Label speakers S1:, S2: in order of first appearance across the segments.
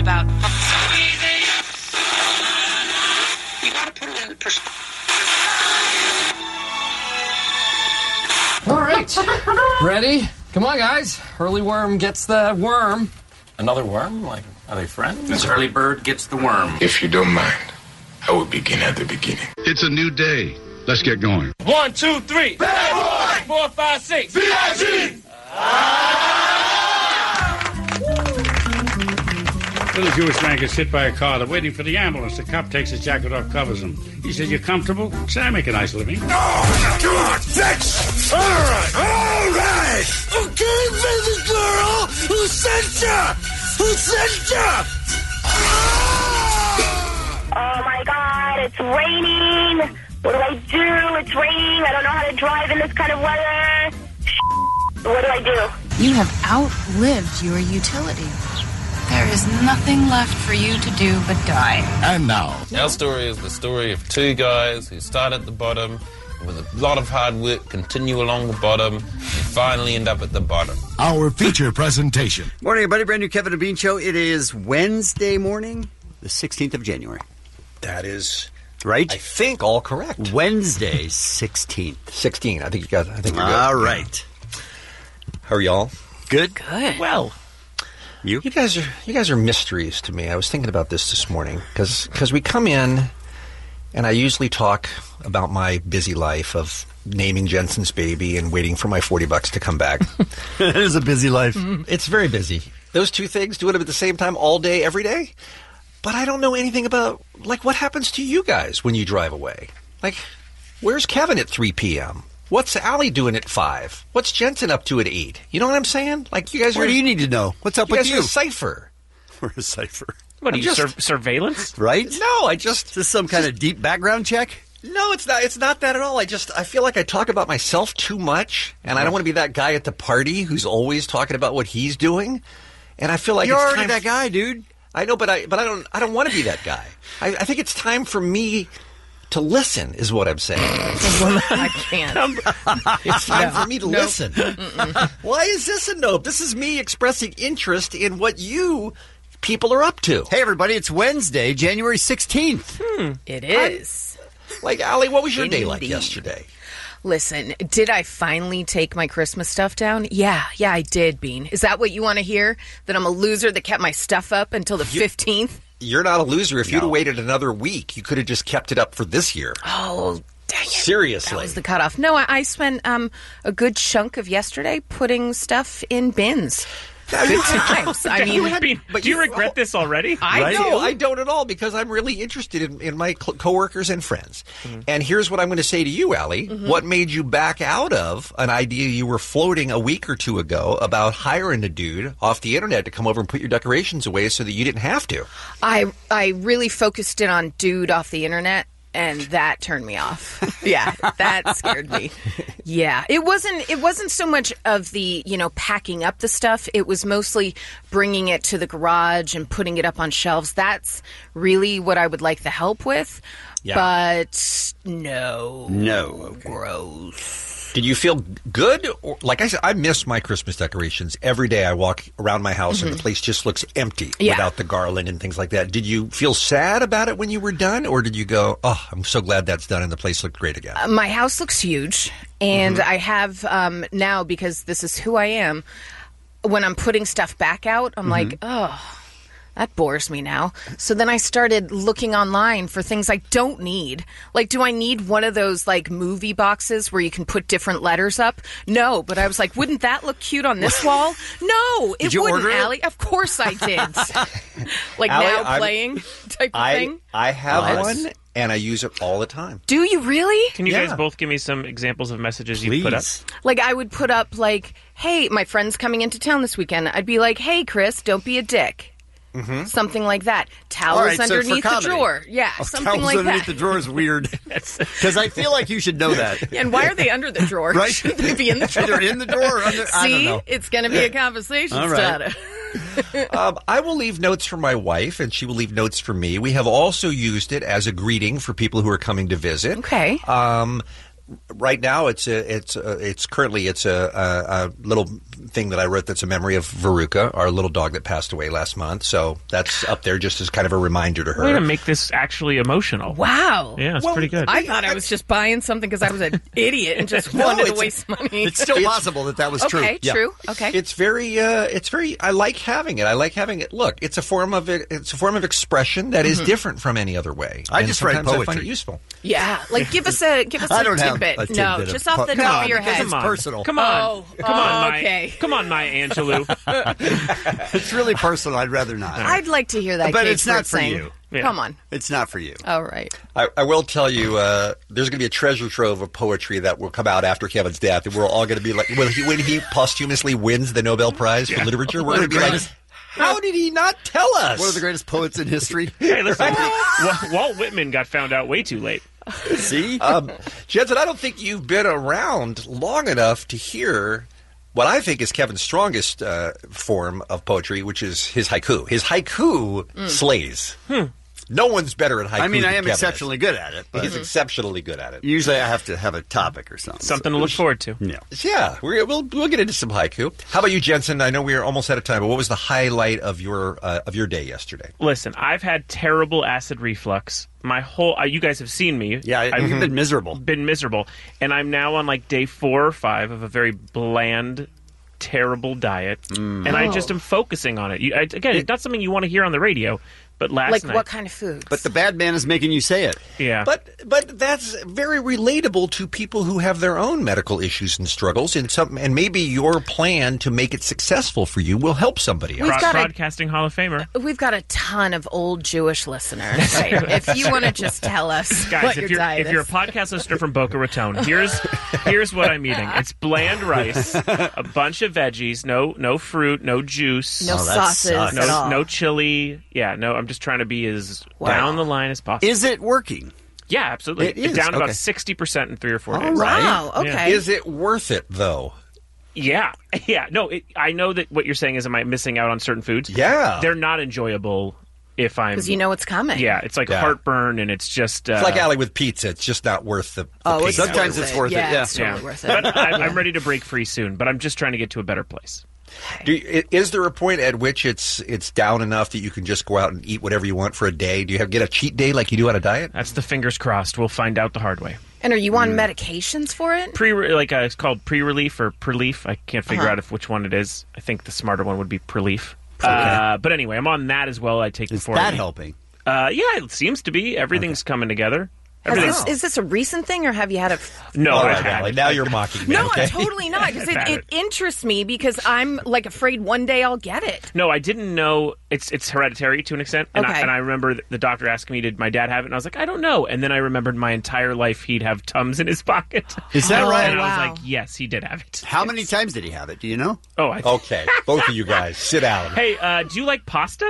S1: about.
S2: You gotta put it in perspective.
S3: All right. Ready? Come on, guys. Early worm gets the worm.
S4: Another worm? Like, are they friends? This early bird gets the worm.
S5: If you don't mind, I will begin at the beginning.
S6: It's a new day. Let's get going.
S4: 1, 2, 3.
S5: Bad boy!
S4: 4, 5, 6.
S5: VIG!
S6: Little Jewish man gets hit by a car. They're waiting for the ambulance. The cop takes his jacket off, covers him. He says, "You comfortable?" Say, "I make a nice living."
S5: Oh, come on, fetch! All right! Okay, baby girl! Who sent ya? Who sent ya?
S7: Oh my God, it's raining. What do I do? It's raining. I don't know how to drive in this kind of weather. What do I do?
S1: You have outlived your utility. There is nothing left for you to do but die.
S6: And now,
S4: Our story is the story of two guys who start at the bottom, and with a lot of hard work, continue along the bottom, and finally end up at the bottom.
S6: our feature presentation.
S8: Morning, everybody. Brand new Kevin and Bean Show. It is Wednesday morning, the 16th of January.
S9: That is,
S8: Right?
S9: I think, all correct.
S8: Wednesday, 16th.
S9: 16. I think you're good.
S8: All right.
S9: How are y'all?
S8: Good?
S1: Good.
S9: Well,
S8: You?
S9: you guys are mysteries to me. I was thinking about this morning because we come in, and I usually talk about my busy life of naming Jensen's baby and waiting for my $40 to come back.
S8: It is a busy life.
S9: It's very busy. Those two things, doing them at the same time all day, every day. But I don't know anything about, like, what happens to you guys when you drive away. Like, where's Kevin at 3 p.m.? What's Allie doing at 5? What's Jensen up to at 8? You know what I'm saying? Like, you guys
S8: What
S9: are...
S8: do you need to know? What's up
S9: you
S8: with
S9: guys
S8: you?
S9: are a cipher.
S8: We're a cipher.
S10: What are
S9: I'm
S10: you,
S9: just-
S10: surveillance?
S8: Right?
S9: No, I just...
S8: Is this some kind of deep background check?
S9: No, it's not. It's not that at all. I feel like I talk about myself too much, and I don't want to be that guy at the party who's always talking about what he's doing. And I feel like
S8: You're
S9: it's
S8: already
S9: time
S8: that guy, dude.
S9: I know, but I don't want to be that guy. I think it's time for me to listen, is what I'm saying.
S1: I can't.
S9: It's time for me to listen. Why is this a nope? This is me expressing interest in what you people are up to.
S8: Hey, everybody. It's Wednesday, January 16th.
S1: It is.
S9: Like, Allie, what was your day like
S1: Indeed.
S9: yesterday?
S1: Listen, did I finally take my Christmas stuff down? Yeah, I did, Bean. Is that what you want to hear? That I'm a loser that kept my stuff up until the 15th?
S9: You're not a loser. If you'd have waited another week, you could have just kept it up for this year.
S1: Oh, dang it.
S9: Seriously.
S1: That was the cutoff. No, I spent a good chunk of yesterday putting stuff in bins. Good times. I mean,
S10: Do you regret this already?
S1: I do.
S9: No, I don't at all, because I'm really interested in my coworkers and friends. And here's what I'm going to say to you, Allie. What made you back out of an idea you were floating a week or two ago about hiring a dude off the internet to come over and put your decorations away so that you didn't have to?
S1: I really focused in on dude off the internet, and that turned me off. Yeah, that scared me. Yeah, it wasn't so much of the, packing up the stuff. It was mostly bringing it to the garage and putting it up on shelves. That's really what I would like the help with.
S9: Yeah.
S1: But no.
S8: Okay.
S1: Gross.
S9: Did you feel good? Or, like I said, I miss my Christmas decorations. Every day I walk around my house and the place just looks empty without the garland and things like that. Did you feel sad about it when you were done? Or did you go, oh, I'm so glad that's done and the place looked great again?
S1: My house looks huge. And I have now, because this is who I am, when I'm putting stuff back out, I'm like, oh, that bores me now. So then I started looking online for things I don't need. Like, do I need one of those, like, movie boxes where you can put different letters up? No, but I was like, wouldn't that look cute on this wall? No, it
S8: you
S1: wouldn't,
S8: order it?
S1: Allie. Of course I did. Like,
S9: Allie,
S1: now playing type of thing.
S9: I have one, and I use it all the time.
S1: Do you really?
S10: Can you guys both give me some examples of messages you put up?
S1: Like, I would put up, like, hey, my friend's coming into town this weekend. I'd be like, hey, Chris, don't be a dick. Something like that. Towels
S8: All right, so it's for
S1: underneath the
S8: comedy.
S1: drawer. Yeah, something
S8: Towels
S1: like
S8: underneath
S1: that.
S8: the drawer is weird. Because I feel like you should know that.
S1: And why are they under the drawer?
S8: Right?
S1: Should they be in the drawer?
S8: Either in the drawer or under...
S1: See,
S8: I don't know.
S1: it's going to be a conversation
S8: All right.
S1: starter.
S9: I will leave notes for my wife, and she will leave notes for me. We have also used it as a greeting for people who are coming to visit.
S1: Okay.
S9: Right now, it's currently a little thing that I wrote that's a memory of Veruca, our little dog that passed away last month. So that's up there just as kind of a reminder to her.
S10: Way to make this actually emotional.
S1: Wow.
S10: Yeah, it's pretty good.
S1: I thought I was just buying something because I was an idiot and just wanted to waste money.
S8: It's still possible that was true.
S1: Okay,
S9: Yeah.
S1: true. Okay.
S9: It's very. I like having it. I like having it. Look, it's a form of expression that is different from any other way.
S8: I
S9: And
S8: just write
S9: sometimes I find
S8: poetry.
S9: it useful.
S1: Yeah, like give us a
S8: I don't have
S1: tidbit.
S8: a tidbit
S1: No,
S8: of
S1: just off the
S8: Come
S1: top
S8: on,
S1: of your
S8: because
S1: head.
S8: it's personal.
S10: Come on.
S1: Okay.
S10: Come on, Maya Angelou.
S8: It's really personal. I'd rather not.
S1: I'd like to hear that.
S8: But
S1: Kate
S8: it's not for
S1: sing.
S8: you.
S10: Yeah.
S1: Come on.
S8: It's not for you.
S1: All right.
S9: I will tell you, there's going to be a treasure trove of poetry that will come out after Kevin's death, and we're all going to be like, when he posthumously wins the Nobel Prize for literature, we're going to be like, how did he not tell us?
S8: One of the greatest poets in history.
S10: Hey, listen, Walt Whitman got found out way too late.
S8: See?
S9: Jensen, I don't think you've been around long enough to hear what I think is Kevin's strongest form of poetry, which is his haiku. His haiku slays. No one's better at haiku.
S8: I mean, I
S9: than
S8: am
S9: Kevin
S8: exceptionally
S9: is.
S8: good at it. But
S9: He's exceptionally good at it.
S8: usually I have to have a topic or something.
S10: Something to look forward to.
S8: Yeah.
S9: Yeah, we'll get into some haiku. How about you, Jensen? I know we are almost out of time, but what was the highlight of your day yesterday?
S10: Listen, I've had terrible acid reflux. My whole you guys have seen me.
S8: Yeah,
S10: I've
S8: you've been miserable.
S10: Been miserable, and I'm now on like day 4 or 5 of a very bland, terrible diet, and I just am focusing on it. Again, it's not something you want to hear on the radio. But last
S1: Like
S10: night,
S1: what kind of food?
S8: But the bad man is making you say it.
S10: yeah,
S9: But that's very relatable to people who have their own medical issues and struggles, and maybe your plan to make it successful for you will help somebody else.
S1: We've got a-
S10: Broadcasting Hall of Famer.
S1: We've got a ton of old Jewish listeners. Right? If you want to just tell us
S10: Guys,
S1: what
S10: if
S1: your diet
S10: you're a
S1: is.
S10: podcast listener from Boca Raton, here's what I'm eating. It's bland rice, a bunch of veggies, no fruit, no juice,
S1: No sauces
S8: sucks.
S1: at all.
S10: no chili. Yeah, no. I'm just trying to be as down the line as possible.
S8: Is it working?
S10: Yeah, absolutely.
S8: It is,
S10: down about
S8: okay.
S10: 60% in 3 or 4
S8: All
S10: days.
S8: right.
S1: Wow, okay.
S9: Is it worth it, though?
S10: Yeah. No, I know that what you're saying is, am I missing out on certain foods?
S9: Yeah.
S10: They're not enjoyable if I'm...
S1: Because you know it's coming.
S10: Yeah, it's like
S9: Yeah.
S10: heartburn, and it's just...
S9: It's like Allie with pizza. It's just not worth the
S1: Oh,
S9: pain.
S1: it's
S8: Sometimes
S1: totally
S8: it's worth it, yeah.
S1: It's totally worth it.
S10: But I'm ready to break free soon, but I'm just trying to get to a better place.
S9: Is there a point at which it's down enough that you can just go out and eat whatever you want for a day? Do you get a cheat day like you do on a diet?
S10: That's the fingers crossed. We'll find out the hard way.
S1: And are you on medications for it?
S10: It's called pre-relief or Prelief. I can't figure out which one it is. I think the smarter one would be Prelief. But anyway, I'm on that as well. I take
S8: Is
S10: before
S8: that
S10: I eat.
S8: helping?
S10: Yeah, it seems to be. Everything's coming together.
S1: Is this a recent thing, or have you had it?
S10: No,
S9: All
S10: I've
S9: right,
S10: had
S9: Allie,
S10: it.
S9: now you're mocking me.
S1: No,
S9: okay?
S1: I'm totally not, because
S10: I've had
S1: it interests me, because I'm like afraid one day I'll get it.
S10: No, I didn't know it's hereditary to an extent. And,
S1: Okay.
S10: I remember the doctor asking me, did my dad have it? And I was like, I don't know. And then I remembered my entire life he'd have Tums in his pocket.
S8: Is that
S1: Oh,
S8: right?
S10: And I
S1: wow.
S10: was like, yes, he did have it.
S8: How many times did he have it? Do you know?
S10: Oh, I
S9: Okay, both of you guys, sit down.
S10: Hey, do you like pasta?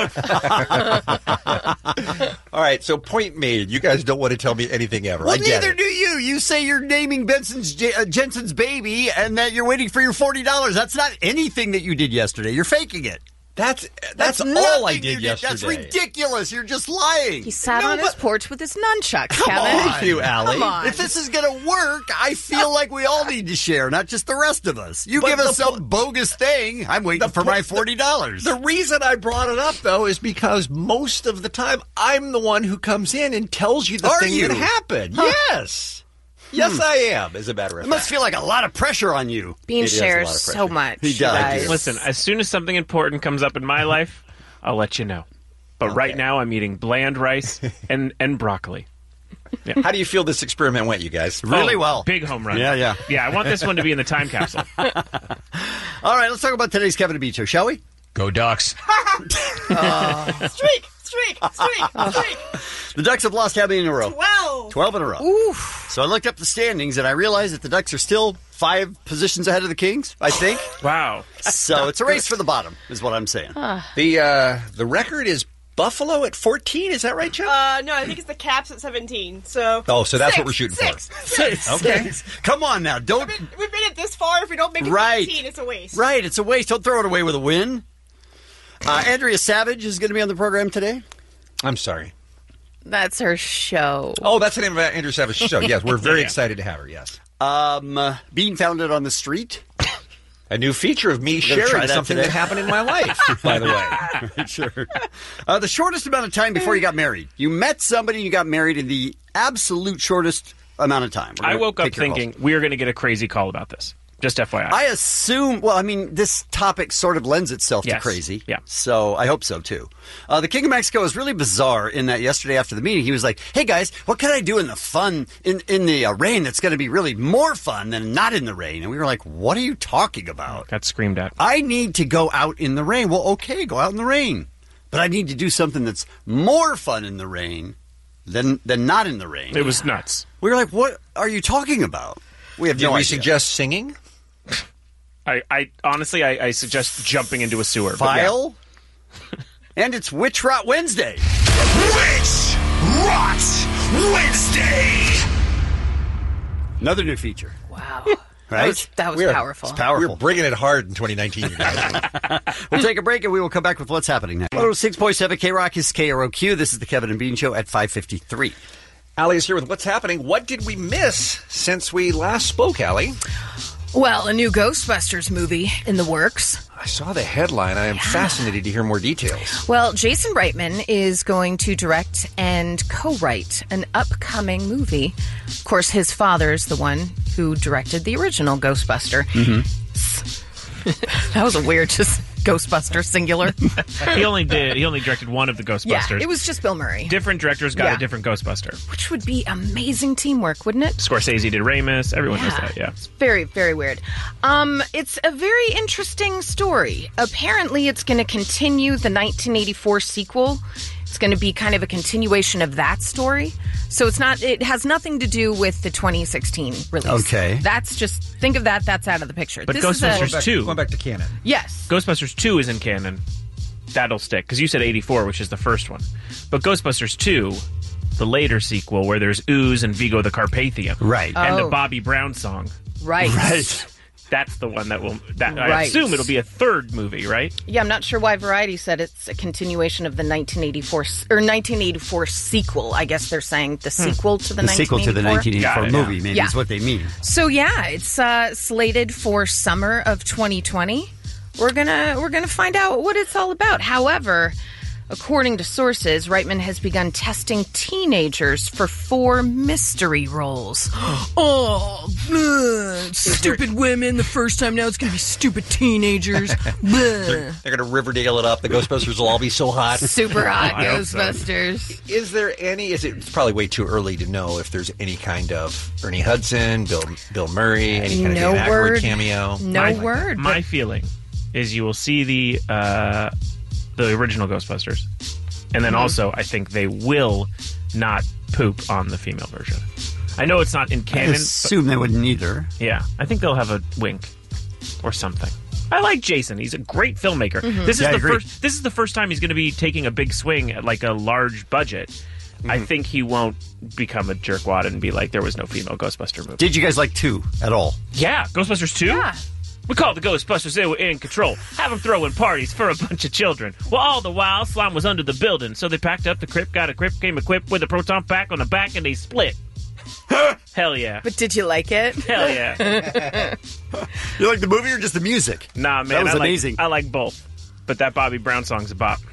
S9: All right, so point made. You guys don't want to tell me anything ever.
S8: Well,
S9: I get
S8: neither
S9: it.
S8: do you. You say you're naming Jensen's baby and that you're waiting for your $40. That's not anything that you did yesterday. You're faking it.
S9: That's
S8: nothing
S9: all I
S8: you
S9: did yesterday.
S8: That's ridiculous. You're just lying.
S1: He sat on his porch with his nunchucks,
S8: Come
S1: Kevin.
S8: on.
S9: Thank you, Allie.
S1: Come on.
S8: If this is going to work, I feel like we all need to share, not just the rest of us. You
S9: But
S8: give us
S9: the
S8: some bogus thing, I'm waiting for my $40.
S9: The reason I brought it up, though, is because most of the time I'm the one who comes in and tells you the
S8: Are
S9: thing
S8: you?
S9: that happened. Yes. Yes, I am, as a matter of
S8: It must
S9: fact.
S8: feel like a lot of pressure on you.
S1: Bean
S9: It is a lot
S1: shares
S9: of
S1: so
S9: pressure.
S1: much.
S8: He does.
S1: you guys.
S10: Listen, as soon as something important comes up in my life, I'll let you know. But right now, I'm eating bland rice and broccoli.
S9: How do you feel this experiment went, you guys?
S8: Really
S10: Oh,
S8: well.
S10: Big home run.
S8: Yeah.
S10: Yeah, I want this one to be in the time capsule.
S8: All right, let's talk about today's Kevin and Bean Show, shall we?
S3: Go Ducks.
S11: Streak.
S8: The Ducks have lost how many in a row?
S11: 12.
S8: 12 in a row.
S1: Oof.
S8: So I looked up the standings, and I realized that the Ducks are still 5 positions ahead of the Kings, I think.
S10: Wow.
S8: So it's a race for the bottom, is what I'm saying.
S9: The record is Buffalo at 14. Is that right, Joe?
S11: No, I think it's the Caps at 17. So.
S9: So that's what we're
S11: Six.
S9: shooting
S11: Six.
S8: Okay. Come on now. Don't.
S11: We've made it this far. If we don't make it
S8: Right.
S11: 15, it's a waste.
S8: Right, it's a waste. Don't throw it away with a win. Andrea Savage is going to be on the program today.
S9: for. I'm sorry.
S1: That's her show.
S9: Oh, that's the name of Andrew Savage's show. Yes, we're very excited to have her, yes.
S8: Being founded on the street.
S9: A new feature of me
S8: We're gonna try
S9: sharing
S8: that
S9: something
S8: today.
S9: that happened in my life, by the way.
S8: Sure. The shortest amount of time before you got married. You met somebody and you got married in the absolute shortest amount of time. We're
S10: I
S8: gonna
S10: woke up
S8: take your calls.
S10: thinking we are going to get a crazy call about this. Just FYI.
S8: I assume, well, I mean, this topic sort of lends itself to
S10: Yes.
S8: crazy.
S10: Yeah.
S8: So I hope so, too. The King of Mexico is really bizarre in that yesterday after the meeting, he was like, hey, guys, what can I do in the fun, in the rain that's going to be really more fun than not in the rain? And we were like, what are you talking about?
S10: Got screamed at.
S8: I need to go out in the rain. Well, okay, go out in the rain. But I need to do something that's more fun in the rain than not in the rain.
S10: It was nuts.
S8: We were like, what are you talking about? We have
S9: Did
S8: no
S9: we
S8: idea.
S9: suggest singing?
S10: I honestly, I suggest jumping into a sewer. but
S8: File. And it's Witch Rot Wednesday.
S5: Witch Rot Wednesday.
S8: Another new feature.
S1: Wow.
S8: Right?
S1: That was
S9: We're-
S1: powerful.
S8: It's powerful.
S9: We're bringing it hard in 2019, you guys.
S8: We'll take a break and we will come back with what's happening next. 106.7 K-Rock is KROQ. This is the Kevin and Bean Show at 5:53.
S9: Allie is here with What's Happening. What did we miss since we last spoke, Allie?
S1: Well, a new Ghostbusters movie in the works.
S9: I saw the headline. I am fascinated to hear more details.
S1: Well, Jason Reitman is going to direct and co-write an upcoming movie. Of course, his father's the one who directed the original Ghostbuster. That was a weird, just Ghostbuster singular.
S10: He only directed one of the Ghostbusters.
S1: Yeah, it was just Bill Murray.
S10: Different directors got
S1: Yeah.
S10: a different Ghostbuster.
S1: Which would be amazing teamwork, wouldn't it?
S10: Scorsese did Ramis. Everyone does that, yeah.
S1: Very, very weird. It's a very interesting story. Apparently, it's going to continue the 1984 sequel. It's going to be kind of a continuation of that story. So it has nothing to do with the 2016 release.
S8: Okay.
S1: That's just, think of that's out of the picture.
S10: But
S1: This is a-
S10: Ghostbusters 2.
S9: Going back to canon.
S1: Yes.
S10: Ghostbusters 2 is in canon. That'll stick. Because you said 84, which is the first one. But Ghostbusters 2, the later sequel, where there's Ooze and Vigo the Carpathian.
S8: Right.
S10: And the
S1: Oh.
S10: Bobby Brown song.
S1: Right.
S8: Right.
S10: That's the one that will... I
S1: Right.
S10: assume it'll be a third movie, right?
S1: Yeah, I'm not sure why Variety said it's a continuation of the 1984 sequel. I guess they're saying the sequel to the 1984.
S8: The sequel to the 1984
S10: Got it,
S8: movie,
S10: yeah.
S8: maybe
S1: Yeah.
S8: is what they mean.
S1: So yeah, it's slated for summer of 2020. We're gonna find out what it's all about. However, according to sources, Reitman has begun testing teenagers for 4 mystery roles. Stupid women the first time. Now it's gonna be stupid teenagers.
S9: They're going to Riverdale it up. The Ghostbusters will all be so hot.
S1: Super hot
S10: I hope so.
S1: Ghostbusters.
S9: Is there any? It's probably way too early to know if there's any kind of Ernie Hudson, Bill Murray, any kind
S1: No
S9: of Dan Aykroyd
S1: word.
S9: cameo.
S1: No word.
S10: My feeling is you will see the original Ghostbusters. And then also, I think they will not poop on the female version. I know it's not in
S8: I
S10: canon. but-
S8: assume they wouldn't either.
S10: yeah, I think they'll have a wink or something. I like Jason. He's a great filmmaker. This is
S8: Yeah, I
S10: the
S8: agree.
S10: first. This is the first time he's going to be taking a big swing at like a large budget. I think he won't become a jerkwad and be like, there was no female Ghostbuster movie.
S8: Did you guys like 2 at all?
S10: Yeah, Ghostbusters 2?
S1: Yeah.
S10: We called the Ghostbusters. They were in control. Have them throwing parties for a bunch of children. Well, all the while, slime was under the building. So they packed up the crypt, got a crypt, came equipped with a proton pack on the back, and they split. Hell yeah.
S1: But did you like it?
S10: Hell yeah.
S8: You like the movie or just the music?
S10: Nah, man.
S8: That was
S10: I like,
S8: amazing.
S10: I like both. But that Bobby Brown song's a bop.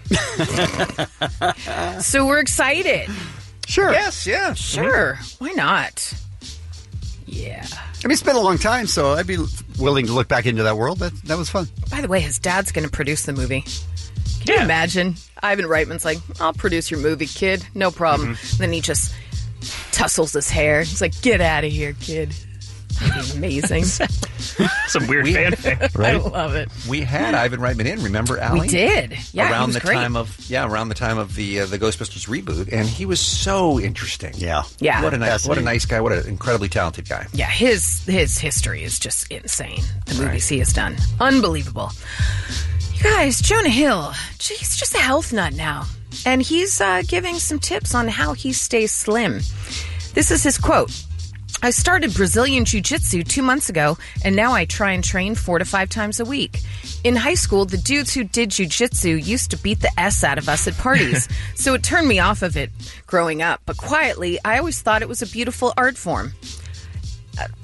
S1: So we're excited.
S8: Sure.
S9: Yes, yeah.
S1: Sure. Why not? Yeah.
S8: I mean, it's been a long time, so I'd be willing to look back into that world. That was fun.
S1: By the way, his dad's going to produce the movie. Can you imagine? Ivan Reitman's like, I'll produce your movie, kid. No problem. Then he just tussles his hair. He's like, get out of here, kid. That'd be amazing.
S10: Some weird fanfic.
S1: I love it.
S9: We had Ivan Reitman in. Remember, Allie?
S1: We did. Yeah, he
S9: around
S1: was
S9: the
S1: great.
S9: time of the Ghostbusters reboot, and he was so interesting.
S8: Yeah.
S1: Yeah.
S9: What a nice guy. What an incredibly talented guy.
S1: Yeah, his history is just insane. The movies he has done. Unbelievable. You guys, Jonah Hill, he's just a health nut now. And he's giving some tips on how he stays slim. This is his quote. I started Brazilian Jiu-Jitsu 2 months ago, and now I try and train 4 to 5 times a week. In high school, the dudes who did Jiu-Jitsu used to beat the S out of us at parties, so it turned me off of it growing up. But quietly, I always thought it was a beautiful art form.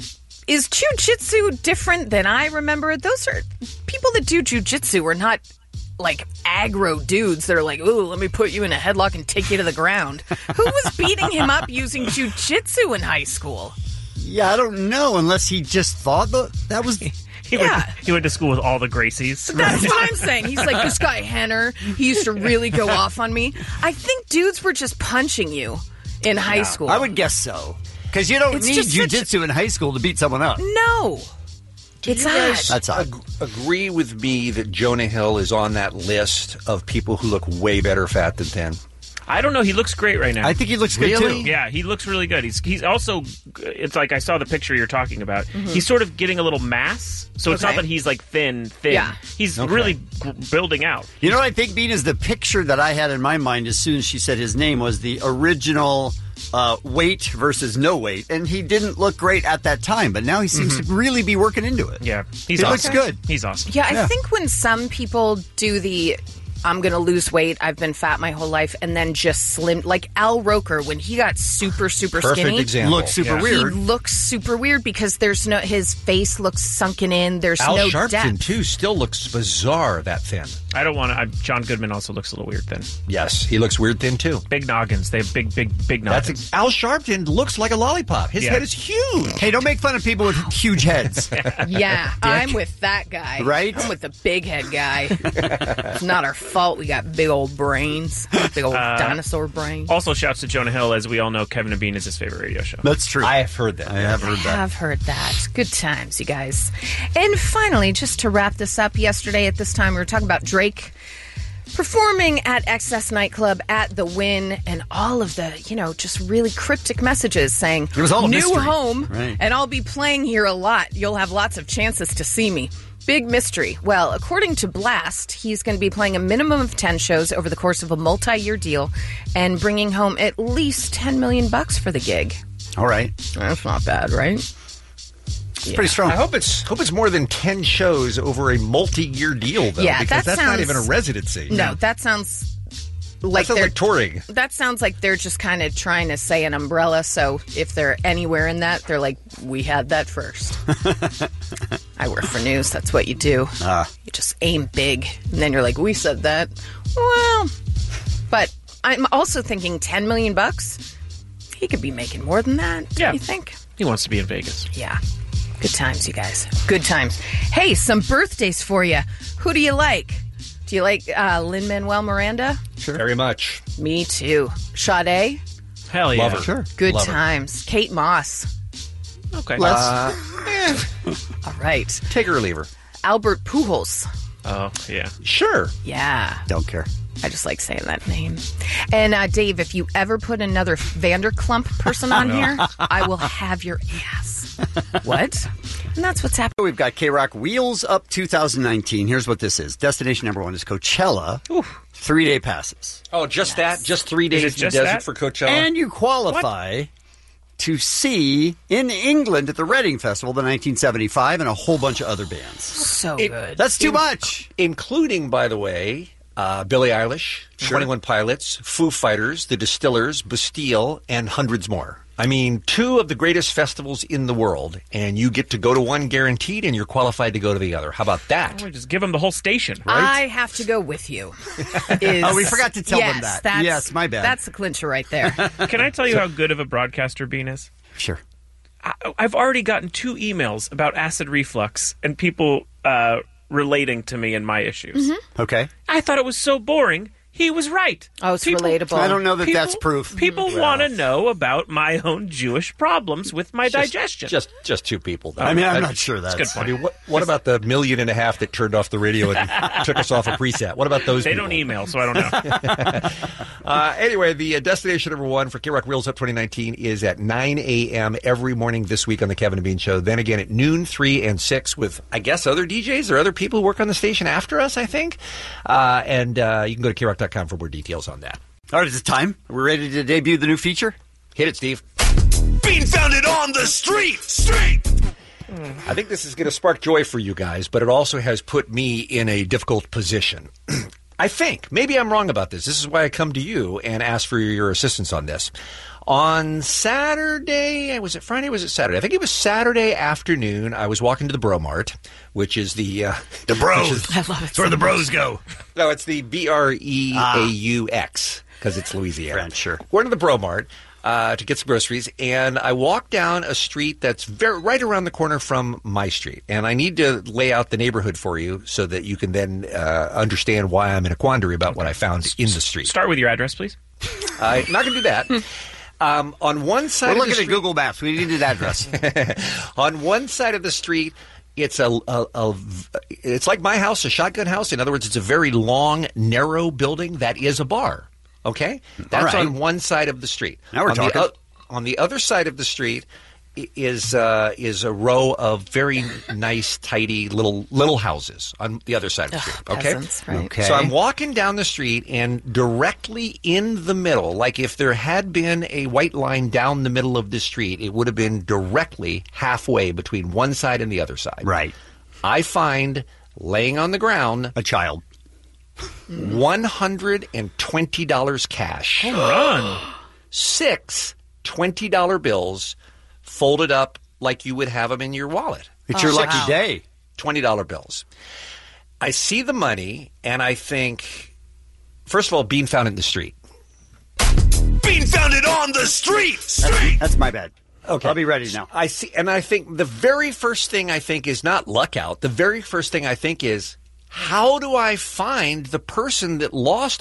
S1: Is jujitsu different than I remember? Those are people that do jujitsu are not like aggro dudes that are like, ooh, let me put you in a headlock and take you to the ground. Who was beating him up using jujitsu in high school?
S8: Yeah, I don't know, unless he just thought that was...
S10: He went to school with all the Gracies.
S1: That's what I'm saying. He's like, this guy Henner, he used to really go off on me. I think dudes were just punching you in high school.
S8: I would guess so. Because you don't need jujitsu in high school to beat someone up.
S1: No.
S9: It's
S8: That's odd.
S9: Agree with me that Jonah Hill is on that list of people who look way better fat than thin?
S10: I don't know. He looks great right now.
S8: I think he looks good, too.
S10: Yeah, he looks really good. He's also, it's like I saw the picture you're talking about. He's sort of getting a little mass, so it's not that he's like thin.
S1: Yeah.
S10: He's really building out.
S8: You know what I think, Bean, is the picture that I had in my mind as soon as she said his name was the original weight versus no weight. And he didn't look great at that time, but now he seems to really be working into it.
S10: Yeah,
S8: he looks good.
S10: He's awesome.
S1: Yeah, I think when some people do the I'm going to lose weight, I've been fat my whole life, and then just slim, like Al Roker, when he got super skinny,
S9: example.
S8: Looked super weird.
S1: He looks super weird because there's no, his face looks sunken in, there's
S9: Al
S1: no
S9: Sharpton,
S1: depth.
S9: too, still looks bizarre that thin.
S10: I don't want to. John Goodman also looks a little weird thin.
S9: Yes, he looks weird thin, too.
S10: Big noggins. They have big noggins.
S9: Al Sharpton looks like a lollipop. His head is huge.
S8: Hey, don't make fun of people with huge heads.
S1: Yeah, I'm with that guy.
S8: Right?
S1: I'm with the big head guy. It's not our fault we got big old brains. Big old dinosaur brains.
S10: Also, shouts to Jonah Hill. As we all know, Kevin and Bean is his favorite radio show.
S8: That's true.
S9: I have heard that.
S8: I have heard that.
S1: Good times, you guys. And finally, just to wrap this up, yesterday at this time we were talking about Drake performing at XS Nightclub at the Wynn, and all of the, just really cryptic messages saying,
S8: it was all a
S1: new
S8: mystery.
S1: home,
S8: right.
S1: And I'll be playing here a lot. You'll have lots of chances to see me. Big mystery. Well, according to Blast, he's going to be playing a minimum of 10 shows over the course of a multi-year deal and bringing home at least $10 million for the gig.
S8: All right.
S1: That's not bad, right?
S8: It's pretty strong.
S9: I hope it's more than 10 shows over a multi-year deal, though.
S1: Yeah,
S9: because that's not
S1: sounds-
S9: even a residency.
S1: No, that sounds like
S9: that sounds
S1: they're
S9: like touring.
S1: That sounds like they're just kind of trying to say an umbrella. So if they're anywhere in that, they're like, we had that first. I work for news. That's what you do. You just aim big, and then you're like, we said that. Well, but I'm also thinking $10 million. He could be making more than that.
S10: Yeah.
S1: You think?
S10: He wants to be in Vegas.
S1: Yeah. Good times, you guys. Good times. Hey, some birthdays for you. Who do you like? Do you like Lin-Manuel Miranda?
S9: Sure. Very much.
S1: Me too. Sade?
S10: Hell yeah.
S9: Love her. Sure.
S1: Good
S9: Love her.
S1: times. Kate Moss.
S10: Okay.
S1: All right.
S9: Take her or leave her.
S1: Albert Pujols.
S10: Oh, yeah.
S9: Sure.
S1: Yeah.
S8: Don't care.
S1: I just like saying that name. And Dave, if you ever put another Vanderklump person on here, I will have your ass. What? And that's what's happening.
S8: We've got K-Rock Wheels Up 2019. Here's what this is. Destination number one is Coachella. 3-day passes.
S9: Oh, just that? Just 3 days in the desert for Coachella?
S8: And you qualify to see in England at the Reading Festival, the 1975, and a whole bunch of other bands.
S1: So good.
S8: That's too much.
S9: Including, by the way, Billie Eilish, 21 Pilots, Foo Fighters, The Distillers, Bastille, and hundreds more. I mean, 2 of the greatest festivals in the world, and you get to go to one guaranteed, and you're qualified to go to the other. How about that?
S10: Oh, just give them the whole station.
S1: I have to go with you.
S8: Oh, we forgot to tell them that. Yes, my bad.
S1: That's the clincher right there.
S10: Can I tell you how good of a broadcaster Bean is?
S8: Sure.
S10: I've already gotten 2 emails about acid reflux and people relating to me and my issues.
S8: Okay.
S10: I thought it was so boring. He was right.
S1: Oh, it's relatable.
S8: I don't know that that's proof.
S10: People want to know about my own Jewish problems with my digestion.
S9: Just 2 people, though.
S8: I mean, I'm not sure that's...
S10: Good point.
S9: I mean, what about the 1.5 million that turned off the radio and took us off a preset? What about those
S10: They
S9: people?
S10: don't email, so I don't know.
S9: Anyway, the destination number one for K-Rock Wheels Up 2019 is at 9 a.m. every morning this week on the Kevin and Bean Show. Then again at noon, 3, and 6 with, I guess, other DJs or other people who work on the station after us, I think. And you can go to KRock.com for more details on that.
S8: All right, is it time? We're ready to debut the new feature?
S9: Hit it, Steve.
S5: Being founded on the street.
S9: I think this is going to spark joy for you guys, but it also has put me in a difficult position. I think. Maybe I'm wrong about this. This is why I come to you and ask for your assistance on this. On Saturday, was it Friday or was it Saturday? I think it was Saturday afternoon. I was walking to the Bromart, which is the
S8: Bros.
S1: I love it.
S8: It's where the bros go.
S9: No, it's the BREAUX because it's Louisiana.
S8: French, sure.
S9: We're to the Bromart to get some groceries, and I walk down a street that's right around the corner from my street. And I need to lay out the neighborhood for you so that you can then understand why I'm in a quandary about what I found in the street.
S10: Start with your address, please.
S9: I'm not going to do that. On one side,
S8: We're
S9: of the
S8: looking
S9: street,
S8: at Google Maps. We need an address.
S9: on one side of the street, it's it's like my house, a shotgun house. In other words, it's a very long, narrow building that is a bar. Okay, that's
S8: right.
S9: on one side of the street.
S8: Now we're talking.
S9: On the other side of the street is a row of very nice, tidy little houses on the other side of the street. Okay,
S1: Peasants, right.
S8: Okay.
S9: so I'm walking down the street, and directly in the middle, like if there had been a white line down the middle of the street, it would have been directly halfway between one side and the other side.
S8: Right.
S9: I find laying on the ground
S8: A child.
S9: $120 cash.
S10: Run.
S9: 6 $20 bills folded up like you would have them in your wallet.
S8: It's your lucky day.
S9: $20 bills. I see the money, and I think, first of all, being found in the street.
S5: Being founded on the street.
S8: That's my bad.
S9: Okay.
S8: I'll be ready now.
S9: I see, and I think the very first thing I think is not luck out. The very first thing I think is, how do I find the person that lost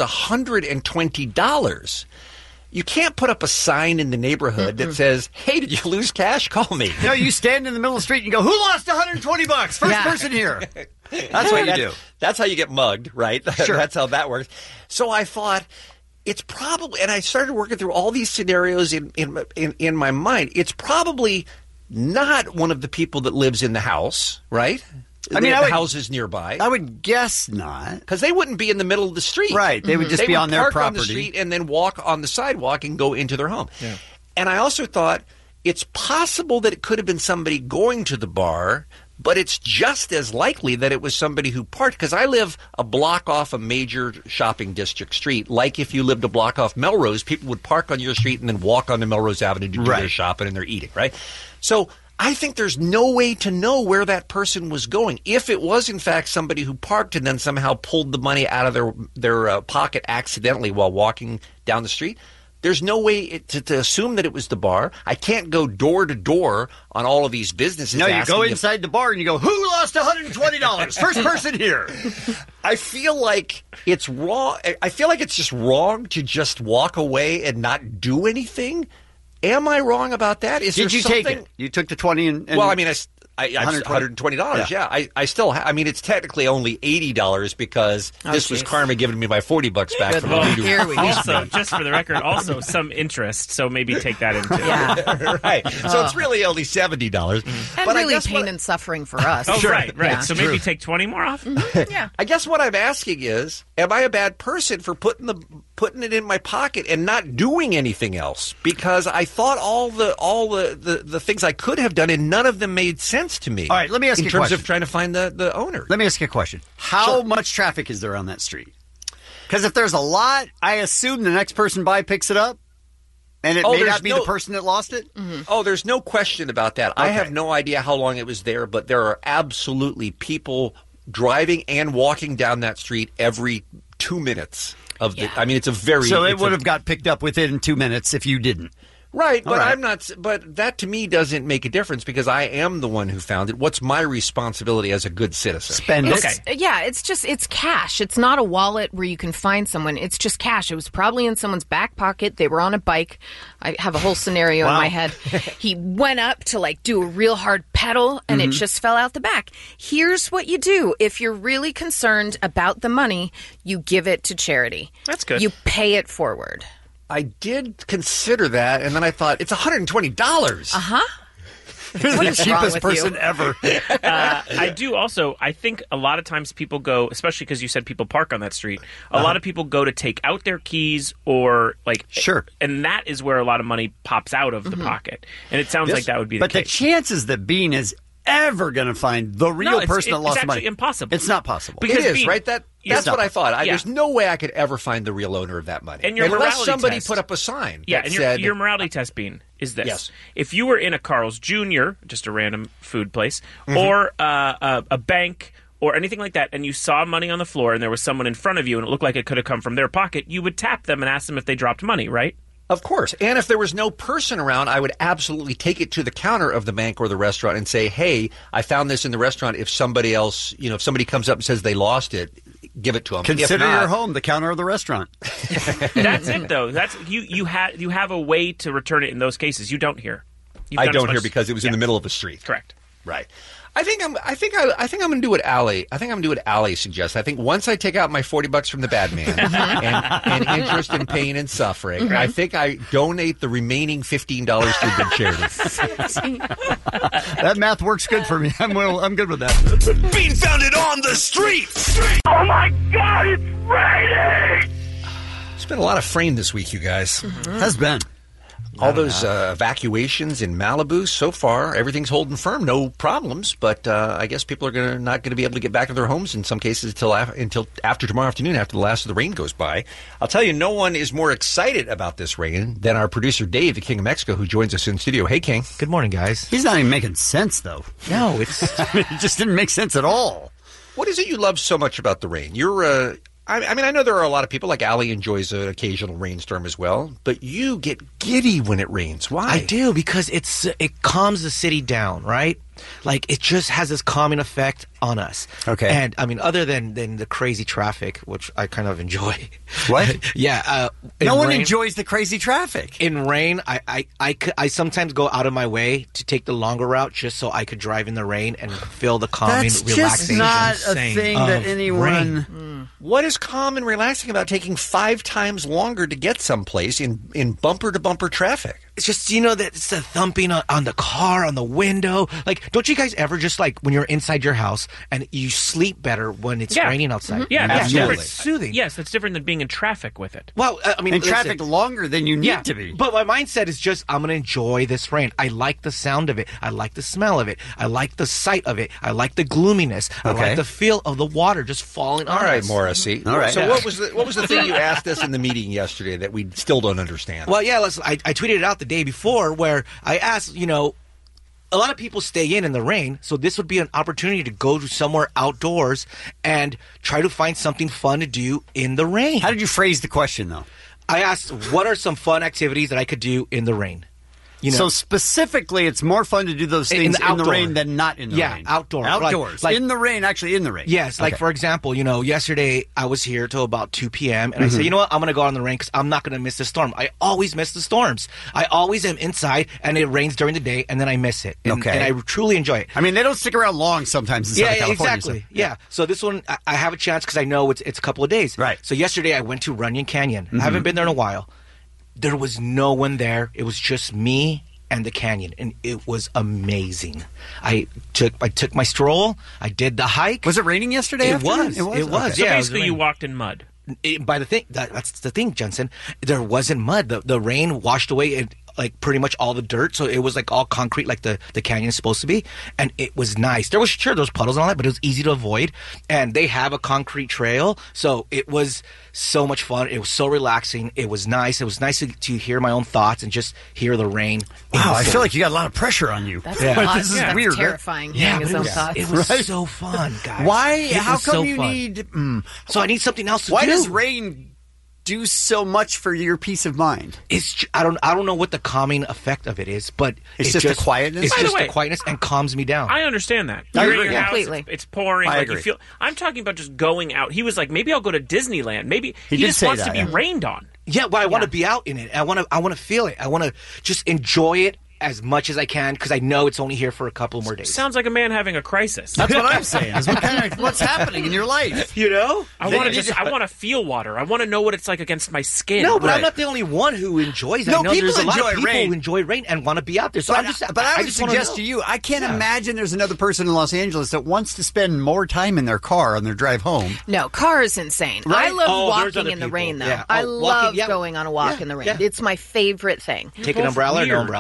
S9: $120? You can't put up a sign in the neighborhood that says, "Hey, did you lose cash? Call me."
S8: No, you stand in the middle of the street and go, "Who lost $120? First person here." That's what you do.
S9: That's how you get mugged, right?
S8: Sure.
S9: That's how that works. So I thought, it's probably, and I started working through all these scenarios in my mind. It's probably not one of the people that lives in the house, right?
S8: I mean,
S9: the houses nearby.
S8: I would guess not.
S9: Because they wouldn't be in the middle of the street.
S8: Right. They would just be on their
S9: park
S8: property.
S9: on the street and then walk on the sidewalk and go into their home.
S10: Yeah.
S9: And I also thought it's possible that it could have been somebody going to the bar, but it's just as likely that it was somebody who parked. Because I live a block off a major shopping district street. Like if you lived a block off Melrose, people would park on your street and then walk onto Melrose Avenue to do their shopping and they're eating, right? So I think there's no way to know where that person was going. If it was, in fact, somebody who parked and then somehow pulled the money out of their pocket accidentally while walking down the street, there's no way to assume that it was the bar. I can't go door to door on all of these businesses.
S8: No, you go inside the bar and you go, "Who lost $120? First person here."
S9: I feel like it's wrong. I feel like it's just wrong to just walk away and not do anything. Am I wrong about that?
S8: Did you take it? You took the 20 and
S9: well, I mean, $120. Yeah, I still. I mean, it's technically only $80 because this was karma giving me my $40 back from
S10: Well,
S9: the
S10: here we also, just for the record, also some interest. So maybe take that into
S9: right. So it's really only $70.
S1: And
S9: But I
S1: really
S9: guess
S1: pain and suffering for us.
S10: Oh, right.
S1: Yeah.
S10: So maybe take 20 more off.
S1: Yeah.
S9: I guess what I'm asking is, am I a bad person for putting it in my pocket and not doing anything else? Because I thought all the things I could have done, and none of them made sense to me.
S8: All right, let me ask you a question.
S9: In terms of trying to find the owner.
S8: Let me ask you a question. How much traffic is there on that street? Because if there's a lot, I assume the next person by picks it up, and it may not be the person that lost it?
S1: Mm-hmm.
S9: Oh, there's no question about that. I have no idea how long it was there, but there are absolutely people driving and walking down that street every 2 minutes. I mean, it's a very...
S8: So it would have got picked up within 2 minutes if you didn't.
S9: Right, but
S8: right.
S9: I'm not. But that to me doesn't make a difference because I am the one who found it. What's my responsibility as a good citizen?
S8: Spend it.
S1: Yeah, it's cash. It's not a wallet where you can find someone. It's just cash. It was probably in someone's back pocket. They were on a bike. I have a whole scenario in my head. He went up to do a real hard pedal and it just fell out the back. Here's what you do. If you're really concerned about the money, you give it to charity.
S10: That's good.
S1: You pay it forward.
S9: I did consider that, and then I thought, it's $120.
S8: You're the cheapest person ever.
S10: I do also. I think a lot of times people go, especially because you said people park on that street. A lot of people go to take out their keys or
S8: Sure.
S10: and that is where a lot of money pops out of the pocket. And it sounds like that would be the
S8: But
S10: case.
S8: the chances that Bean is ever going to find the real person that lost
S10: it's
S8: money.
S10: actually impossible.
S8: It's not possible.
S10: Because
S9: it is, right? That's
S8: It's
S9: what
S8: not
S9: I thought.
S10: Yeah.
S9: There's no way I could ever find the real owner of that money.
S10: And your
S9: unless
S10: morality
S9: somebody
S10: test.
S9: put up a sign
S10: Yeah,
S9: that
S10: and
S9: said...
S10: your morality test, Bean, is this.
S9: Yes.
S10: If you were in a Carl's Jr., just a random food place, or a bank or anything like that, and you saw money on the floor and there was someone in front of you and it looked like it could have come from their pocket, you would tap them and ask them if they dropped money, right?
S9: Of course. And if there was no person around, I would absolutely take it to the counter of the bank or the restaurant and say, hey, I found this in the restaurant. If somebody else, if somebody comes up and says they lost it, give it to them.
S8: Consider your home the counter of the restaurant.
S10: That's it, though. That's you have a way to return it in those cases. You don't hear.
S9: I don't hear because it was in the middle of a street.
S10: Correct.
S9: Right. I think I'm going to do what Allie. I think I'm going to do what Allie suggests. I think once I take out my $40 from the bad man and interest in pain and suffering, I think I donate the remaining $15 to a good charity.
S8: That math works good for me. I'm good with that.
S5: Being founded on the streets.
S7: Oh my God, it's raining!
S9: It's been a lot of rain this week, you guys.
S8: Has been.
S9: All those evacuations in Malibu, so far, everything's holding firm, no problems. But I guess people are not going to be able to get back to their homes in some cases until after tomorrow afternoon, after the last of the rain goes by. I'll tell you, no one is more excited about this rain than our producer Dave, the King of Mexico, who joins us in studio. Hey, King.
S12: Good morning, guys.
S8: He's not even making sense, though.
S12: No, it
S8: just didn't make sense at all.
S9: What is it you love so much about the rain? You're I know there are a lot of people, like Allie enjoys an occasional rainstorm as well, but you get giddy when it rains. Why?
S12: I do, because it calms the city down, right? Like, it just has this calming effect on us.
S8: Okay.
S12: And, I mean, other than the crazy traffic, which I kind of enjoy.
S8: What?
S12: Yeah.
S8: No one
S12: rain,
S8: enjoys the crazy traffic.
S12: In rain, I sometimes go out of my way to take the longer route just so I could drive in the rain and feel the calming,
S8: That's
S12: relaxation.
S8: just not a thing that anyone...
S9: What is calm and relaxing about taking 5 times longer to get someplace in bumper-to-bumper traffic?
S12: It's just, that it's the thumping on the car, on the window. Like, don't you guys ever just, like, when you're inside your house and you sleep better when it's raining outside?
S10: Yeah,
S12: that's
S10: absolutely.
S12: different. It's soothing.
S10: Yes, that's different than being in traffic with it.
S12: Well, I mean,
S8: in traffic longer than you need to be.
S12: But my mindset is just, I'm going to enjoy this rain. I like the sound of it. I like the smell of it. I like the sight of it. I like the gloominess. I like the feel of the water just falling on us.
S9: All right, Morrissey.
S8: All right.
S9: So what was the thing you asked us in the meeting yesterday that we still don't understand?
S12: Well, yeah, I tweeted it out the day before where I asked, a lot of people stay in the rain, so this would be an opportunity to go to somewhere outdoors and try to find something fun to do in the rain.
S8: How did you phrase the question, though?
S12: I asked, what are some fun activities that I could do in the rain?
S8: So specifically, it's more fun to do those things in the rain than not in the rain.
S12: Yeah, outdoors.
S8: Outdoors.
S12: Like,
S8: in the rain, actually in the rain.
S12: Yes. Like, for example, yesterday I was here till about 2 p.m. and I said, you know what? I'm going to go out in the rain because I'm not going to miss the storm. I always miss the storms. I always am inside and it rains during the day and then I miss it. And I truly enjoy it.
S8: I mean, they don't stick around long sometimes in Southern California.
S12: Exactly. So. Yeah. So this one, I have a chance because I know it's a couple of days.
S8: Right.
S12: So yesterday I went to Runyon Canyon. I haven't been there in a while. There was no one there. It was just me and the canyon, and it was amazing. I took my stroll. I did the hike.
S8: Was it raining yesterday?
S12: It was.
S10: So basically, you walked in mud.
S12: That's the thing, Jensen. There wasn't mud. The rain washed away like pretty much all the dirt, so it was like all concrete, like the canyon is supposed to be, and it was nice. There was puddles and all that, but it was easy to avoid. And they have a concrete trail, so it was so much fun. It was so relaxing. It was nice. It was nice to hear my own thoughts and just hear the rain.
S8: Wow, I feel like you got a lot of pressure on you.
S1: That's
S8: This is weird.
S1: terrifying.
S12: Yeah,
S1: his own thoughts.
S12: it was so fun, guys.
S8: Why? How come you need?
S12: So I need something else to do.
S8: Why does rain do so much for your peace of mind?
S12: I don't know what the calming effect of it is, but
S8: it's just the quietness.
S12: It's
S10: By
S12: just
S10: the way,
S12: the quietness and calms me down.
S10: I understand that.
S8: I
S10: You're
S8: agree.
S10: in your house,
S1: Completely.
S10: it's pouring.
S8: I
S10: like
S8: agree.
S10: You feel. I'm talking about just going out. He was like, maybe I'll go to Disneyland. Maybe he
S8: did
S10: just
S8: say
S10: wants
S8: that,
S10: to be
S8: yeah.
S10: rained on.
S12: Yeah, but I want to be out in it. I want to feel it. I want to just enjoy it as much as I can because I know it's only here for a couple more days.
S10: Sounds like a man having a crisis.
S8: That's what I'm saying. What's happening in your life?
S10: I want to feel water. I want to know what it's like against my skin.
S12: No, but
S8: Right.
S12: I'm not the only one who enjoys it.
S8: No,
S12: I know
S8: people
S12: there's a lot of
S8: enjoy
S12: people
S8: rain.
S12: who enjoy rain and want to be out there. So
S8: But I would
S12: just wanna
S8: suggest
S12: know.
S8: to you, I can't imagine there's another person in Los Angeles that wants to spend more time in their car on their drive home.
S1: No, car is insane.
S8: Right?
S1: I love
S12: Oh, there's
S1: walking
S12: other
S1: in the
S12: people.
S1: rain, though.
S12: Yeah.
S1: I
S12: Oh,
S1: love
S12: walking, yeah.
S1: going on a walk
S12: Yeah,
S1: in the rain.
S12: yeah.
S1: It's my favorite thing.
S12: Take an umbrella or no umbrella?
S10: You're both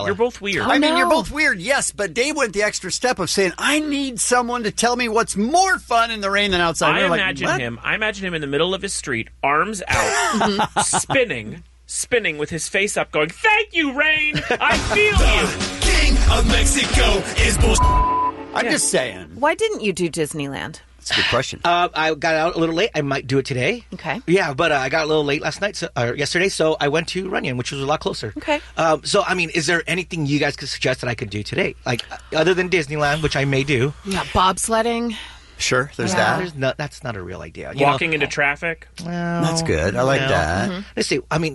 S10: weird.
S8: I mean, you're both weird, yes, but Dave went the extra step of saying, I need someone to tell me what's more fun in the rain than outside.
S10: I
S8: We're
S10: imagine
S8: like,
S10: him. I imagine him in the middle of his street, arms out, spinning with his face up, going, "Thank you, rain. I feel you."
S5: King of Mexico is bullshit.
S8: I'm just saying.
S1: Why didn't you do Disneyland?
S8: That's a good question.
S12: I got out a little late. I might do it today.
S1: Okay.
S12: Yeah, but I got a little late last night, yesterday, so I went to Runyon, which was a lot closer.
S1: Okay.
S12: So, I mean, is there anything you guys could suggest that I could do today? Like, other than Disneyland, which I may do.
S1: Yeah, bobsledding.
S8: Sure, there's
S12: Yeah,
S8: that.
S12: that's not a real idea.
S10: Walking into traffic.
S8: That's good. I like that.
S1: Mm-hmm.
S12: Let's see. I mean,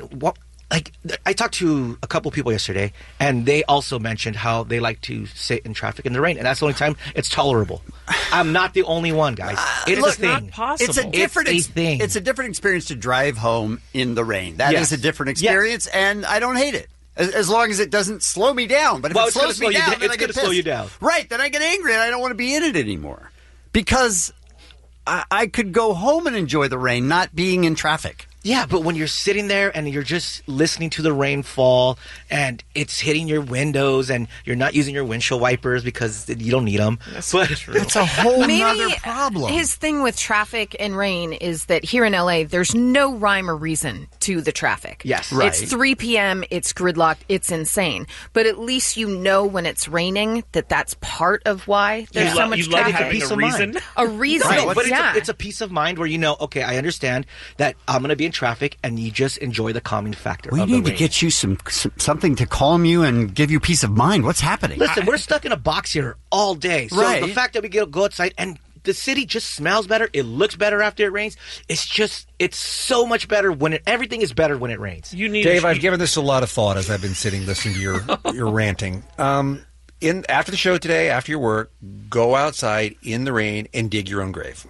S12: I talked to a couple people yesterday, and they also mentioned how they like to sit in traffic in the rain, and that's the only time it's tolerable. I'm not the only one, guys. It is
S8: Look,
S12: a thing.
S10: not possible.
S8: It's a different
S12: thing.
S8: It's a different experience to drive home in the rain. That
S12: Yes.
S8: is a different experience, and I don't hate it. As long as it doesn't slow me down. But if
S12: Well,
S8: it
S12: it's gonna
S8: slows me
S12: slow you
S8: down,
S12: down.
S8: then
S12: It's
S8: I get
S12: gonna slow
S8: pissed.
S12: you down.
S8: Right, then I get angry and I don't want to be in it anymore. Because I could go home and enjoy the rain, not being in traffic.
S12: Yeah, but when you're sitting there and you're just listening to the rain fall and it's hitting your windows and you're not using your windshield wipers because you don't need them.
S8: That's a whole nother problem.
S1: His thing with traffic and rain is that here in LA, there's no rhyme or reason to the traffic.
S12: Yes.
S8: Right.
S1: It's 3 p.m., it's gridlocked, it's insane. But at least you know when it's raining that that's part of why there's so much
S10: you love
S1: traffic.
S10: having
S12: Peace
S10: a
S12: of
S10: reason.
S12: mind.
S1: A reason.
S12: Right, but
S1: yeah.
S12: it's a peace of mind where you know, okay, I understand that I'm going to be in traffic, and you just enjoy the calming factor
S8: We
S12: of the
S8: need to
S12: rain.
S8: get you something to calm you and give you peace of mind. What's happening?
S12: Listen, we're stuck in a box here all day. So
S8: Right.
S12: the fact that we go outside and the city just smells better, it looks better after it rains. It's so much better everything is better when it rains.
S10: You need
S9: Dave, I've given this a lot of thought as I've been sitting listening to your ranting. After the show today, after your work, go outside in the rain and dig your own grave.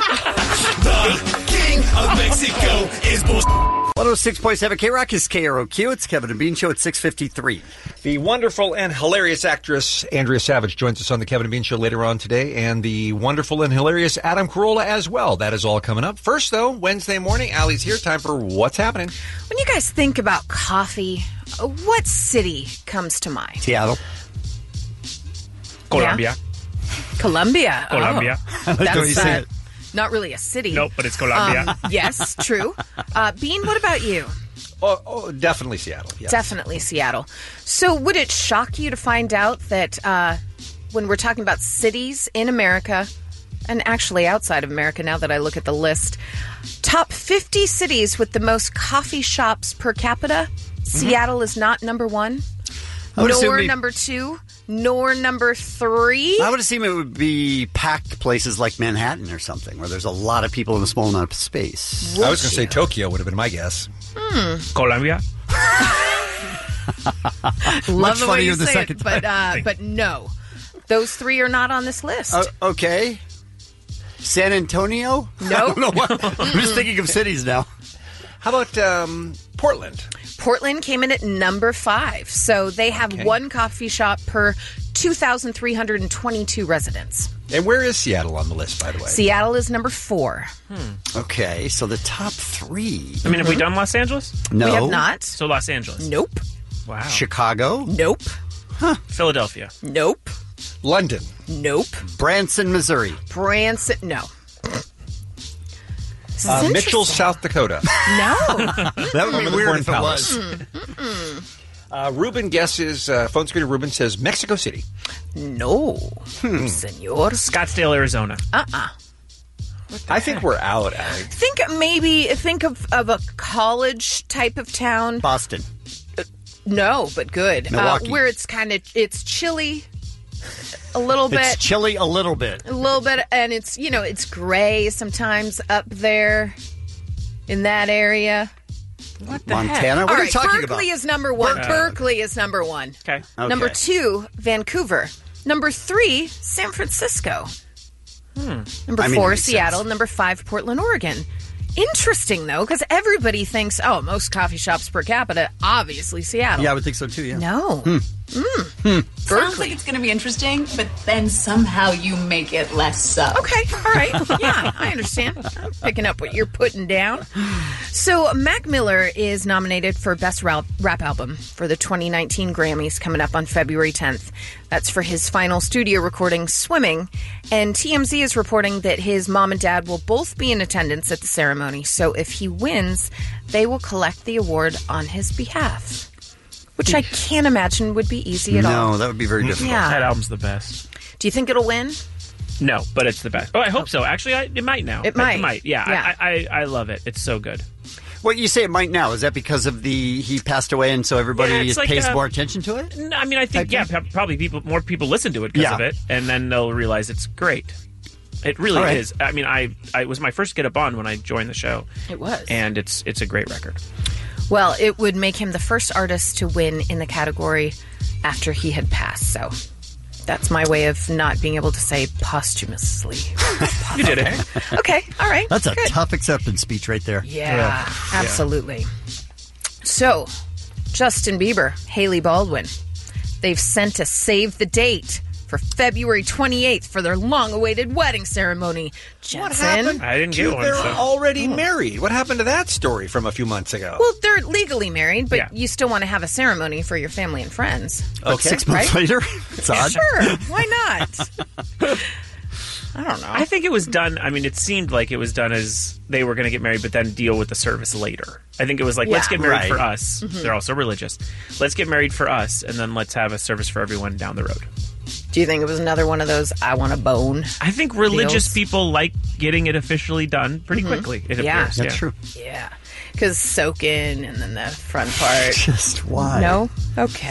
S5: The King of Mexico is bullshit.
S8: 106.7 K-Rock is KROQ. It's Kevin and Bean Show at 6:53.
S9: The wonderful and hilarious actress Andrea Savage joins us on the Kevin and Bean Show later on today, and the wonderful and hilarious Adam Carolla as well. That is all coming up. First, though, Wednesday morning, Allie's here. Time for What's Happening.
S1: When you guys think about coffee, what city comes to mind?
S8: Seattle.
S10: Colombia.
S1: Colombia.
S10: Colombia.
S1: Oh,
S8: the way you say
S1: that's
S8: it.
S1: not really a city.
S10: Nope, but it's Colombia.
S1: Yes, true. Bean, what about you?
S9: Oh, definitely Seattle. Yes.
S1: Definitely Seattle. So would it shock you to find out that when we're talking about cities in America, and actually outside of America now that I look at the list, top 50 cities with the most coffee shops per capita, Seattle is not number one,
S8: I would assume
S1: nor
S8: it'd be-
S1: number two, nor number three.
S8: I would assume it would be packed places like Manhattan or something, where there's a lot of people in a small amount of space.
S9: I was going to say Tokyo would have been my guess.
S10: Colombia.
S1: Love
S8: Much
S1: the way you
S8: funnier the
S1: say
S8: second
S1: it, but no. Those three are not on this list.
S8: Okay. San Antonio?
S1: Nope.
S8: I don't know what. I'm just thinking of cities now.
S9: How about Portland?
S1: Portland came in at number 5. So they have one coffee shop per 2,322 residents.
S9: And where is Seattle on the list, by the way?
S1: Seattle is number 4.
S8: Okay, so the top 3.
S10: I mean, have we done Los Angeles?
S8: No.
S1: We have not.
S10: So Los Angeles.
S1: Nope.
S10: Wow.
S8: Chicago?
S1: Nope.
S10: Philadelphia.
S1: Nope.
S9: London.
S1: Nope.
S8: Branson, Missouri.
S1: Branson. No. This is
S9: Mitchell,
S1: interesting.
S9: South Dakota.
S1: No.
S8: That would be weird
S9: Corn
S8: if it
S9: Palace.
S8: was.
S9: Ruben guesses, phone screener Ruben says Mexico City.
S1: No. Senor.
S10: Scottsdale, Arizona.
S9: I think we're out, Allie.
S1: Think of a college type of town.
S8: Boston.
S1: No, but good.
S8: Milwaukee.
S1: Where it's chilly a little bit.
S8: It's chilly a little bit.
S1: A little bit, and it's gray sometimes up there in that area.
S10: What the
S8: Montana?
S10: heck?
S8: What
S1: All
S8: are you
S1: right,
S8: talking
S1: Berkeley
S8: about?
S1: is number 1. Berkeley is number 1.
S10: Okay.
S1: Number 2, Vancouver. Number 3, San Francisco. Number 4,
S8: makes
S1: Seattle.
S8: sense.
S1: Number 5, Portland, Oregon. Interesting, though, because everybody thinks, most coffee shops per capita, obviously Seattle.
S8: Yeah, I would think so too, yeah.
S1: No.
S13: Sounds like it's going to be interesting, but then somehow you make it less so.
S1: Okay, all right. Yeah, I understand. I'm picking up what you're putting down. So Mac Miller is nominated for Best Rap Album for the 2019 Grammys coming up on February 10th. That's for his final studio recording, Swimming. And TMZ is reporting that his mom and dad will both be in attendance at the ceremony. So if he wins, they will collect the award on his behalf. Which I can't imagine would be easy at all.
S8: No, that would be very difficult.
S1: Yeah.
S10: That album's the best.
S1: Do you think it'll win?
S10: No, but it's the best. Oh, I hope so. Actually, it might now.
S1: It might.
S10: It might. Yeah. I love it. It's so good.
S8: What you say it might now, is that because of he passed away and so everybody pays more attention to it?
S10: No, I mean, I think, probably more people listen to it because of it, and then they'll realize it's great. It really is. I mean, it was my first Get Up On when I joined the show.
S1: It was.
S10: And it's a great record.
S1: Well, it would make him the first artist to win in the category after he had passed. So that's my way of not being able to say posthumously.
S10: You did it.
S1: Okay, all right.
S8: That's a tough acceptance speech right there.
S1: Yeah, absolutely. So, Justin Bieber, Hailey Baldwin, they've sent a save the date for February 28th for their long-awaited wedding ceremony. Jensen.
S9: What happened?
S10: I didn't get one.
S9: They're already married. What happened to that story from a few months ago?
S1: Well, they're legally married, but you still want to have a ceremony for your family and friends.
S8: But 6 months later? It's odd.
S1: Sure, why not? I don't know.
S10: I think it was done. I mean, it seemed like it was done as they were going to get married, but then deal with the service later. I think it was like, let's get married for us. Mm-hmm. They're also religious. Let's get married for us, and then let's have a service for everyone down the road.
S1: Do you think it was another one of those I want a bone?
S10: I think religious people like getting it officially done pretty quickly, it appears.
S8: That's true.
S1: Yeah. Because soaking and then the front part.
S8: Just why?
S1: No? Okay.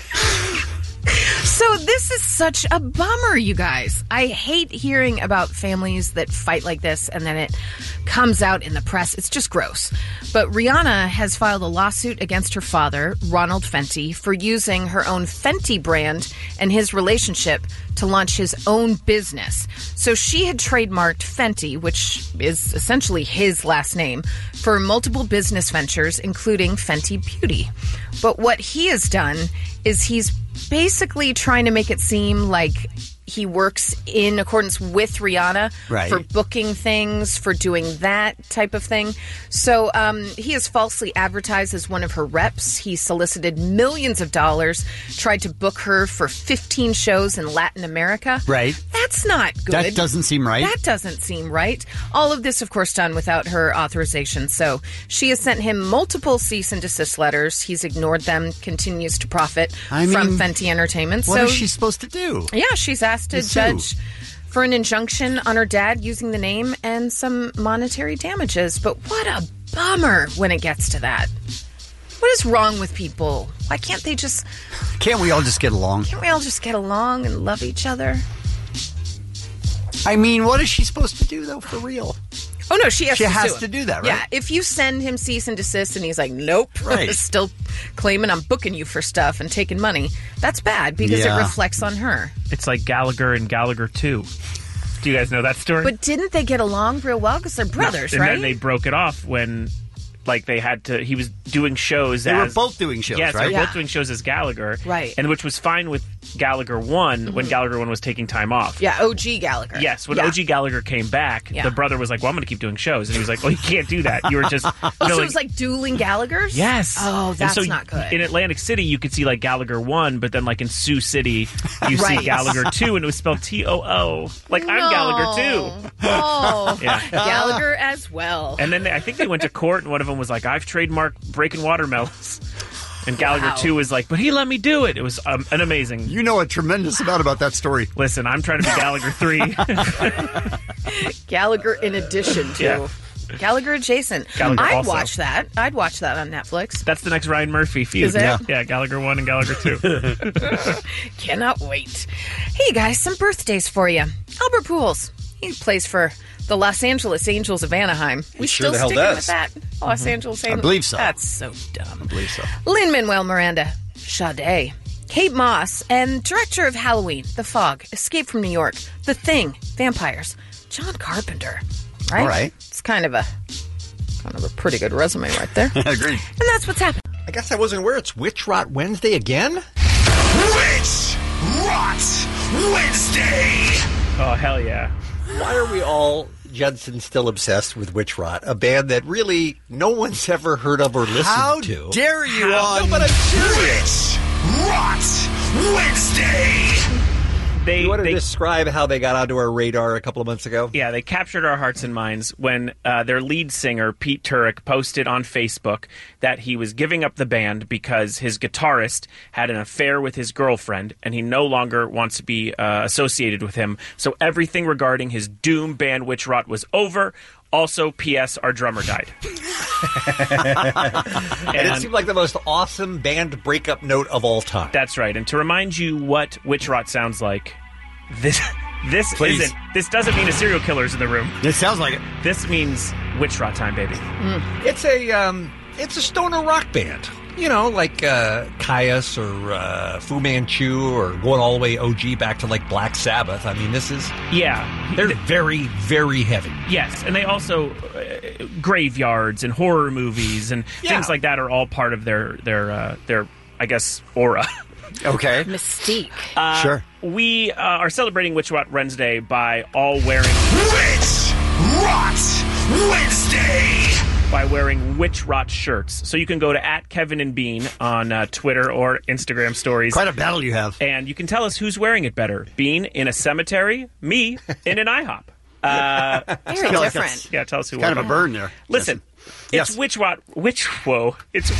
S1: So this is such a bummer, you guys. I hate hearing about families that fight like this and then it comes out in the press. It's just gross. But Rihanna has filed a lawsuit against her father, Ronald Fenty, for using her own Fenty brand and his relationship to launch his own business. So she had trademarked Fenty, which is essentially his last name, for multiple business ventures, including Fenty Beauty. But what he has done is he's basically trying to make it seem like he works in accordance with Rihanna for booking things, for doing that type of thing. So he is falsely advertised as one of her reps. He solicited millions of dollars, tried to book her for 15 shows in Latin America.
S8: Right.
S1: That's not good.
S8: That doesn't seem right.
S1: That doesn't seem right. All of this, of course, done without her authorization. So she has sent him multiple cease and desist letters. He's ignored them, continues to profit from Fenty Entertainment.
S8: What is she supposed to do?
S1: Yeah, she's asked to judge for an injunction on her dad using the name and some monetary damages. But what a bummer when it gets to that. What is wrong with people? Why can't they just...
S8: Can't we all just get along?
S1: Can't we all just get along and love each other?
S8: I mean, what is she supposed to do, though, for real?
S1: Oh, no, she has
S8: to do that, right?
S1: Yeah, if you send him cease and desist and he's like, nope, still claiming I'm booking you for stuff and taking money, that's bad because it reflects on her.
S10: It's like Gallagher and Gallagher 2. Do you guys know that story?
S1: But didn't they get along real well because they're brothers,
S10: and
S1: right?
S10: And then they broke it off when... Like they had to, he was doing shows
S8: They were both doing shows,
S10: yes,
S8: right?
S10: they were both doing shows as Gallagher.
S1: Right.
S10: And which was fine with Gallagher 1 when Gallagher 1 was taking time off.
S1: Yeah, OG Gallagher.
S10: Yes, when OG Gallagher came back, the brother was like, well, I'm going to keep doing shows. And he was like, well, you can't do that. You were just...
S1: so it was like dueling Gallaghers?
S10: Yes.
S1: Oh, that's
S10: so
S1: not good.
S10: In Atlantic City, you could see like Gallagher 1, but then like in Sioux City, you see Gallagher 2, and it was spelled T-O-O. Like, I'm Gallagher 2.
S1: Oh,
S10: yeah.
S1: Gallagher as well.
S10: And then I think they went to court, and one of them was like, I've trademarked breaking watermelons. And Gallagher 2 was like, but he let me do it. It was an amazing...
S8: You know a tremendous amount about that story.
S10: Listen, I'm trying to be Gallagher 3.
S1: Gallagher in addition to...
S10: Yeah.
S1: Gallagher adjacent.
S10: Gallagher
S1: I'd
S10: also.
S1: watch that. I'd watch that on Netflix.
S10: That's the next Ryan Murphy feud.
S1: Is it?
S10: Yeah, Gallagher 1 and Gallagher 2.
S1: Cannot wait. Hey, guys, some birthdays for you. Albert Pujols. He plays for the Los Angeles Angels of Anaheim. We still sticking with that? Los Angeles Angels?
S8: I believe so.
S1: That's so dumb.
S8: I believe so.
S1: Lin-Manuel Miranda. Sade. Kate Moss. And director of Halloween, The Fog, Escape from New York, The Thing, Vampires, John Carpenter. Right?
S8: All right.
S1: It's kind of a pretty good resume right there.
S8: Agreed.
S1: And that's what's happening.
S9: I guess I wasn't aware it's Witch Rot Wednesday again.
S5: Witch Rot Wednesday.
S10: Oh, hell yeah.
S9: Why are we all, Judson, still obsessed with Witch Rot? A band that really no one's ever heard of or listened
S8: How
S9: to.
S8: dare you on...
S9: No, but I'm serious.
S5: Witch Rot Wednesday.
S9: You want to describe how they got onto our radar a couple of months ago?
S10: Yeah, they captured our hearts and minds when their lead singer, Pete Turek, posted on Facebook that he was giving up the band because his guitarist had an affair with his girlfriend, and he no longer wants to be associated with him. So everything regarding his doom band Witch Rot was over. Also, P.S. our drummer died.
S9: And it seemed like the most awesome band breakup note of all time.
S10: That's right. And to remind you what Witch Rot sounds like, this doesn't mean a serial killer's in the room.
S8: This sounds like it.
S10: This means Witch Rot time, baby.
S9: It's a stoner rock band. You know, like Caius or Fu Manchu, or going all the way OG back to like Black Sabbath. I mean, this is...
S10: Yeah.
S9: They're very, very heavy.
S10: Yes, and they also... graveyards and horror movies and things like that are all part of their I guess, aura.
S8: Okay.
S1: Mystique.
S8: Sure.
S10: We are celebrating Witch Rot Wednesday by all wearing...
S5: Witch Rot Wednesday.
S10: By wearing Witch Rot shirts. So you can go to @KevinandBean on Twitter or Instagram stories.
S8: Quite a battle you have.
S10: And you can tell us who's wearing it better. Bean in a cemetery, me in an IHOP.
S1: Very different.
S10: Yeah, tell us who
S8: kind
S10: won.
S8: of a burn there.
S10: Listen, it's Witch Rot. It's
S5: Witch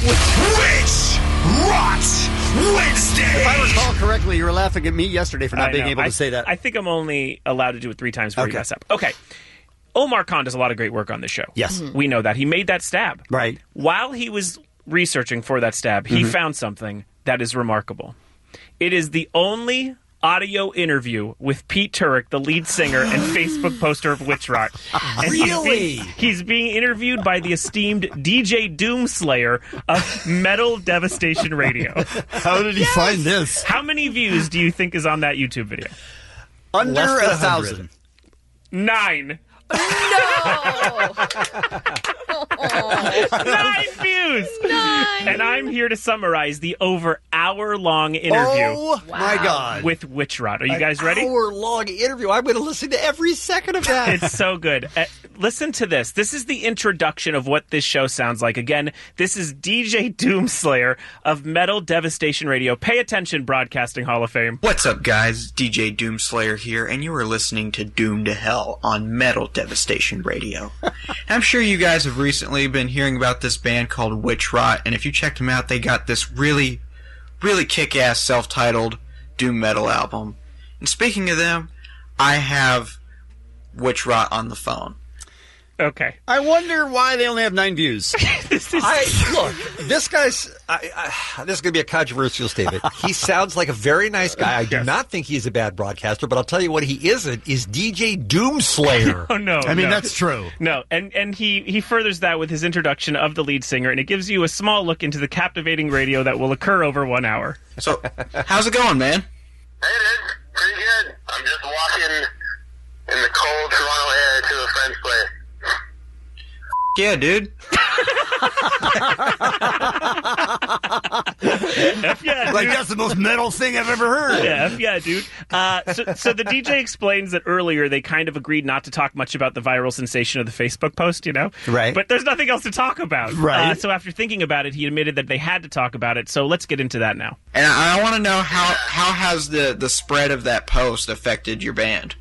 S5: Rot Wednesday.
S8: If I recall correctly, you were laughing at me yesterday for not being able to say that.
S10: I think I'm only allowed to do it 3 times before you mess up. Okay. Omar Khan does a lot of great work on this show.
S8: Yes.
S10: We know that. He made that stab.
S8: Right.
S10: While he was researching for that stab, he found something that is remarkable. It is the only audio interview with Pete Turek, the lead singer and Facebook poster of Witch Rot. And
S8: Really?
S10: He's being interviewed by the esteemed DJ Doomslayer of Metal Devastation Radio.
S8: How did he find this?
S10: How many views do you think is on that YouTube video?
S8: Under
S9: Less than
S8: 1,000.
S10: 9.
S1: No!
S10: 9 views!
S1: 9!
S10: And I'm here to summarize the over hour-long interview.
S8: Oh, my God.
S10: With Witch Rot. Are you guys ready?
S9: Hour-long interview. I'm going to listen to every second of that.
S10: It's so good. Listen to this. This is the introduction of what this show sounds like. Again, this is DJ Doomslayer of Metal Devastation Radio. Pay attention, Broadcasting Hall of Fame.
S14: What's up, guys? DJ Doomslayer here, and you are listening to Doom to Hell on Metal Devastation Radio. I'm sure you guys have recently been hearing about this band called Witch Rot, and if you checked them out, they got this really, really kick-ass self-titled doom metal album. And speaking of them, I have Witch Rot on the phone.
S10: Okay.
S8: I wonder why they only have 9 views.
S9: Look, this guy's... this is going to be a controversial statement. He sounds like a very nice guy. I do not think he's a bad broadcaster, but I'll tell you what he isn't is DJ Doomslayer.
S10: Oh, no.
S8: I mean,
S10: no.
S8: that's true.
S10: No, and he furthers that with his introduction of the lead singer, and it gives you a small look into the captivating radio that will occur over 1 hour.
S14: So, how's it going, man?
S15: Hey, dude. Pretty good. I'm just walking in the cold Toronto air to a friend's place.
S14: Yeah, dude.
S10: Yeah,
S8: like,
S10: dude.
S8: that's the most metal thing I've ever heard.
S10: Yeah, dude. So the DJ explains that earlier they kind of agreed not to talk much about the viral sensation of the Facebook post, you know?
S8: Right.
S10: But there's nothing else to talk about.
S8: Right.
S10: So after thinking about it, he admitted that they had to talk about it. So let's get into that now.
S14: And I want to know how has the spread of that post affected your band?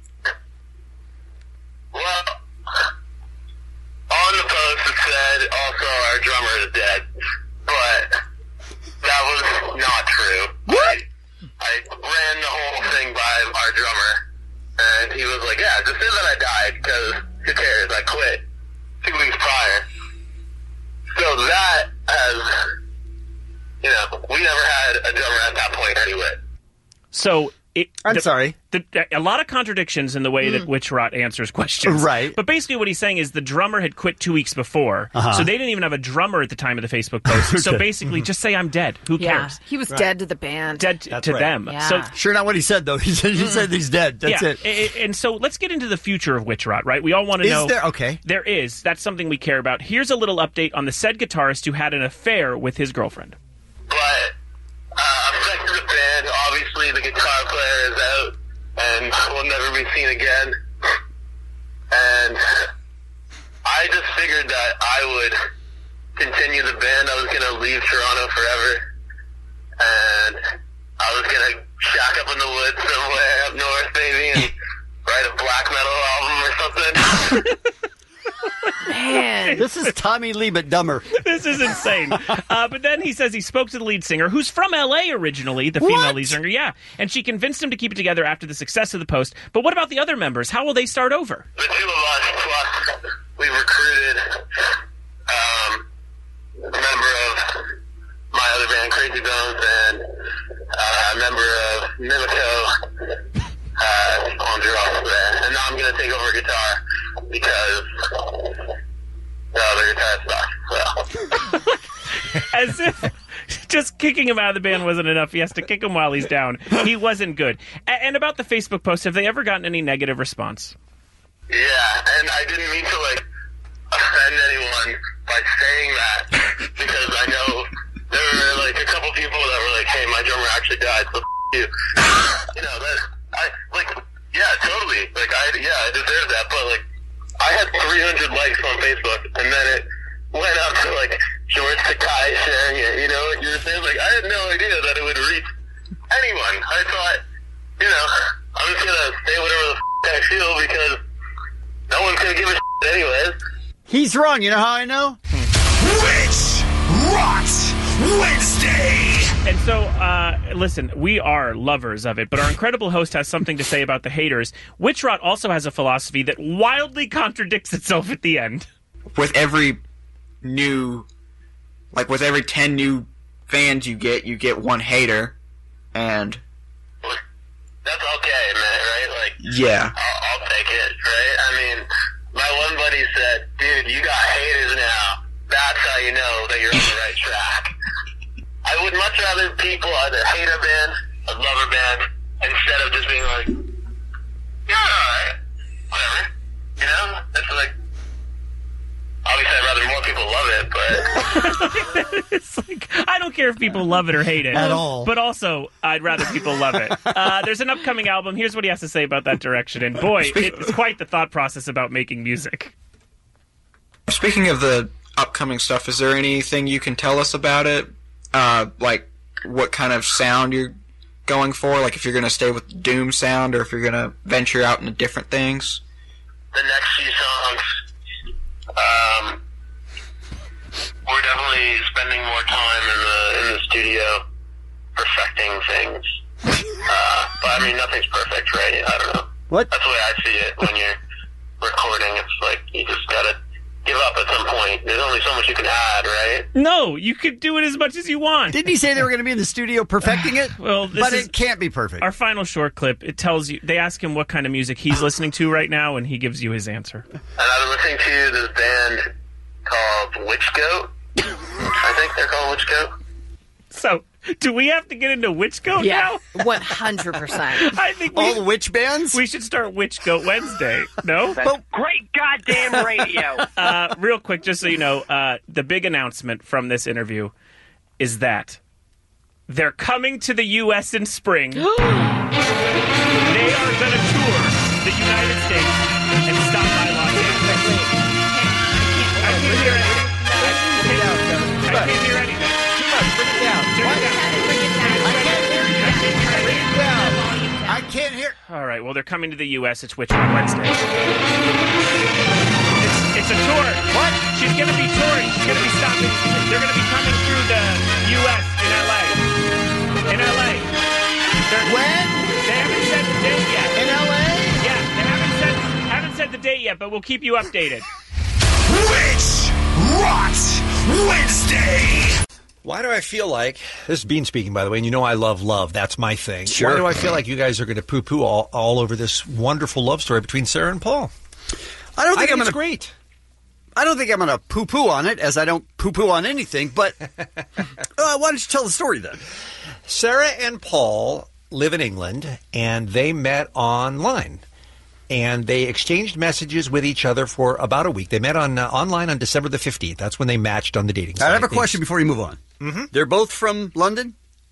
S15: Well, on the post it said also our drummer is dead, but that was not true. What? I ran the whole thing by our drummer, and he was like, yeah, just say that I died, because who cares, I quit 2 weeks prior. So that has, we never had a drummer at that point anyway.
S10: So
S8: I'm sorry.
S10: A lot of contradictions in the way that Witch Rot answers questions.
S8: Right.
S10: But basically what he's saying is the drummer had quit 2 weeks before, so they didn't even have a drummer at the time of the Facebook post. So basically, just say I'm dead. Who cares?
S1: He was dead to the band.
S10: Dead to them.
S1: Yeah.
S10: So
S8: Sure not what he said, though. He said he's dead. That's it.
S10: And so let's get into the future of Witch Rot, right? We all want to know.
S8: Is there? Okay.
S10: There is. That's something we care about. Here's a little update on the said guitarist who had an affair with his girlfriend.
S15: But affected the band, apparently the guitar player is out and will never be seen again. And I just figured that I would continue the band. I was going to leave Toronto forever. And I was going to shack up in the woods somewhere up north, baby, and write a black metal album or something.
S1: Man,
S8: this is Tommy Lee, but dumber.
S10: This is insane. But then he says he spoke to the lead singer, who's from L.A. originally, the female lead singer, yeah. And she convinced him to keep it together after the success of the post. But what about the other members? How will they start over?
S15: The two of us, plus we recruited a member of my other band, Crazy Bones, and a member of Mimico, on drums there. And now I'm going to take over guitar because the other guitar sucks. So.
S10: As if just kicking him out of the band wasn't enough. He has to kick him while he's down. He wasn't good. And about the Facebook post, have they ever gotten any negative response?
S15: Yeah, and I didn't mean to, offend anyone by saying that, because I know there were, a couple people that were like, hey, my drummer actually died, so you. Yeah, totally. I deserve that, but, I had 300 likes on Facebook, and then it went up to, George Takei sharing it, you know what you were saying? I had no idea that it would reach anyone. I thought, I'm just gonna say whatever the I feel, because no one's gonna give a anyways.
S8: He's wrong. You know how I know?
S5: Witch Rot Wednesday.
S10: And so, listen, we are lovers of it, but our incredible host has something to say about the haters. Witch Rot also has a philosophy that wildly contradicts itself at the end.
S14: With every new, with every 10 new fans you get one hater, and
S15: that's okay, man, right?
S14: Yeah.
S15: I'll take it, right? I mean, my one buddy said, dude, you got haters now. That's how you know that you're on the right track. I would much rather people either hate a band or love a band instead of just being like, yeah, alright, whatever. You know? It's obviously I'd rather more people love it, but...
S10: It's I don't care if people love it or hate it.
S8: At all.
S10: But also, I'd rather people love it. There's an upcoming album. Here's what he has to say about that direction. And boy, it's quite the thought process about making music.
S14: Speaking of the upcoming stuff, is there anything you can tell us about it? What kind of sound you're going for? If you're going to stay with the Doom sound, or if you're going to venture out into different things?
S15: The next few songs, we're definitely spending more time in the studio perfecting things. But I mean, nothing's perfect, right? I don't know.
S8: What?
S15: That's the way I see it. When you're recording, it's you just gotta give up at some point. There's only so much you can add, right?
S10: No, you could do it as much as you want.
S8: Didn't he say they were going to be in the studio perfecting it?
S10: Well,
S8: but it can't be perfect.
S10: Our final short clip, it tells you, they ask him what kind of music he's listening to right now, and he gives you his answer.
S15: And I've been listening to this band called Witch Goat. I think they're called Witch Goat.
S10: So, do we have to get into Witch Goat now?
S1: 100%.
S10: I think
S8: all the witch bands?
S10: We should start Witch Goat Wednesday. No?
S16: Great goddamn radio.
S10: Real quick, just so you know, the big announcement from this interview is that they're coming to the U.S. in spring. They are going to tour the United States and stop by Los Angeles. I can't hear anything. I can't hear anything.
S8: Bring it down. I can't hear.
S10: All right, well, they're coming to the U.S. It's Witch Rot Wednesday. It's a tour. What? She's going to be touring. She's going to be stopping. They're going to be coming through the U.S. in L.A. In L.A.
S8: When?
S10: They haven't said the date yet.
S8: In L.A.?
S10: Yeah, they haven't said the date yet, but we'll keep you updated.
S5: Witch Rot Wednesday.
S9: Why do I feel like, this is Bean speaking, by the way, and you know I love love. That's my thing.
S8: Sure.
S9: Why do I feel like you guys are going to poo-poo all over this wonderful love story between Sarah and Paul?
S8: I don't think I'm
S9: it's
S8: gonna,
S9: great.
S8: I don't think I'm going to poo-poo on it, as I don't poo-poo on anything, but why don't you tell the story then?
S9: Sarah and Paul live in England, and they met online. And they exchanged messages with each other for about a week. They met online on December the 15th. That's when they matched on the dating site.
S8: I have a question before you move on.
S9: Mm-hmm.
S8: They're both from London?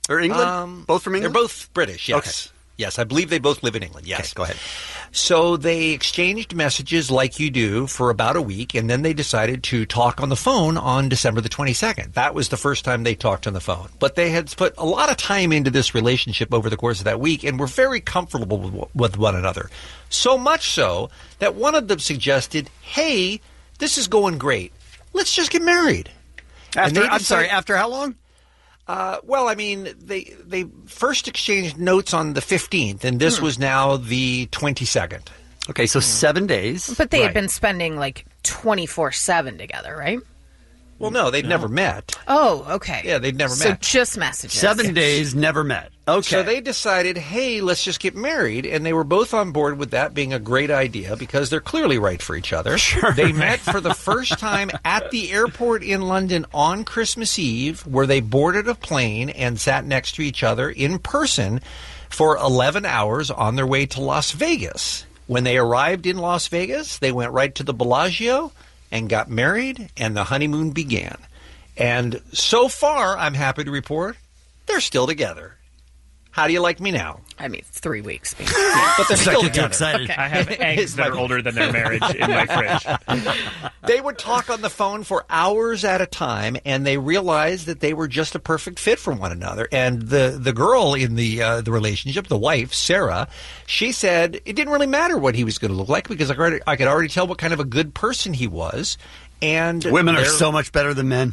S8: Or England? Both from England?
S9: They're both British, yes.
S8: Okay.
S9: Yes, I believe they both live in England, yes.
S8: Okay, go ahead.
S9: So they exchanged messages like you do for about a week, and then they decided to talk on the phone on December the 22nd. That was the first time they talked on the phone. But they had put a lot of time into this relationship over the course of that week and were very comfortable with one another. So much so that one of them suggested, hey, this is going great. Let's just get married.
S8: After how long?
S9: Well, I mean, they first exchanged notes on the 15th, and this was now the 22nd.
S8: Okay, so 7 days.
S1: But they had been spending like 24/7 together, right?
S9: Well, no, they'd never met.
S1: Oh, okay.
S9: Yeah, they'd never
S1: So
S9: met.
S1: just messages.
S8: 7 days, never met. Okay.
S9: So they decided, hey, let's just get married. And they were both on board with that being a great idea because they're clearly right for each other.
S8: Sure.
S9: They met for the first time at the airport in London on Christmas Eve, where they boarded a plane and sat next to each other in person for 11 hours on their way to Las Vegas. When they arrived in Las Vegas, they went right to the Bellagio and got married, and the honeymoon began. And so far, I'm happy to report, they're still together. How do you like me now?
S1: I mean, 3 weeks.
S9: But they're still together.
S10: Okay. I have eggs that are older than their marriage in my fridge.
S9: They would talk on the phone for hours at a time, and they realized that they were just a perfect fit for one another. And the girl in the relationship, the wife, Sarah, she said it didn't really matter what he was going to look like because I could already tell what kind of a good person he was. And
S8: women are so much better than men.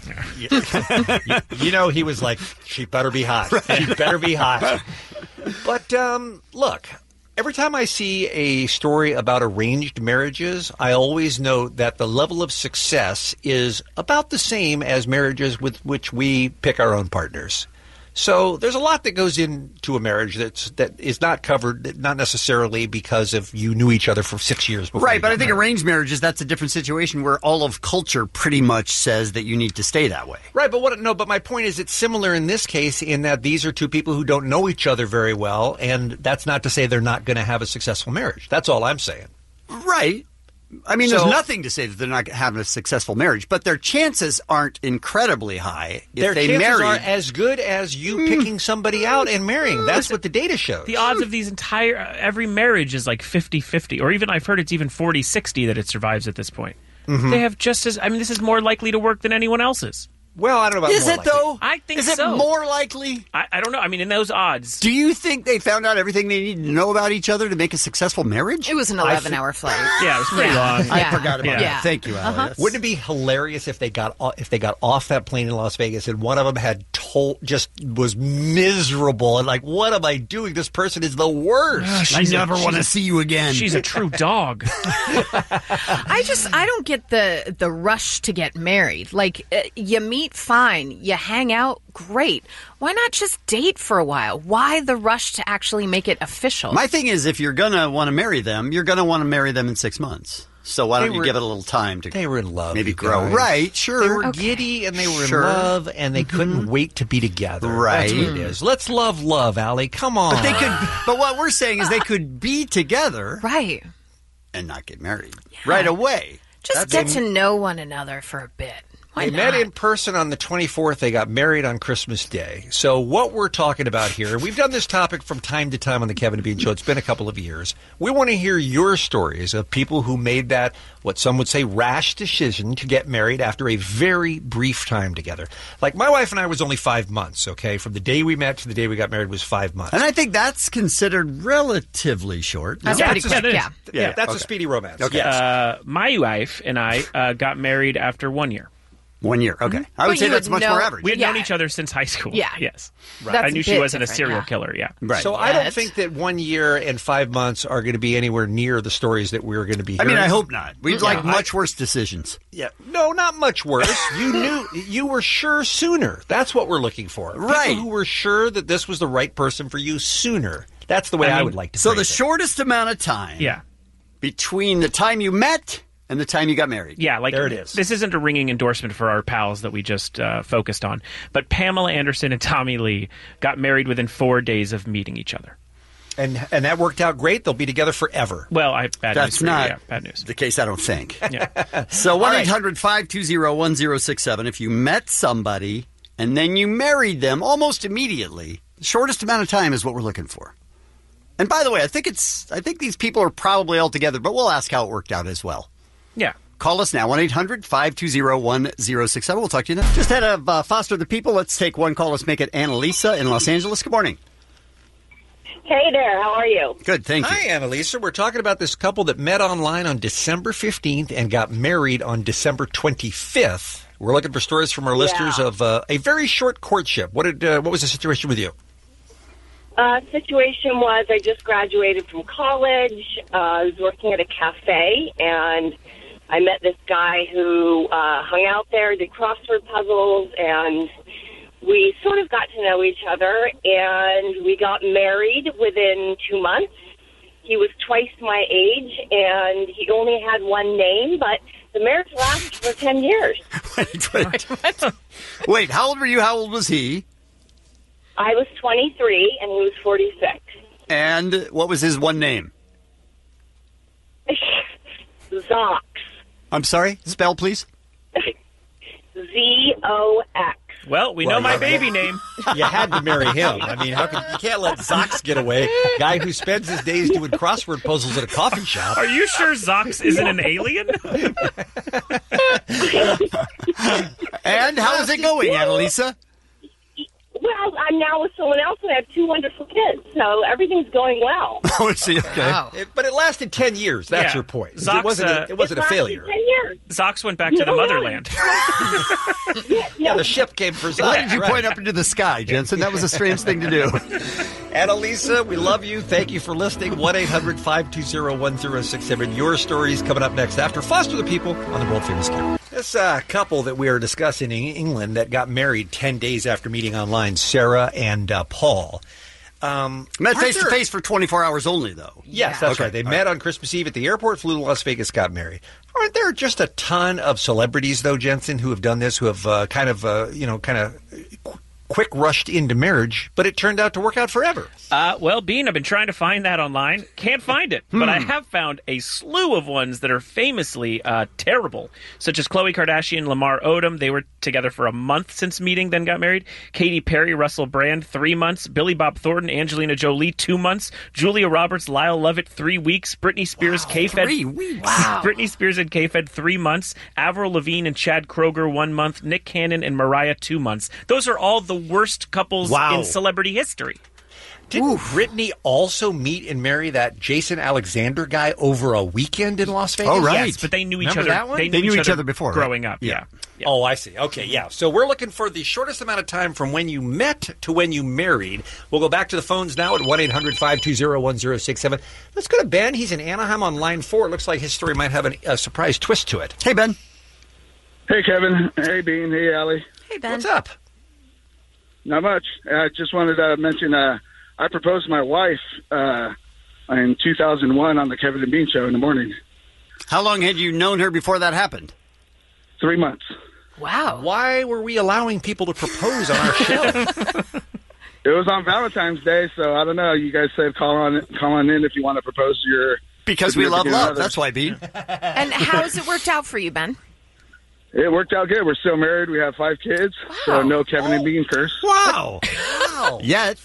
S9: You know, he was like, she better be hot. She better be hot. But look, every time I see a story about arranged marriages, I always note that the level of success is about the same as marriages with which we pick our own partners. So there's a lot that goes into a marriage that is not covered, not necessarily because of you knew each other for 6 years before.
S8: Right, but I think arranged marriages, that's a different situation where all of culture pretty much says that you need to stay that way.
S9: Right, but my point is it's similar in this case in that these are two people who don't know each other very well, and that's not to say they're not going to have a successful marriage. That's all I'm saying.
S8: Right. I mean, there's nothing to say that they're not having a successful marriage, but their chances aren't incredibly high if
S9: their
S8: they
S9: chances
S8: marry.
S9: are as good as you picking somebody out and marrying. That's what the data shows.
S10: The odds of these every marriage is like 50-50, or even I've heard it's even 40-60 that it survives at this point.
S9: Mhm.
S10: They have just as, I mean, this is more likely to work than anyone else's.
S9: Well, I don't know about
S8: Is
S9: more
S8: it,
S9: likely.
S8: though?
S10: I think
S8: Is it
S10: so.
S8: more likely?
S10: I don't know. I mean, in those odds.
S8: Do you think they found out everything they needed to know about each other to make a successful marriage?
S1: It was an 11-hour flight.
S10: Yeah, it was pretty long.
S8: I forgot about
S1: Yeah.
S8: that. Thank you, Allie. That's-
S9: Wouldn't it be hilarious if they got off that plane in Las Vegas and one of them had just was miserable and like, what am I doing? This person is the worst.
S8: I never want to see you again.
S10: She's a true dog.
S1: I don't get the rush to get married. Like, you meet, fine. You hang out, great. Why not just date for a while? Why the rush to actually make it official?
S8: My thing is, if you're going to want to marry them, you're going to want to marry them in 6 months. So why don't you give it a little time to
S9: They were in love.
S8: maybe
S9: you
S8: grow?
S9: guys.
S8: Right, sure.
S9: They were giddy and they were
S8: Sure.
S9: in love and they couldn't wait to be together.
S8: Right.
S9: That's what it is. Let's love, Allie. Come on.
S8: But they could. But what we're saying is they could be together,
S1: right,
S8: and not get married right away.
S1: Just get to know one another for a bit. Why
S9: They
S1: not?
S9: met in person on the 24th. They got married on Christmas Day. So what we're talking about here, we've done this topic from time to time on the Kevin and Bean Show. It's been a couple of years. We want to hear your stories of people who made that, what some would say, rash decision to get married after a very brief time together. Like my wife and I was only 5 months, okay? From the day we met to the day we got married was 5 months.
S8: And I think that's considered relatively short.
S1: That's
S10: Yeah,
S1: pretty quick,
S10: that is.
S1: yeah.
S9: Yeah, that's
S8: okay.
S9: a speedy romance.
S8: Okay.
S9: Yes.
S10: My wife and I got married after 1 year.
S8: 1 year. Okay. I would
S1: But
S8: say
S1: you
S8: that's
S1: would
S8: much more
S1: know-
S8: average.
S10: We had
S1: Yeah.
S10: known each other since high school.
S1: Yeah.
S10: Yes.
S1: That's
S10: I knew
S1: a
S10: she
S1: bit
S10: wasn't a
S1: different,
S10: serial
S1: yeah.
S10: killer. Yeah.
S8: Right.
S9: So I don't
S1: Yet.
S9: think that 1 year and 5 months are going to be anywhere near the stories that we're going to be
S8: I
S9: hearing.
S8: mean, I hope not. We'd like much worse decisions.
S9: Yeah. No, not much worse. You were sure sooner. That's what we're looking for.
S8: Right.
S9: People who were sure that this was the right person for you sooner. That's the way I would like to
S8: So the
S9: phrase it.
S8: shortest amount of time
S10: Yeah.
S8: between the time you met and the time you got married.
S10: Yeah, like
S9: There it is.
S10: This isn't a ringing endorsement for our pals that we just focused on, but Pamela Anderson and Tommy Lee got married within 4 days of meeting each other.
S9: And that worked out great. They'll be together forever.
S10: Well, I have bad news
S8: That's
S10: for you.
S8: not
S10: Yeah, bad news.
S8: the case, I don't think.
S10: Yeah.
S8: So
S9: right.
S8: 1-800-520-1067. If you met somebody and then you married them almost immediately, Shortest amount of time is what we're looking for. And by the way, I think these people are probably all together, but we'll ask how it worked out as well.
S10: Yeah.
S8: Call us now, 1-800-520-1067. We'll talk to you now. Just had to foster the people. Let's take one call. Let's make it Annalisa in Los Angeles. Good morning.
S7: Hey there, how are you?
S8: Good, thank you.
S9: Hi, Annalisa. We're talking about this couple that met online on December 15th and got married on December 25th. We're looking for stories from our listeners of a very short courtship. What was the situation with you?
S7: Situation was I just graduated from college. I was working at a cafe, and I met this guy who hung out there, did crossword puzzles, and we sort of got to know each other, and we got married within 2 months. He was twice my age, and he only had one name, but the marriage lasted for 10 years.
S8: Wait, how old were you? How old was he?
S7: I was 23, and he was 46.
S8: And what was his one name?
S7: Zox.
S8: I'm sorry? Spell, please.
S7: Z-O-X.
S10: Well, we know my baby name.
S9: You had to marry him. I mean, you can't let Zox get away. Guy who spends his days doing crossword puzzles at a coffee shop.
S10: Are you sure Zox isn't an alien?
S8: And how is it going, Annalisa?
S7: Well, I'm now with someone else, and I have 2 wonderful kids, so everything's going well.
S8: Oh, see, okay.
S10: Wow.
S9: But it lasted 10 years. That's your point.
S10: Zox,
S9: it wasn't a failure.
S7: 10 years.
S10: Zox went back to the motherland.
S9: Yeah, the ship came for Zox.
S8: Why did you
S9: right.
S8: point up into the sky, Jensen? That was a strange thing to do.
S9: Annalisa, we love you. Thank you for listening. 1-800-520-1067. Your stories coming up next after Foster the People on the World Famous Carol. This couple that we are discussing in England that got married 10 days after meeting online, Sarah and Paul.
S8: Met face-to-face for 24 hours only, though.
S9: Yes, that's right. They met on Christmas Eve at the airport, flew to Las Vegas, got married. Aren't there just a ton of celebrities, though, Jensen, who have done this, who have kind of quick rushed into marriage, but it turned out to work out forever?
S10: Well, Bean, I've been trying to find that online. Can't find it. But I have found a slew of ones that are famously terrible, such as Khloe Kardashian, Lamar Odom. They were together for a month since meeting, then got married. Katy Perry, Russell Brand, 3 months. Billy Bob Thornton, Angelina Jolie, 2 months. Julia Roberts, Lyle Lovett, 3 weeks. Britney Spears, K-Fed.
S8: 3 weeks?
S10: Wow. Britney Spears and K-Fed, 3 months. Avril Lavigne and Chad Kroger, 1 month. Nick Cannon and Mariah, 2 months. Those are all the worst couples in celebrity history.
S9: Didn't Britney also meet and marry that Jason Alexander guy over a weekend in Las Vegas?
S8: Oh, right.
S10: Yes, but they knew each
S9: Remember
S10: other.
S9: that one?
S10: They knew each other
S8: before,
S10: growing
S8: right?
S10: up. Yeah.
S9: Oh, I see. Okay, yeah. So we're looking for the shortest amount of time from when you met to when you married. We'll go back to the phones now at 1-800-520-1067. Let's go to Ben. He's in Anaheim on line 4. It looks like his story might have a surprise twist to it.
S8: Hey, Ben.
S17: Hey, Kevin. Hey, Bean. Hey, Allie.
S1: Hey, Ben.
S9: What's up?
S17: Not much. I just wanted to mention I proposed to my wife in 2001 on the Kevin and Bean show in the morning.
S8: How long had you known her before that happened?
S17: 3 months.
S1: Wow.
S9: Why were we allowing people to propose on our show?
S17: It was on Valentine's Day, so I don't know. You guys said call on in if you want to propose to your...
S8: Because we love
S17: significant
S8: love.
S17: other.
S8: That's why, Bean.
S1: And how has it worked out for you, Ben?
S17: It worked out good. We're still married. We have 5 kids, so no Kevin and Bean curse.
S8: Wow. Yet.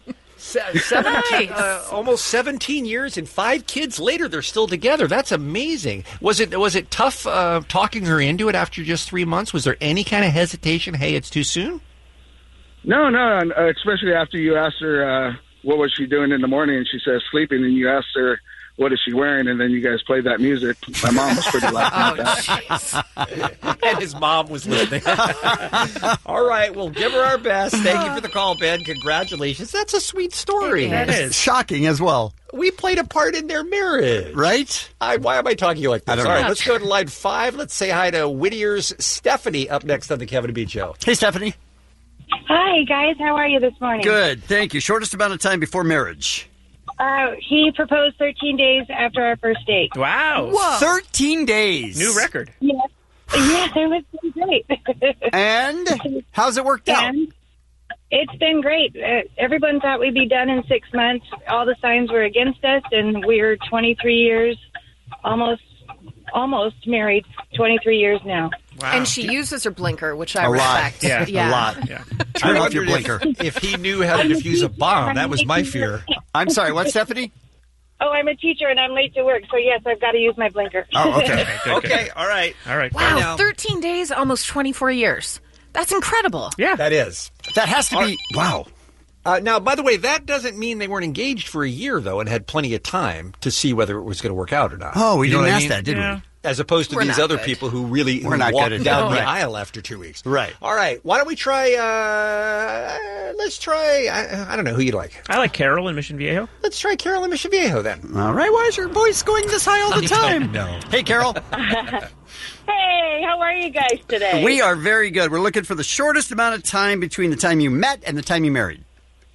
S9: Almost 17 years and 5 kids later, they're still together. That's amazing. Was it tough talking her into it after just 3 months? Was there any kind of hesitation? Hey, it's too soon?
S17: No, especially after you asked her what was she doing in the morning, and she says sleeping, and you asked her what is she wearing, and then you guys played that music. My mom was pretty loud about that.
S9: And his mom was listening. All right, we'll give her our best. Thank you for the call, Ben. Congratulations. That's a sweet story.
S10: That is.
S8: Shocking as well.
S9: We played a part in their marriage.
S8: Right?
S9: Why am I talking like this?
S8: I don't
S9: All
S8: know.
S9: right, let's go to line 5. Let's say hi to Whittier's Stephanie up next on the Kevin and Bean Show.
S8: Hey, Stephanie.
S18: Hi, guys. How are you this morning?
S8: Good. Thank you. Shortest amount of time before marriage.
S18: He proposed 13 days after our first date.
S10: Wow.
S1: Whoa.
S8: 13 days.
S10: New record.
S18: Yes. Yeah, it was great.
S8: And how's it worked out?
S18: And it's been great. Everyone thought we'd be done in 6 months. All the signs were against us, and we're 23 years, almost almost married 23 years now.
S1: And she uses her blinker, which I
S8: A lot.
S1: respect.
S8: Yeah, a lot.
S10: Yeah.
S8: Turn
S9: I
S8: off your
S9: wondered
S8: blinker.
S9: If he knew how to defuse a bomb, that was my fear.
S8: I'm sorry, what, Stephanie?
S18: Oh, I'm a teacher and I'm late to work, so yes, I've got to use my blinker.
S8: Oh, okay.
S9: Okay, all right.
S10: All right.
S1: Wow, 13 days, almost 24 years. That's incredible.
S10: Yeah.
S9: That is.
S8: That has to be, wow.
S9: Now, by the way, that doesn't mean they weren't engaged for a year, though, and had plenty of time to see whether it was going to work out or not.
S8: Oh, we
S9: You know
S8: didn't
S9: what I
S8: ask
S9: mean?
S8: that, did we?
S9: As opposed to
S1: We're
S9: these
S1: not
S9: other
S1: good.
S9: people who really
S8: We're not
S9: walked
S8: good at
S9: down
S8: that.
S9: the
S8: Right.
S9: aisle after 2 weeks.
S8: Right.
S9: All right. Why don't we try, let's try, I don't know who you like.
S10: I like Carol in Mission Viejo.
S9: Let's try Carol and Mission Viejo then.
S8: All right, why is your voice going this high all the time?
S9: No.
S8: Hey, Carol.
S18: Hey, how are you guys today?
S8: We are very good. We're looking for the shortest amount of time between the time you met and the time you married.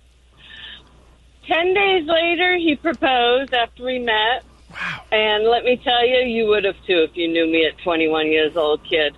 S18: 10 days later, he proposed after we met. Wow. And let me tell you, you would have too if you knew me at 21 years old, kid.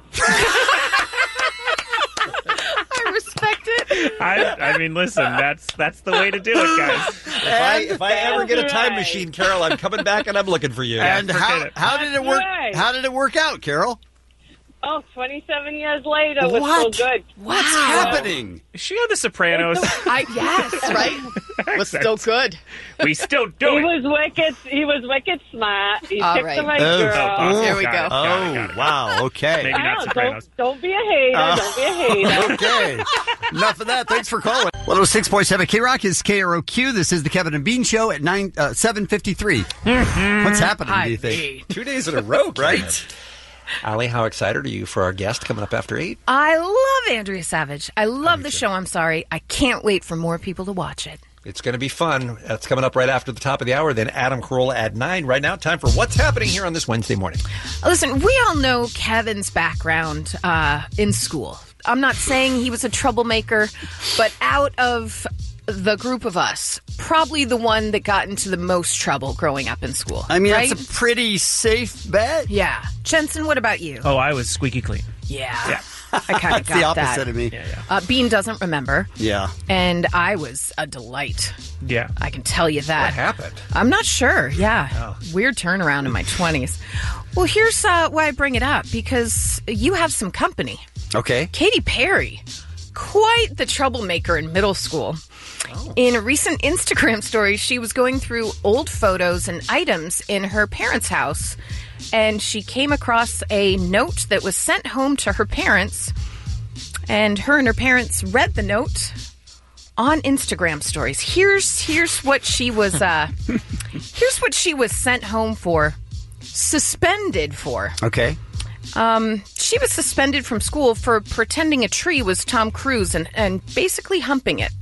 S1: I respect it.
S10: I mean, listen, that's the way to do it, guys.
S9: If I ever get a time machine, Carol, I'm coming back and I'm looking for you.
S8: And
S10: forget it.
S8: how did it work?
S18: Right.
S8: How did it work out, Carol?
S18: Oh, 27 years later was
S8: What?
S18: so good.
S8: What's happening?
S10: Is she on The Sopranos?
S1: Yes, right? Was still good.
S10: We still do it.
S18: He was wicked smart. He
S1: All
S18: picked
S1: right.
S18: the right
S8: Oh.
S18: girl.
S8: Oh.
S1: There we
S10: Got
S1: go.
S10: it, got it.
S8: Wow. Okay.
S10: Maybe
S18: I
S10: not
S18: know,
S10: Sopranos.
S18: don't be a hater. Don't be a hater.
S8: Okay. Enough of that. Thanks for calling. 106.7 K-Rock is KROQ. This is the Kevin and Bean Show at 7:53. What's happening, do you think?
S9: 2 days in a row,
S8: Right?
S9: Allie, how excited are you for our guest coming up after 8?
S1: I love Andrea Savage. I love the show. I'm sorry. I can't wait for more people to watch it.
S9: It's going to be fun. That's coming up right after the top of the hour. Then Adam Carolla at 9. Right now, time for What's Happening here on this Wednesday morning.
S1: Listen, we all know Kevin's background in school. I'm not saying he was a troublemaker, but out of the group of us, probably the one that got into the most trouble growing up in school.
S8: I mean,
S1: right?
S8: that's a pretty safe bet.
S1: Yeah. Jensen, what about you?
S10: Oh, I was squeaky clean.
S1: Yeah. I kind of
S8: That's
S1: got
S8: the opposite
S1: that.
S8: of me.
S1: Bean doesn't remember.
S8: Yeah.
S1: And I was a delight.
S10: Yeah.
S1: I can tell you that.
S9: What happened?
S1: I'm not sure. Yeah. Weird turnaround in my 20s. Well, here's why I bring it up, because you have some company.
S8: Okay.
S1: Katy Perry, quite the troublemaker in middle school. In a recent Instagram story, she was going through old photos and items in her parents' house, and she came across a note that was sent home to her parents, and her parents read the note on Instagram stories. Here's what she was here's what she was sent home for, suspended for.
S8: Okay.
S1: She was suspended from school for pretending a tree was Tom Cruise and basically humping it.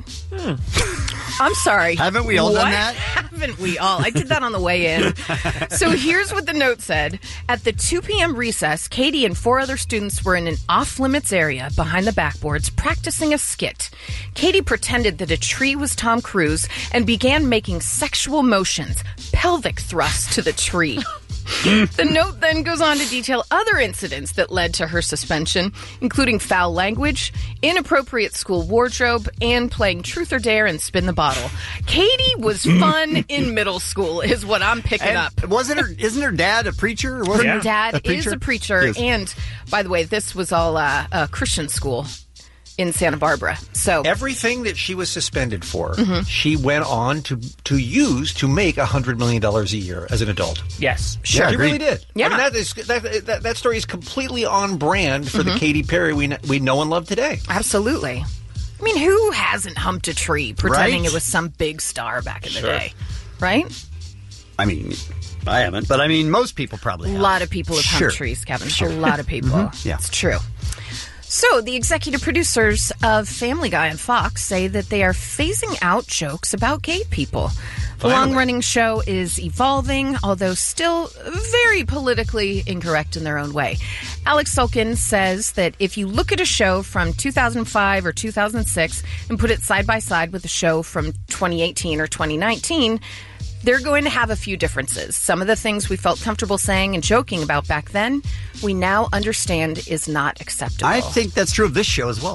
S1: I'm sorry.
S8: Haven't we all done
S1: What?
S8: that?
S1: Haven't we all? I did that on the way in. So here's what the note said. At the 2 p.m. recess, Katie and 4 other students were in an off-limits area behind the backboards practicing a skit. Katie pretended that a tree was Tom Cruise and began making sexual motions, pelvic thrusts to the tree. The note then goes on to detail other incidents that led to her suspension, including foul language, inappropriate school wardrobe, and playing truth or dare and spin the bottle. Katie was fun in middle school, is what I'm picking up.
S8: Isn't her dad a preacher? Or
S1: Her dad is a preacher,
S8: Yes.
S1: and by the way, this was all a Christian school in Santa Barbara. So
S9: everything that she was suspended for,
S1: Mhm.
S9: she went on to use to make $100 million a year as an adult.
S10: Yes.
S9: She really did.
S1: Yeah.
S9: I mean, that story is completely on brand for the
S1: Mhm.
S9: Katy Perry we know and love today.
S1: Absolutely. I mean, who hasn't humped a tree pretending
S8: Right?
S1: it was some big star back in the
S8: Sure.
S1: day? Right?
S8: I mean, I haven't, but I mean, most people probably
S1: A
S8: have.
S1: lot of people have
S8: Sure.
S1: humped trees, Kevin.
S8: Sure.
S1: A lot of people.
S8: Mhm. Yeah.
S1: It's true. So, the executive producers of Family Guy and Fox say that they are phasing out jokes about gay people. The
S19: Finally.
S1: long-running show is evolving, although still very politically incorrect in their own way. Alex Sulkin says that if you look at a show from 2005 or 2006 and put it side by side with a show from 2018 or 2019, they're going to have a few differences. Some of the things we felt comfortable saying and joking about back then, we now understand is not acceptable.
S8: I think that's true of this show as well.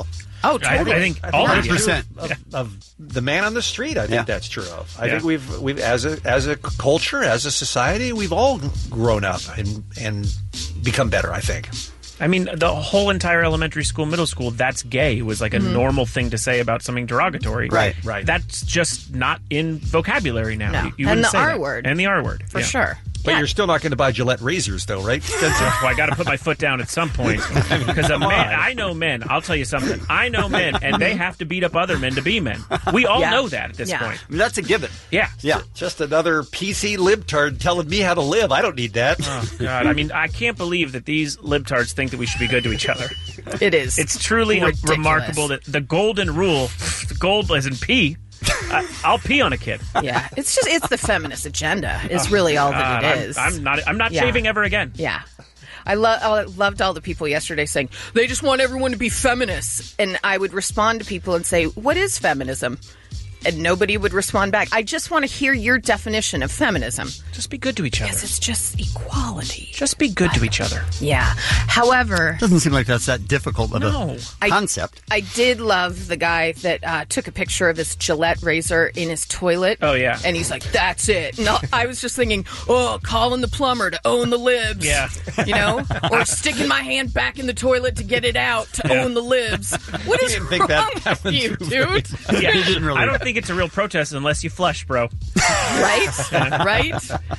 S1: Oh,
S9: I
S1: totally.
S9: think all 100% of the man on the street. I think that's true of. I think we've as a culture, as a society, we've all grown up and become better. I think.
S10: I mean, the whole entire elementary school, middle school, that's gay was like a normal thing to say about something derogatory.
S9: Right.
S10: That's just not in vocabulary now.
S1: No.
S10: You
S1: And
S10: wouldn't
S1: the
S10: say
S1: R
S10: that.
S1: word.
S10: And the R word.
S1: For sure.
S9: But you're still not going to buy Gillette razors, though, right?
S10: Well, I got to put my foot down at some point because I know men. I'll tell you something. I know men, and they have to beat up other men to be men. We all know that at this point.
S8: I mean, that's a given.
S10: Yeah.
S9: Just another PC libtard telling me how to live. I don't need that.
S10: Oh, God. I mean, I can't believe that these libtards think that we should be good to each other.
S1: It is.
S10: It's truly
S1: ridiculous.
S10: Remarkable that the golden rule, gold as in pee, I'll pee on a kid.
S1: Yeah, it's the feminist agenda is really all that
S10: God,
S1: it is.
S10: I'm not shaving ever again.
S1: Yeah. I loved all the people yesterday saying, they just want everyone to be feminists. And I would respond to people and say, what is feminism? And nobody would respond back. I just want to hear your definition of feminism.
S10: Just be good to each other.
S1: Yes, it's just equality.
S10: Just be good to each other.
S1: Yeah. However...
S8: Doesn't seem like that's that difficult of a concept.
S1: I did love the guy that took a picture of his Gillette razor in his toilet.
S10: Oh, yeah.
S1: And he's like, that's it. No, I was just thinking, calling the plumber to own the libs.
S10: Yeah.
S1: You know? Or sticking my hand back in the toilet to get it out to own the libs. What is wrong with you, dude?
S10: Yeah. I don't think it's a real protest unless you flush, bro.
S1: Right? Right?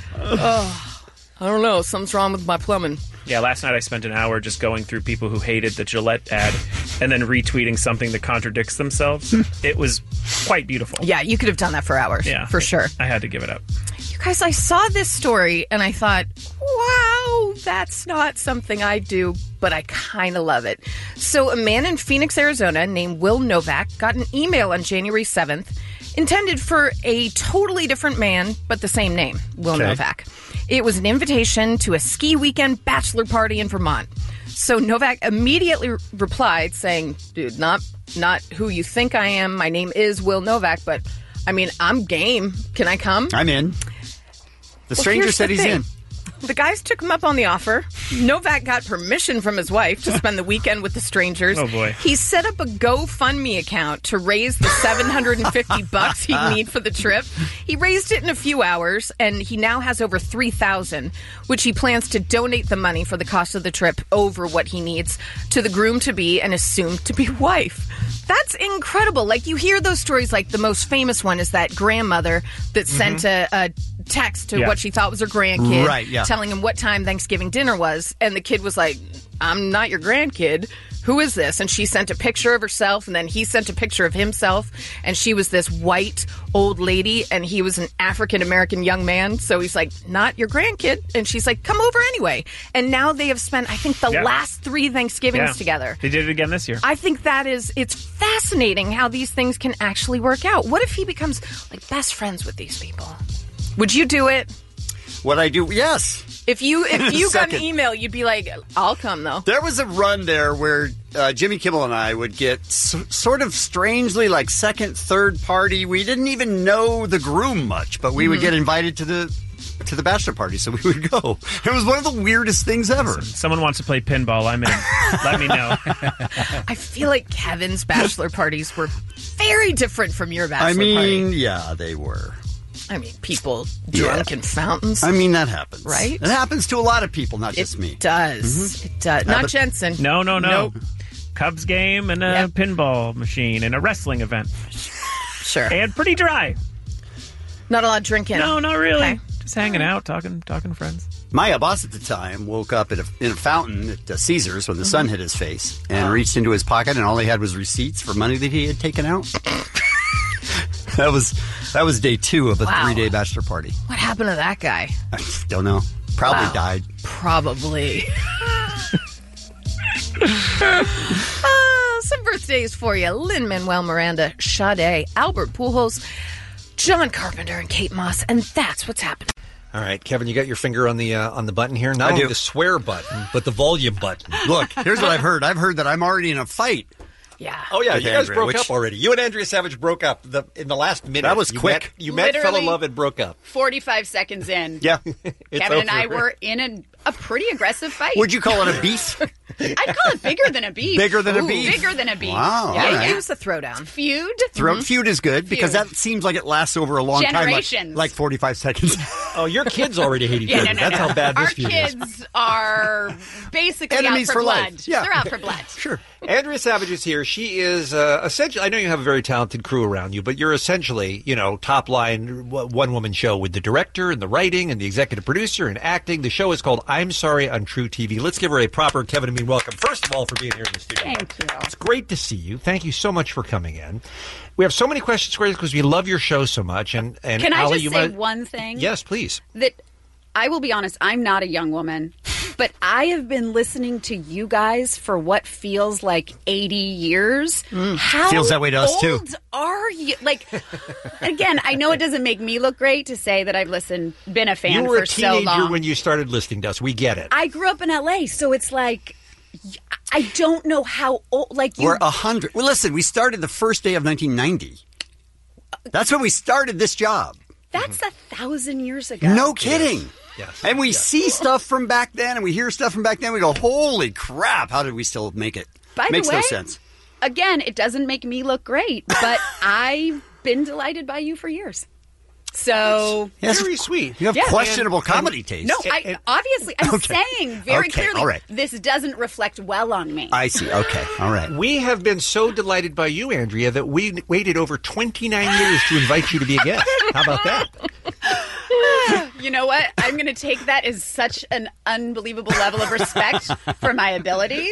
S1: Oh, I don't know. Something's wrong with my plumbing.
S10: Yeah, last night I spent an hour just going through people who hated the Gillette ad and then retweeting something that contradicts themselves. It was quite beautiful.
S1: Yeah, you could have done that for hours.
S10: Yeah.
S1: For sure.
S10: I had to give it up.
S1: You guys, I saw this story and I thought, wow, that's not something I do, but I kind of love it. So a man in Phoenix, Arizona named Will Novak got an email on January 7th intended for a totally different man, but the same name, Will Novak. It was an invitation to a ski weekend bachelor party in Vermont. So Novak immediately replied saying, dude, not who you think I am. My name is Will Novak, but I mean, I'm game. Can I come?
S8: I'm in. The stranger said he's in.
S1: The guys took him up on the offer. Novak got permission from his wife to spend the weekend with the strangers.
S10: Oh, boy.
S1: He set up a GoFundMe account to raise the $750 he'd need for the trip. He raised it in a few hours, and he now has over $3,000, which he plans to donate the money for the cost of the trip over what he needs to the groom-to-be and his soon-to-be wife. That's incredible. Like, you hear those stories, like the most famous one is that grandmother that sent a text to what she thought was her grandkid,
S8: Right, yeah.
S1: telling him what time Thanksgiving dinner was, and the kid was like, I'm not your grandkid. Who is this? And she sent a picture of herself, and then he sent a picture of himself, and she was this white old lady, and he was an African-American young man, so he's like, not your grandkid. And she's like, come over anyway. And now they have spent, I think, the last 3 Thanksgivings together.
S10: They did it again this year.
S1: I think it's fascinating how these things can actually work out. What if he becomes, like, best friends with these people? Would you do it?
S8: What I do? Yes.
S1: If you got an
S8: Second.
S1: email, you'd be like, I'll come, though.
S8: There was a run there where Jimmy Kimmel and I would get sort of strangely like second, third party. We didn't even know the groom much, but we would get invited to the bachelor party, so we would go. It was one of the weirdest things ever.
S10: Someone wants to play pinball. I'm in. Let me know.
S1: I feel like Kevin's bachelor parties were very different from your bachelor party.
S8: Yeah, they were.
S1: I mean, people drunk in fountains.
S8: I mean, that happens.
S1: Right?
S8: It happens to a lot of people, not just me.
S1: It does. It does. Not Jensen.
S10: No.
S1: Nope.
S10: Cubs game and a pinball machine and a wrestling event.
S1: Sure.
S10: And pretty dry.
S1: Not a lot of drinking.
S10: No, not really.
S1: Okay.
S10: Just hanging out, talking friends.
S8: My boss at the time woke up in a fountain at Caesars when the sun hit his face and reached into his pocket, and all he had was receipts for money that he had taken out. That was day 2 of a 3-day bachelor party.
S1: What happened to that guy?
S8: I don't know. Probably died.
S1: Probably. Some birthdays for you. Lin-Manuel Miranda, Sade, Albert Pujols, John Carpenter, and Kate Moss. And that's what's happening.
S9: All right, Kevin, you got your finger on the button here. Not only the swear button, but the volume button.
S8: Look, here's what I've heard. I've heard that I'm already in a fight.
S1: Yeah.
S9: Oh, yeah,
S8: with
S9: you guys
S8: Andrea,
S9: broke up already. You and Andrea Savage broke up in the last minute.
S8: That was quick.
S9: You met, fell in
S19: Literally
S9: love, and broke up.
S19: 45 seconds in.
S8: Yeah.
S19: Kevin and I were in a pretty aggressive fight.
S8: Would you call it a beef?
S19: I'd call it bigger than a beef.
S8: Bigger than a beef?
S19: Bigger than a beef.
S8: Wow,
S19: Yeah,
S8: all right.
S1: It was a throwdown.
S19: Feud.
S8: Feud is good because
S19: Feud.
S8: that seems like it lasts over a long time,
S19: Generations.
S8: like 45 seconds.
S9: Oh, your kids already hate each
S19: Yeah,
S9: other.
S19: no,
S9: That's how bad
S19: Our
S9: this feud is.
S19: kids are basically
S9: Enemies
S19: out for
S9: for
S19: blood.
S9: life. Yeah.
S19: They're out for blood.
S8: Sure.
S9: Andrea Savage is here. She is essentially, I know you have a very talented crew around you, but you're essentially, top line one woman show with the director and the writing and the executive producer and acting. The show is called I'm Sorry on True TV. Let's give her a proper Kevin and Bean welcome. First of all, for being here in the studio.
S19: Thank you.
S9: It's great to see you. Thank you so much for coming in. We have so many questions for you because we love your show so much. And
S19: Can I
S9: Ali,
S19: just
S9: you
S19: say
S9: might...
S19: one thing?
S9: Yes, please.
S19: That I will be honest, I'm not a young woman, but I have been listening to you guys for what feels like 80 years. How
S8: Feels that way to us, too.
S19: old are you? Like, again, I know it doesn't make me look great to say that I've been a fan
S9: You were
S19: for
S9: a
S19: so
S9: teenager
S19: long.
S9: when you started listening to us. We get it.
S19: I grew up in LA, so it's like I don't know how old. Like you,
S8: We're 100. Well, listen, we started the first day of 1990. That's when we started this job.
S19: that's 1,000 years ago.
S8: No kidding.
S9: Yes.
S8: And we see stuff from back then, and we hear stuff from back then. We go, holy crap, how did we still make it?
S19: By
S8: Makes
S19: the way,
S8: no sense.
S19: Again, it doesn't make me look great, but I've been delighted by you for years. So
S8: Yes,
S9: very sweet.
S8: You have
S19: Yeah.
S8: questionable comedy taste.
S19: No, I'm
S8: Okay.
S19: saying very
S8: Okay,
S19: clearly
S8: all right.
S19: this doesn't reflect well on me.
S8: I see. Okay. All right.
S9: We have been so delighted by you, Andrea, that we waited over 29 years to invite you to be a guest. How about that?
S19: You know what? I'm going to take that as such an unbelievable level of respect for my abilities.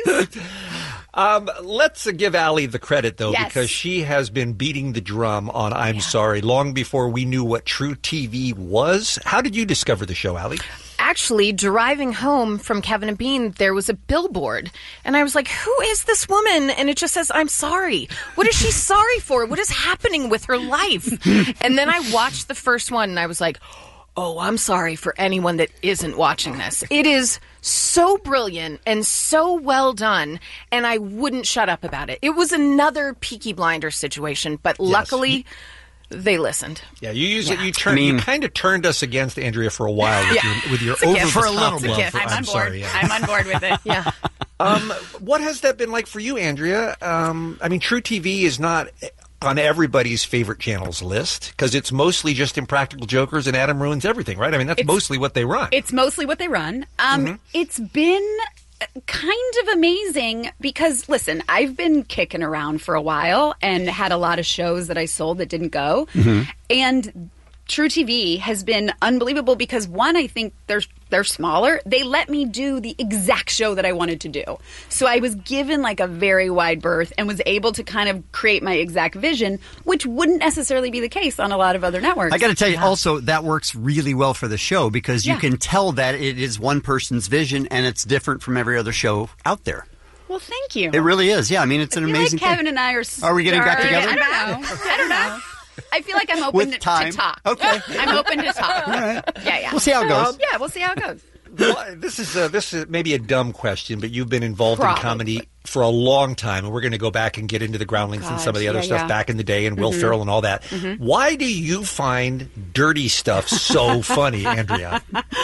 S9: Let's give Ali the credit, though,
S19: Yes.
S9: because she has been beating the drum on I'm Sorry long before we knew what True TV was. How did you discover the show, Ali?
S1: Actually, driving home from Kevin and Bean, there was a billboard. And I was like, who is this woman? And it just says, I'm sorry. What is she sorry for? What is happening with her life? And then I watched the first one and I was like, oh, I'm sorry for anyone that isn't watching this. It is so brilliant and so well done, and I wouldn't shut up about it. It was another Peaky Blinders situation, but luckily they listened.
S9: Yeah, you used it. You kind of turned us against Andrea for a while with your
S1: It's a
S9: over
S1: gift.
S9: the
S1: For a
S9: top
S1: little
S9: love
S1: bit.
S9: for
S19: I'm on board.
S9: Sorry. Yeah.
S19: I'm on board with it.
S1: Yeah.
S9: What has that been like for you, Andrea? I mean, True TV is not on everybody's favorite channels list because it's mostly just Impractical Jokers and Adam Ruins Everything, right? I mean, that's mostly what they run.
S19: It's mostly what they run. It's been kind of amazing because, listen, I've been kicking around for a while and had a lot of shows that I sold that didn't go. And True TV has been unbelievable because, one, I think they're smaller. They let me do the exact show that I wanted to do. So I was given like a very wide berth and was able to kind of create my exact vision, which wouldn't necessarily be the case on a lot of other networks.
S8: I got to tell you, also, that works really well for the show because you
S19: Yeah.
S8: can tell that it is one person's vision and it's different from every other show out there.
S19: Well, thank you.
S8: It really is. Yeah, I mean, it's an
S19: I feel
S8: amazing
S19: like Kevin
S8: thing.
S19: and I
S8: Are we getting back together?
S19: I don't know. I don't know. I feel like I'm open
S8: With
S19: to
S8: time.
S19: talk.
S8: Okay.
S19: I'm open to talk.
S8: All right.
S19: Yeah.
S8: We'll see how it goes.
S19: Yeah, we'll see how it goes.
S9: Well, this is maybe a dumb question, but you've been involved
S19: Probably.
S9: in comedy for a long time, and we're going to go back and get into the Groundlings and some of the other stuff back in the day, and Will Ferrell and all that. Why do you find dirty stuff so funny, Andrea?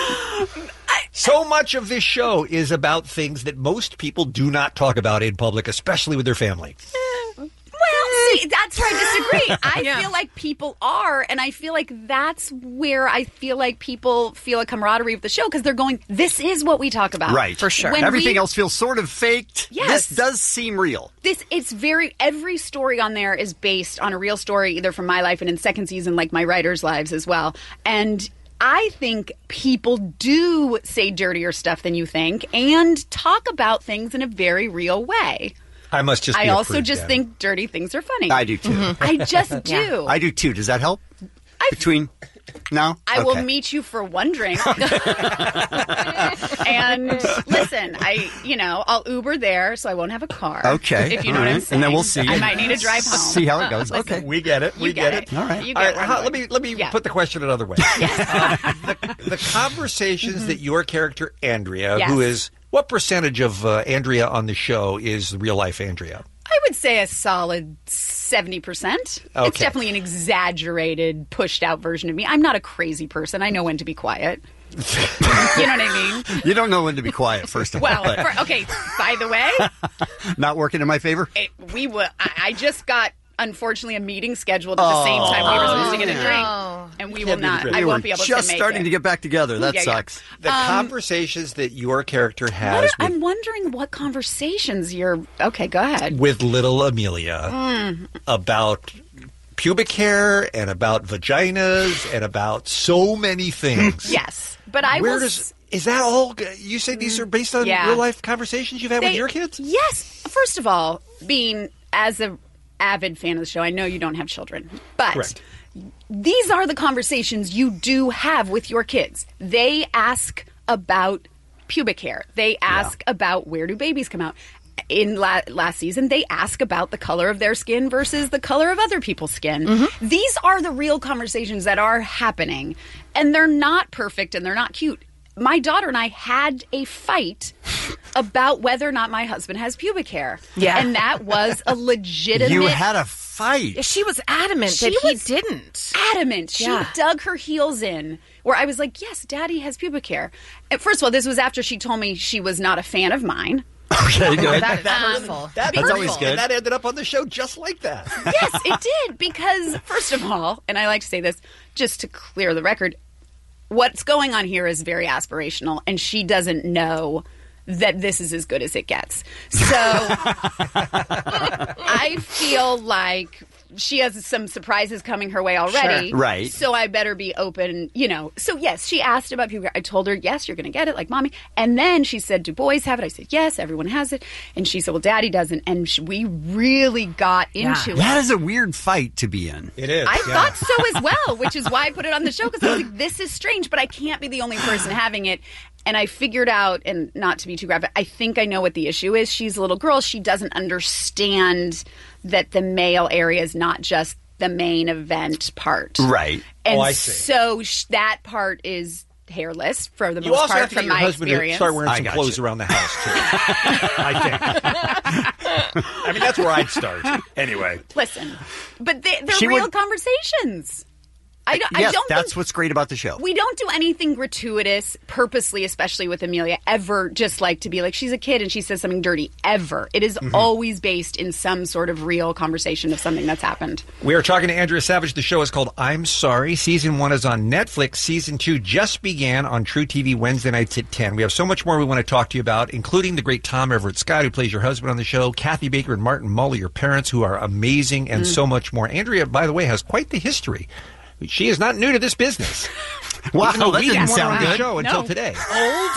S9: So much of this show is about things that most people do not talk about in public, especially with their family.
S19: Well, see, that's where I disagree. I feel like people are, and I feel like that's where I feel like people feel a camaraderie with the show because they're going, this is what we talk about.
S8: Right.
S1: For sure.
S19: When
S8: Everything
S19: we-
S8: else feels sort of faked.
S19: Yes.
S8: This does seem real.
S19: Every story on there is based on a real story, either from my life and in second season, like my writers' lives as well. And I think people do say dirtier stuff than you think and talk about things in a very real way.
S9: I must just.
S19: I
S9: be
S19: also
S9: approved,
S19: just
S9: then.
S19: think dirty things are funny.
S8: I do too.
S19: I just do.
S8: I do too. Does that help? Between now?
S19: I will
S8: Okay.
S19: meet you for one drink. And listen, I'll Uber there so I won't have a car.
S8: Okay.
S19: If you know
S8: All
S19: what I'm
S8: right.
S19: saying.
S8: And then we'll see.
S19: I might need to drive home.
S8: See how it goes.
S19: Listen,
S8: Okay.
S9: We get it. We
S19: you
S9: get it.
S8: All right.
S19: You
S9: All
S19: get
S9: right,
S19: where I'm
S9: let me put the question another way. The conversations that your character Andrea,
S19: Yes.
S9: who is what percentage of Andrea on the show is real life Andrea?
S19: I would say a solid 70%. It's
S9: Okay.
S19: definitely an exaggerated, pushed out version of me. I'm not a crazy person. I know when to be quiet. You know what I mean?
S8: You don't know when to be quiet, first of
S19: Well,
S8: all.
S19: okay, by the way,
S8: Not working in my favor?
S19: I just got, unfortunately, a meeting scheduled at the same time we were supposed to get a drink. And we will not, I won't be able to make it.
S8: Just starting to get back together. That
S19: Yeah, yeah.
S8: sucks.
S9: The conversations that your character has
S19: I'm wondering what conversations you're... Okay, go ahead.
S9: with little Amelia
S19: Mm.
S9: about pubic hair and about vaginas and about so many things.
S19: Yes, but I
S9: Where
S19: was...
S9: is that all? You say these are based on
S19: Yeah.
S9: real life conversations you've had with your kids?
S19: Yes. First of all, being as an avid fan of the show, I know you don't have children, but
S9: Correct.
S19: these are the conversations you do have with your kids. They ask about pubic hair. They ask about where do babies come out. In last season, they ask about the color of their skin versus the color of other people's skin. These are the real conversations that are happening, and they're not perfect and they're not cute. My daughter and I had a fight about whether or not my husband has pubic hair.
S1: Yeah.
S19: And that was a legitimate...
S8: You had a fight.
S1: Yeah, she was adamant
S19: She
S1: that he
S19: was
S1: didn't.
S19: Adamant. She
S1: Yeah.
S19: dug her heels in. Where I was like, yes, Daddy has pubic hair. And first of all, this was after she told me she was not a fan of mine.
S8: Okay, good.
S1: That is hurtful.
S8: That's always good.
S9: And that ended up on the show just like that.
S19: Yes, it did. Because, first of all, and I like to say this just to clear the record, what's going on here is very aspirational, and she doesn't know that this is as good as it gets. So I feel like she has some surprises coming her way already.
S8: Sure. Right.
S19: So I better be open, you know. So, yes, she asked about pubic hair. I told her, yes, you're going to get it, like Mommy. And then she said, do boys have it? I said, yes, everyone has it. And she said, well, Daddy doesn't. And we really got into it.
S8: That is a weird fight to be in.
S9: It is.
S19: I thought so as well, which is why I put it on the show, because I was like, this is strange, but I can't be the only person having it. And I figured out, and not to be too graphic, I think I know what the issue is. She's a little girl. She doesn't understand that the male area is not just the main event part.
S8: Right.
S19: And
S9: I see.
S19: so that part is hairless for the
S9: You
S19: most
S9: also
S19: part
S9: have to get
S19: from
S9: your
S19: my
S9: husband to
S19: experience.
S9: start wearing
S8: I
S9: some
S8: got
S9: clothes
S8: you.
S9: around the house, too. I think. I mean, that's where I'd start. Anyway.
S19: Listen, but they're
S8: She
S19: real
S8: would-
S19: conversations. I
S8: Yes,
S19: don't
S8: that's
S19: think
S8: what's great about the show.
S19: we don't do anything gratuitous, purposely, especially with Amelia, ever just like to be like, she's a kid and she says something dirty, ever. It is always based in some sort of real conversation of something that's happened.
S9: We are talking to Andrea Savage. The show is called I'm Sorry. Season 1 is on Netflix. Season 2 just began on True TV Wednesday nights at 10. We have so much more we want to talk to you about, including the great Tom Everett Scott, who plays your husband on the show, Kathy Baker and Martin Muller, your parents, who are amazing, and so much more. Andrea, by the way, has quite the history. She is not new to this business.
S8: Wow,
S9: Even though
S8: that
S9: we
S8: didn't
S9: didn't
S8: sound
S9: on the
S8: good.
S9: show until today.
S1: Old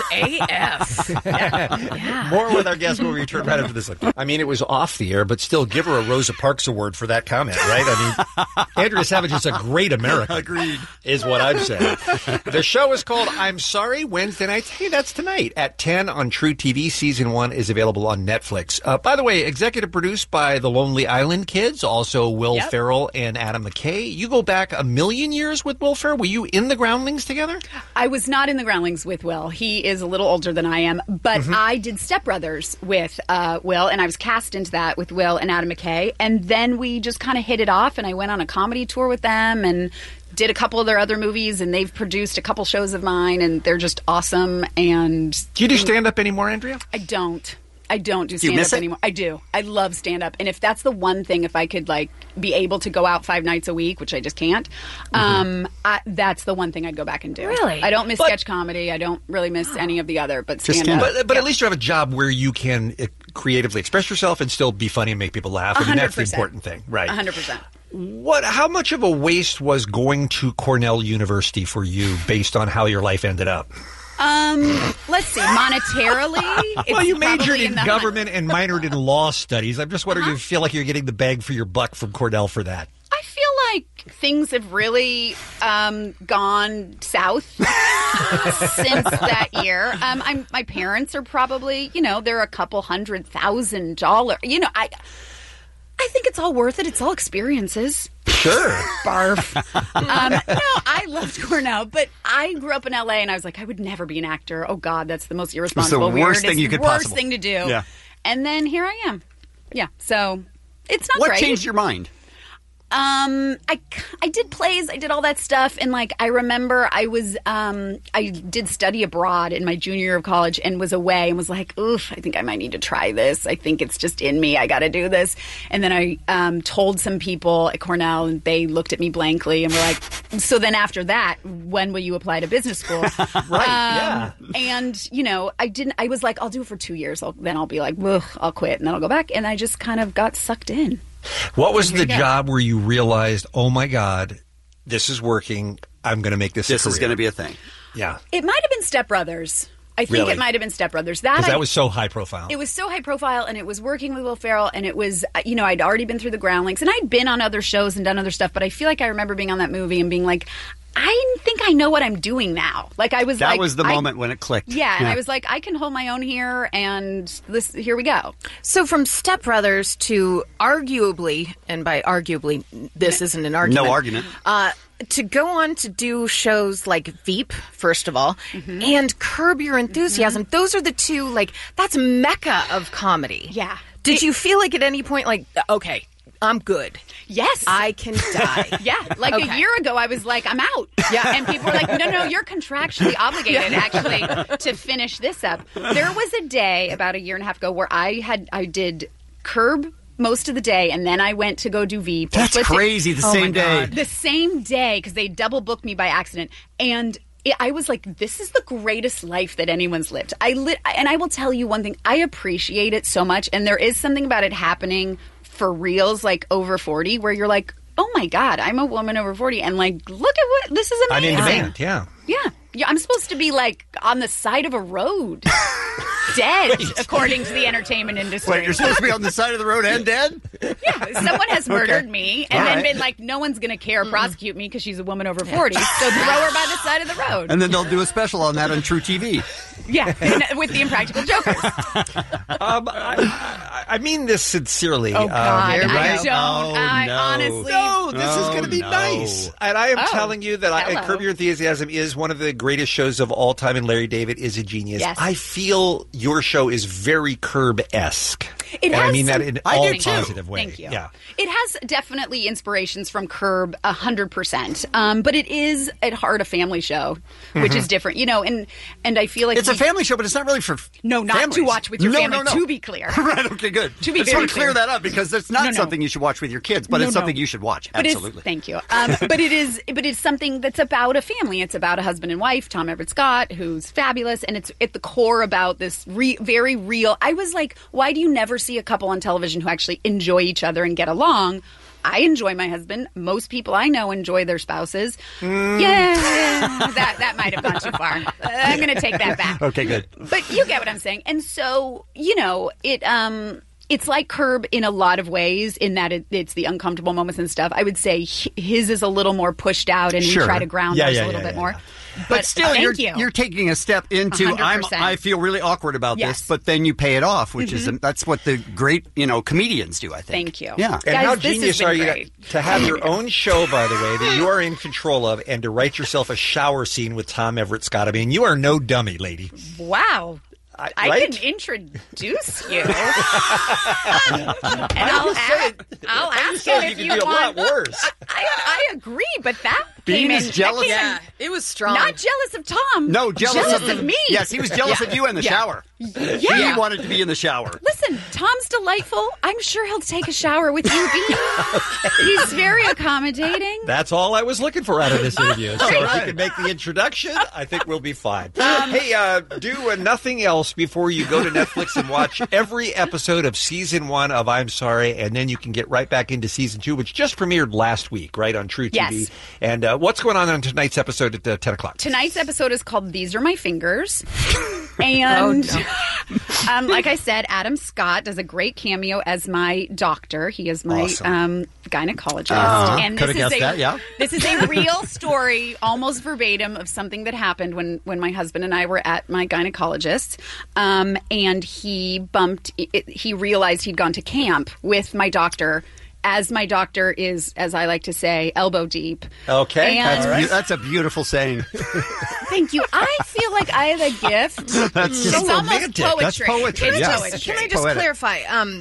S1: AF.
S9: More with our guest when we return right after this. I mean, it was off the air, but still give her a Rosa Parks Award for that comment, right? I mean, Andrea Savage is a great American.
S8: Agreed.
S9: Is what I'm saying. The show is called I'm Sorry, Wednesday nights. Hey, that's tonight at 10 on True TV. Season 1 is available on Netflix. By the way, executive produced by the Lonely Island Kids, also Will Ferrell and Adam McKay. You go back a million years with Will Ferrell. Were you in the Groundlings together?
S19: I was not in the Groundlings with Will. He is a little older than I am, but I did Step Brothers with Will, and I was cast into that with Will and Adam McKay, and then we just kind of hit it off, and I went on a comedy tour with them, and did a couple of their other movies, and they've produced a couple shows of mine, and they're just awesome. And
S9: Do you do stand-up anymore, Andrea?
S19: I don't do
S8: you
S19: stand-up
S8: miss it?
S19: anymore. I do. I love stand-up. And if that's the one thing, if I could, like, be able to go out 5 nights a week, which I just can't, that's the one thing I'd go back and do.
S1: Really?
S19: I don't miss sketch comedy. I don't really miss any of the other, but
S8: Just
S19: stand-up.
S9: But at least you have a job where you can creatively express yourself and still be funny and make people laugh. I mean, that's the
S19: 100%.
S9: important thing. Right.
S19: 100%.
S9: How much of a waste was going to Cornell University for you based on how your life ended up?
S19: Let's see. Monetarily,
S9: Well,
S19: it's
S9: you majored
S19: probably
S9: in
S19: the
S9: government and minored in law studies. I'm just wondering if you feel like you're getting the bang for your buck from Cornell for that.
S19: I feel like things have really gone south since that year. My parents are probably, they're a couple $100,000. I think it's all worth it. It's all experiences.
S9: Sure.
S19: Barf. No, I loved Cornell, but I grew up in LA, and I was like, I would never be an actor. Oh God, that's the most irresponsible,
S8: It's the worst
S19: weird,
S8: thing you could
S19: worst
S8: possibly-
S19: thing to do.
S8: Yeah.
S19: And then here I am. Yeah, so it's not
S8: What
S19: great.
S8: changed your mind?
S19: I did plays, I did all that stuff, and like I remember I was I did study abroad in my junior year of college and was away and was like, oof, I think I might need to try this. I think it's just in me. I got to do this. And then I told some people at Cornell, and they looked at me blankly and were like, so then after that, when will you apply to business school?
S9: Yeah.
S19: And you know, I was like, I'll do it for 2 years. Then I'll be like, ugh, I'll quit, and then I'll go back. And I just kind of got sucked in.
S9: What was
S19: Here
S9: the
S19: you go.
S9: job where you realized, oh my God, this is working. I'm going to make this.
S8: This
S9: a
S8: is
S9: career.
S8: going to be a thing.
S9: Yeah,
S19: It might have been Step Brothers. I think
S9: Really?
S19: it might have been Step Brothers.
S9: because
S19: I-
S9: that was so high profile.
S19: It was so high profile, and it was working with Will Ferrell, and it was, you know, I'd already been through the Groundlings, and I'd been on other shows and done other stuff, but I feel like I remember being on that movie and being like, I think I know what I'm doing now. Like, I was
S8: That
S19: like...
S8: was the moment when it clicked.
S19: Yeah, and I was like, I can hold my own here, and here we go.
S1: So from Step Brothers to arguably, and by arguably, this isn't an argument.
S8: No argument.
S1: To go on to do shows like Veep, first of all, and Curb Your Enthusiasm. Those are the two, like, that's mecca of comedy.
S19: Yeah.
S1: Did you feel like at any point, like, okay, I'm good.
S19: Yes.
S1: I can die.
S19: Yeah, like
S1: Okay.
S19: a year ago, I was like, I'm out. Yeah, and people were like, no, you're contractually obligated actually to finish this up. There was a day about a year and a half ago where I did Curb most of the day, and then I went to go do Veep.
S8: That's crazy, the same day.
S19: The same day, because they double booked me by accident, and I was like, this is the greatest life that anyone's lived. And I will tell you one thing, I appreciate it so much, and there is something about it happening for reals, like over 40, where you're like, oh my God, I'm a woman over 40, and like, look at what, this is
S9: I'm
S19: amazing.
S9: in demand, yeah.
S19: Yeah, I'm supposed to be like on the side of a road, dead, according to the entertainment industry.
S8: Wait, you're supposed to be on the side of the road and dead?
S19: Yeah, someone has murdered me and
S8: All
S19: then
S8: right.
S19: been like, no one's going to care or prosecute me because she's a woman over 40, so throw her by the side of the road.
S8: And then they'll do a special on that on True TV.
S19: Yeah, with the Impractical Jokers.
S9: I mean this sincerely.
S19: Oh, God, I
S9: right?
S19: don't. I honestly...
S9: No, this is going to be
S8: no.
S9: nice. And I am
S19: Oh,
S9: telling you that
S19: hello.
S9: Curb Your Enthusiasm is one of the greatest shows of all time, and Larry David is a genius.
S19: Yes.
S9: I feel your show is very Curb-esque.
S19: It
S9: and I
S19: has
S9: mean that
S19: some-
S9: in
S19: I
S9: all
S19: do too.
S9: positive way.
S19: Thank you.
S9: Yeah.
S19: It has definitely inspirations from Curb, 100%. But it is at heart a family show, which is different, you know. And I feel like
S8: It's a family show, but it's not really for
S19: not
S8: families.
S19: to watch with your
S8: No,
S19: family.
S8: no, no.
S19: To be clear,
S8: Right, okay, good.
S19: To be
S8: I just
S19: very
S8: want to clear
S19: clear.
S8: that up because it's not
S19: No, no.
S8: something you should watch with your kids, but
S19: No,
S8: it's
S19: no.
S8: something you should watch.
S19: But
S8: Absolutely.
S19: thank you. But it's something that's about a family. It's about a husband and wife, Tom Everett Scott, who's fabulous, and it's at the core about this very real. I was like, why do you never see a couple on television who actually enjoy each other and get along? I enjoy my husband. Most people I know enjoy their spouses. Yeah, that might have gone too far. I'm going to take that back.
S8: Okay, good.
S19: But you get what I'm saying. And so, you know, it's like Curb in a lot of ways in that it's the uncomfortable moments and stuff. I would say his is a little more pushed out, and
S8: Sure.
S19: we try to ground
S8: Yeah,
S19: ours
S8: yeah,
S19: a little
S8: yeah,
S19: bit
S8: yeah,
S19: more.
S8: yeah. But still,
S19: thank
S8: you're taking a step into
S19: 100%.
S8: I feel really awkward about
S19: Yes.
S8: this, but then you pay it off, which is
S19: Mhm.
S8: that's what the great comedians do. I think.
S19: Thank you.
S8: Yeah.
S9: And
S19: Guys,
S9: how
S19: this has
S9: genius
S19: been
S9: are you
S19: great.
S9: to have your own show, by the way, that you are in control of, and to write yourself a shower scene with Tom Everett Scott? I mean, you are no dummy, lady.
S19: Wow. I
S9: right?
S19: can introduce you. And I'll ask
S9: saying
S19: you
S9: you
S19: if
S9: could
S19: you
S9: do a lot
S19: want.
S9: worse.
S19: I agree, but that
S8: Bean
S19: came
S8: is
S19: in.
S8: jealous.
S19: That came in-
S1: it was strong.
S19: Not jealous of Tom.
S8: No, jealous
S19: of me.
S8: Yes, he was jealous
S19: Yeah.
S8: of you in the
S19: Yeah.
S8: shower.
S19: Yeah.
S8: He wanted to be in the shower.
S19: Listen, Tom's delightful. I'm sure he'll take a shower with you, Bean. He's very accommodating.
S9: That's all I was looking for out of this interview. So if you
S8: Right.
S9: can make the introduction, I think we'll be fine. Hey, do nothing else before you go to Netflix and watch every episode of season 1 of I'm Sorry, and then you can get right back into season 2, which just premiered last week, right, on True TV.
S19: Yes.
S9: And what's going on tonight's episode at 10 o'clock?
S19: Tonight's episode is called These Are My Fingers. And like I said, Adam Scott does a great cameo as my doctor. He is my gynecologist. And
S8: Coulda guessed that, yeah.
S19: This is a real story, almost verbatim, of something that happened when my husband and I were at my gynecologist. And he realized he'd gone to camp with my doctor, as my doctor is, as I like to say, elbow deep.
S9: Okay.
S19: And
S8: That's a beautiful saying.
S19: thank you. I feel like I have a gift.
S8: That's
S19: it's
S8: so
S19: almost
S8: romantic.
S19: poetry.
S8: That's poetry,
S19: It's
S8: yes.
S19: poetry.
S1: Can I just
S8: Poetic.
S1: clarify?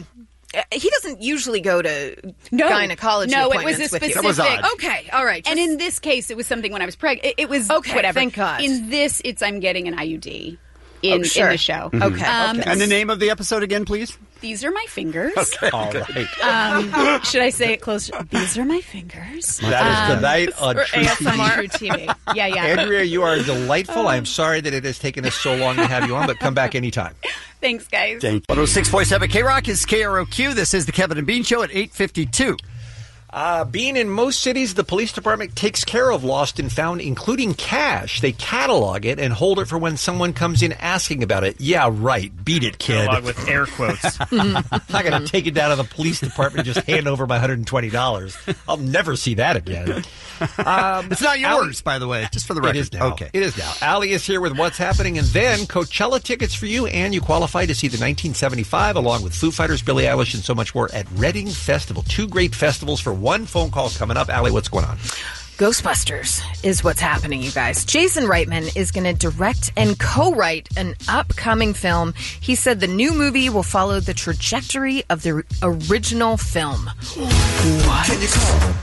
S1: He doesn't usually go to
S19: No.
S1: gynecology
S19: No, it was
S1: appointments
S19: a
S1: with you.
S19: specific.
S1: Okay, all right.
S19: And in this case, it was something when I was pregnant. It was
S1: Okay,
S19: whatever.
S1: thank God.
S19: In this, it's I'm getting an IUD in
S1: sure.
S19: the show.
S8: Mhm.
S1: Okay.
S8: And the name of the episode again, please?
S19: These are my fingers.
S8: Okay.
S9: All right.
S19: Should I say it closer? These are my fingers.
S9: That is tonight on
S19: or
S9: True
S19: ASMR.
S9: TV.
S19: True TV. Yeah, yeah.
S9: Andrea, you are delightful. I am sorry that it has taken us so long to have you on, but come back anytime.
S19: Thanks, guys.
S8: 106.7 K-Rock is KROQ. This is the Kevin and Bean Show at 8:52.
S9: Being in most cities, the police department takes care of lost and found, including cash. They catalog it and hold it for when someone comes in asking about it. Yeah, right. Beat it, kid.
S10: Catalog with air quotes.
S9: I'm not going to take it down to the police department and just hand over my $120. I'll never see that again.
S8: It's not yours, by the way, just for the record.
S9: It is now.
S8: Okay.
S9: It is now. Allie is here with what's happening, and then Coachella tickets for you, and you qualify to see the 1975 along with Foo Fighters, Billie Eilish, and so much more at Reading Festival. 2 great festivals for one phone call coming up. Allie, what's going on?
S1: Ghostbusters is what's happening, you guys. Jason Reitman is going to direct and co-write an upcoming film. He said the new movie will follow the trajectory of the original film. What?
S8: Can you call?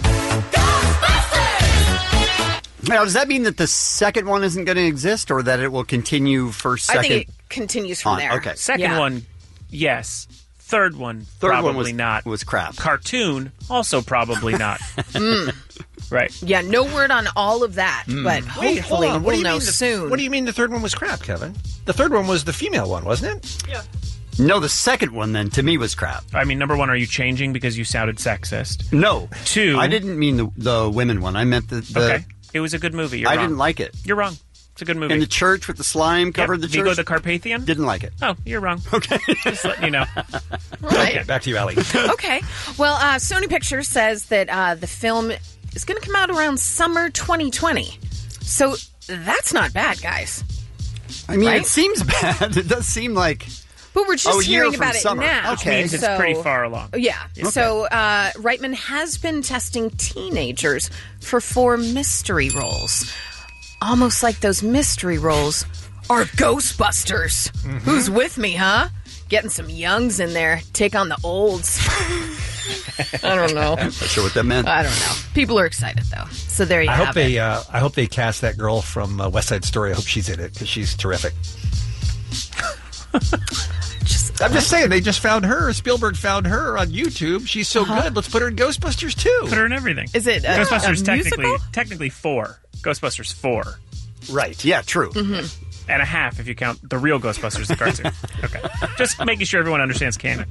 S8: Now, does that mean that the second one isn't going to exist, or that it will continue for second?
S1: I think it continues from
S8: on?
S1: there.
S8: Okay.
S10: Second one, yes. Third one, probably not.
S8: Was crap.
S10: Cartoon, also probably not. Right.
S1: Yeah, no word on all of that, but
S9: Wait, hold
S1: hopefully
S9: on. What do
S1: we'll
S9: you
S1: know
S9: mean
S1: soon.
S9: What do you mean the third one was crap, Kevin? The third one was the female one, wasn't it?
S11: Yeah.
S8: No, the second one, then, to me, was crap.
S10: I mean, number one, are you changing because you sounded sexist?
S8: No.
S10: 2.
S8: I didn't mean the women one. I meant the
S10: Okay. It was a good movie. You're
S8: I
S10: wrong.
S8: didn't like it.
S10: You're wrong. It's a good movie.
S8: In the church with the slime covered the church.
S10: Vigo the Carpathian?
S8: Didn't like it.
S10: Oh, you're wrong.
S8: Okay.
S10: Just letting you know.
S9: Okay, back to you, Allie.
S1: Okay. Well, Sony Pictures says that the film is going to come out around summer 2020. So that's not bad, guys.
S8: I mean,
S1: Right?
S8: it seems bad. It does seem like...
S1: But we're just
S8: year
S1: hearing
S8: from
S1: about
S8: summer.
S1: it now.
S10: Which means it's pretty far along.
S1: Yeah.
S10: Okay.
S1: So Reitman has been testing teenagers for 4 mystery roles. Almost like those mystery roles are Ghostbusters.
S8: Mm-hmm.
S1: Who's with me, huh? Getting some youngs in there. Take on the olds. I don't know.
S8: Not sure what that meant.
S1: I don't know. People are excited, though. So there you
S9: I
S1: have
S9: hope
S1: it.
S9: I hope they cast that girl from West Side Story. I hope she's in it because she's terrific. I'm just saying, they just found her. Spielberg found her on YouTube. She's so good. Let's put her in Ghostbusters too.
S10: Put her in everything.
S1: Is it
S10: Ghostbusters
S1: a
S10: technically 4. Ghostbusters 4.
S9: Right.
S8: Yeah, true.
S1: Mm-hmm.
S10: And a half if you count the real Ghostbusters, the cartoon. Okay. Just making sure everyone understands canon.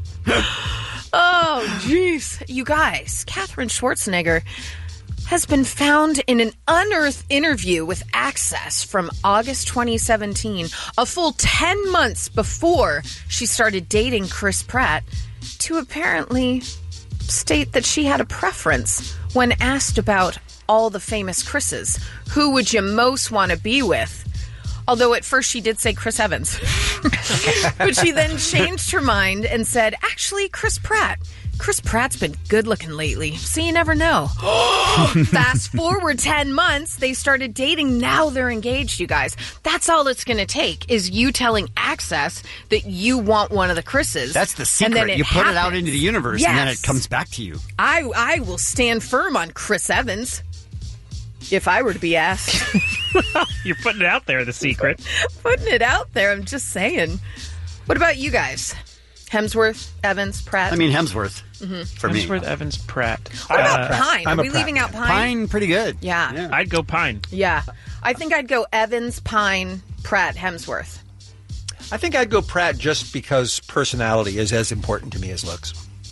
S1: Oh, jeez. You guys, Katherine Schwarzenegger has been found in an unearthed interview with Access from August 2017, a full 10 months before she started dating Chris Pratt, to apparently state that she had a preference when asked about all the famous Chris's. Who would you most want to be with? Although at first she did say Chris Evans. But she then changed her mind and said, actually, Chris Pratt. Chris Pratt's been good looking lately, so you never know. Fast forward 10 months, they started dating. Now they're engaged, you guys. That's all it's going to take is you telling Access that you want one of the Chris's.
S8: That's the
S1: and then
S8: secret. You put it out
S1: happens.
S8: into the universe, and then
S1: Yes.
S8: it comes back to you.
S1: I will stand firm on Chris Evans if I were to be asked.
S10: You're putting it out there, the secret.
S1: Putting it out there, I'm just saying. What about you guys? Hemsworth, Evans, Pratt?
S8: I mean, Hemsworth for me.
S10: Hemsworth, Evans, Pratt.
S1: What about Pine?
S9: I'm
S1: Are
S9: a
S1: we
S9: Pratt
S1: leaving out
S9: man.
S1: Pine?
S8: Pine, pretty good.
S1: Yeah.
S10: I'd go Pine.
S1: Yeah. I think I'd go Evans, Pine, Pratt, Hemsworth.
S9: I think I'd go Pratt just because personality is as important to me as looks.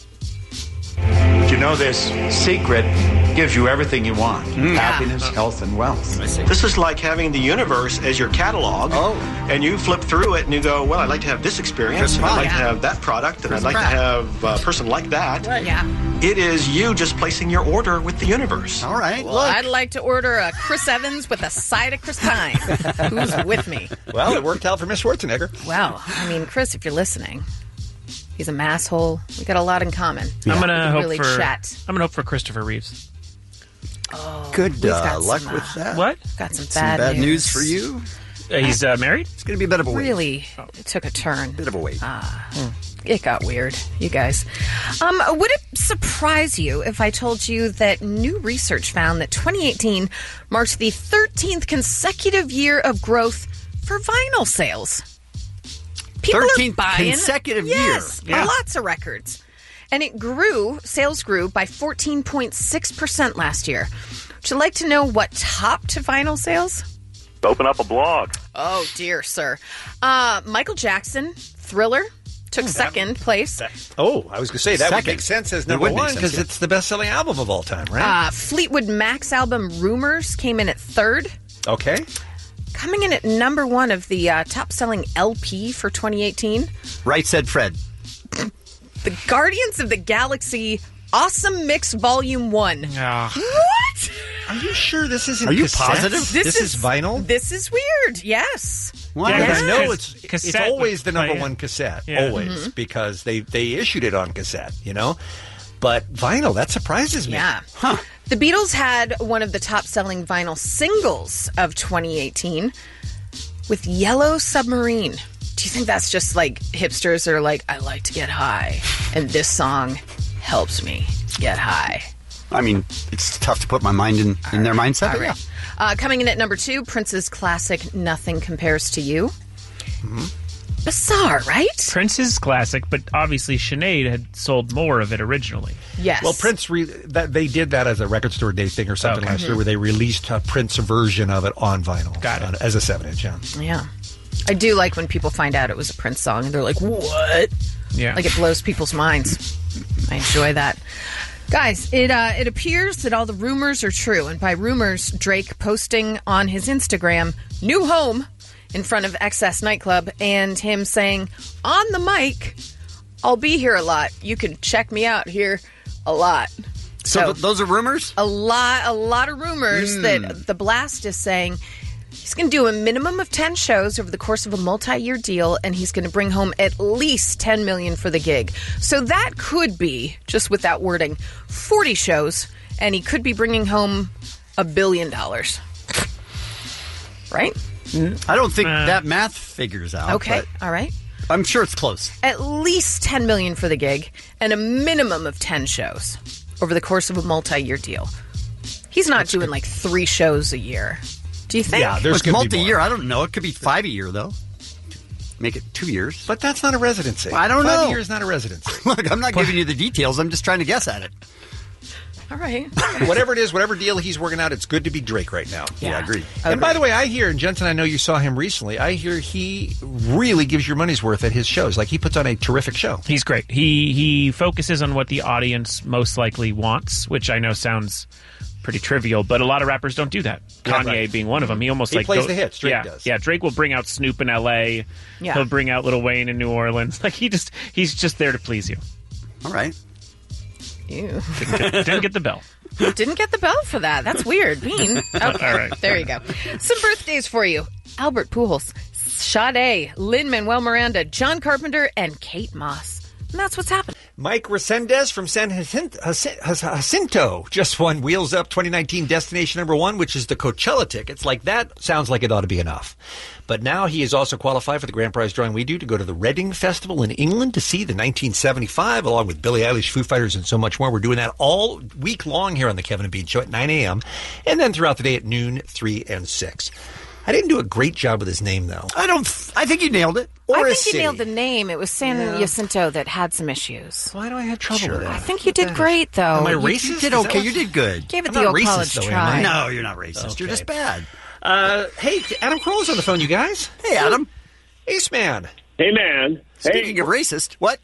S20: You know, this secret gives you everything you want. Happiness, health, and wealth.
S21: This is like having the universe as your catalog, and you flip through it and you go, well, I'd like to have this experience, and I'd like to have that product, and I'd like to have a person like that.
S1: Yeah.
S21: It is you just placing your order with the universe.
S8: All right,
S1: Well, I'd like to order a Chris Evans with a side of Chris Pine. Who's with me?
S9: Well, it worked out for Miss Schwarzenegger.
S1: Well, I mean, Chris, if you're listening, he's a masshole. We got a lot in common.
S10: I'm
S1: We
S10: gonna
S1: can
S10: hope
S1: really
S10: for.
S1: chat.
S10: I'm gonna hope for Christopher Reeves.
S8: Good
S1: We've got
S8: luck
S1: some,
S8: with that.
S10: What?
S1: Got some
S8: Some
S1: bad,
S8: bad news for you.
S10: He's married.
S8: It's going to be a bit of a wait.
S1: Really, it took a turn.
S8: Bit of a wait.
S1: It got weird, you guys. Would it surprise you if I told you that new research found that 2018 marked the 13th consecutive year of growth for vinyl sales? People
S8: 13th
S1: are buying
S8: consecutive
S1: yes,
S8: year. Yeah.
S1: Lots of records. And sales grew by 14.6% last year. Would you like to know what topped vinyl sales?
S2: Open up a blog.
S1: Oh, dear, sir. Michael Jackson, Thriller, took second place.
S9: Oh, I was going to say, that would
S8: Second.
S9: make sense as
S8: That
S9: number
S8: would make
S9: one
S8: sense,
S9: because
S8: yeah.
S9: it's the best-selling album of all time, right?
S1: Fleetwood Mac's album Rumors came in at third.
S9: Okay.
S1: Coming in at number one of the top-selling LP for 2018.
S8: Right said Fred.
S1: The Guardians of the Galaxy Awesome Mix Volume 1. What?
S9: Are you sure this isn't
S8: Are you
S9: cassettes?
S8: positive?
S9: This is vinyl?
S1: This is weird, yes.
S8: Wow.
S9: Yeah,
S1: Yes.
S9: I know it's
S10: Cassette
S9: always the
S10: would
S9: number
S10: play
S9: one
S10: it.
S9: cassette,
S10: Yeah.
S9: always, because they issued it on cassette, But vinyl, that surprises me.
S1: Yeah.
S8: Huh.
S1: The Beatles had one of the top-selling vinyl singles of 2018 with Yellow Submarine. Do you think that's just like hipsters are like, I like to get high, and this song helps me get high?
S8: I mean, it's tough to put my mind in their mindset.
S1: All
S8: but
S1: right. Coming in at number 2, Prince's classic Nothing Compares to You. Bizarre, right?
S10: Prince's classic, but obviously Sinead had sold more of it originally.
S1: Yes.
S9: Well, Prince, they did that as a record store day thing or something
S10: Okay.
S9: last year where they released a Prince version of it on vinyl.
S10: Got it.
S9: As a 7-inch, yeah.
S1: Yeah. I do like when people find out it was a Prince song and they're like, what?
S10: Yeah.
S1: Like it blows people's minds. I enjoy that. Guys, it appears that all the rumors are true. And by rumors, Drake posting on his Instagram, new home in front of XS Nightclub, and him saying, on the mic, I'll be here a lot. You can check me out here a lot.
S8: So those are rumors?
S1: A lot of rumors that The Blast is saying he's going to do a minimum of 10 shows over the course of a multi-year deal, and he's going to bring home at least $10 million for the gig. So that could be, just with that wording, 40 shows, and he could be bringing home $1 billion. Right?
S8: I don't think that math figures out.
S1: Okay.
S8: but
S1: All right.
S8: I'm sure it's close.
S1: At least $10 million for the gig, and a minimum of 10 shows over the course of a multi-year deal. He's not doing like 3 shows a year. Do you think?
S9: Yeah, there's
S8: It's
S9: going to be
S8: multi-year.
S9: more.
S8: I don't know. It could be 5 a year, though. Make it 2 years.
S9: But that's not a residency.
S8: I don't know.
S9: 5 years is not a residency.
S8: Look, I'm not giving you the details. I'm just trying to guess at it.
S1: All right.
S9: Whatever it is, whatever deal he's working out, it's good to be Drake right now.
S8: Yeah, I agree.
S9: And by the way, I hear, and Jensen, I know you saw him recently, I hear he really gives your money's worth at his shows. Like, he puts on a terrific show.
S10: He's great. He focuses on what the audience most likely wants, which I know sounds pretty trivial, but a lot of rappers don't do that.
S9: Yeah,
S10: Kanye
S9: right.
S10: being one of them. He almost
S9: He
S10: like
S9: plays the hits. Drake
S10: yeah,
S9: does.
S10: Yeah, Drake will bring out Snoop in L.A.
S1: Yeah.
S10: He'll bring out Lil Wayne in New Orleans. Like he's just there to please you.
S8: All right.
S1: Ew.
S10: Didn't get the bell.
S1: Didn't get the bell for that. That's weird. Mean. Okay.
S10: All right.
S1: There you go. Some birthdays for you. Albert Pujols, Sade, Lin-Manuel Miranda, John Carpenter, and Kate Moss. And that's what's happening.
S9: Mike Resendez from San Jacinto just won Wheels Up 2019 Destination Number 1, which is the Coachella tickets. Like, that sounds like it ought to be enough. But now he is also qualified for the grand prize drawing we do to go to the Reading Festival in England to see the 1975, along with Billie Eilish, Foo Fighters, and so much more. We're doing that all week long here on the Kevin and Bean Show at 9 a.m. and then throughout the day at noon, 3, and 6. I didn't do a great job with his name, though.
S8: I think you nailed it.
S9: Or
S1: I
S9: a
S1: think
S9: city.
S1: you nailed the name. It was San
S9: Yeah.
S1: Jacinto that had some issues.
S9: Why do I have trouble with that?
S1: I think you did great, though.
S9: Am I
S1: You
S9: racist?
S8: You
S9: Is
S8: did
S9: that
S8: okay.
S9: what-
S8: You did good.
S1: Gave it
S9: I'm
S1: the
S9: not
S1: old
S9: racist,
S1: college
S9: though, am
S1: try.
S9: I?
S8: No, you're not racist. You're
S9: Okay.
S8: just bad.
S9: Hey, Adam Kroll's on the phone, you guys.
S8: Hey, Adam.
S9: Ace Man.
S2: Hey, man.
S8: Speaking of racist, what?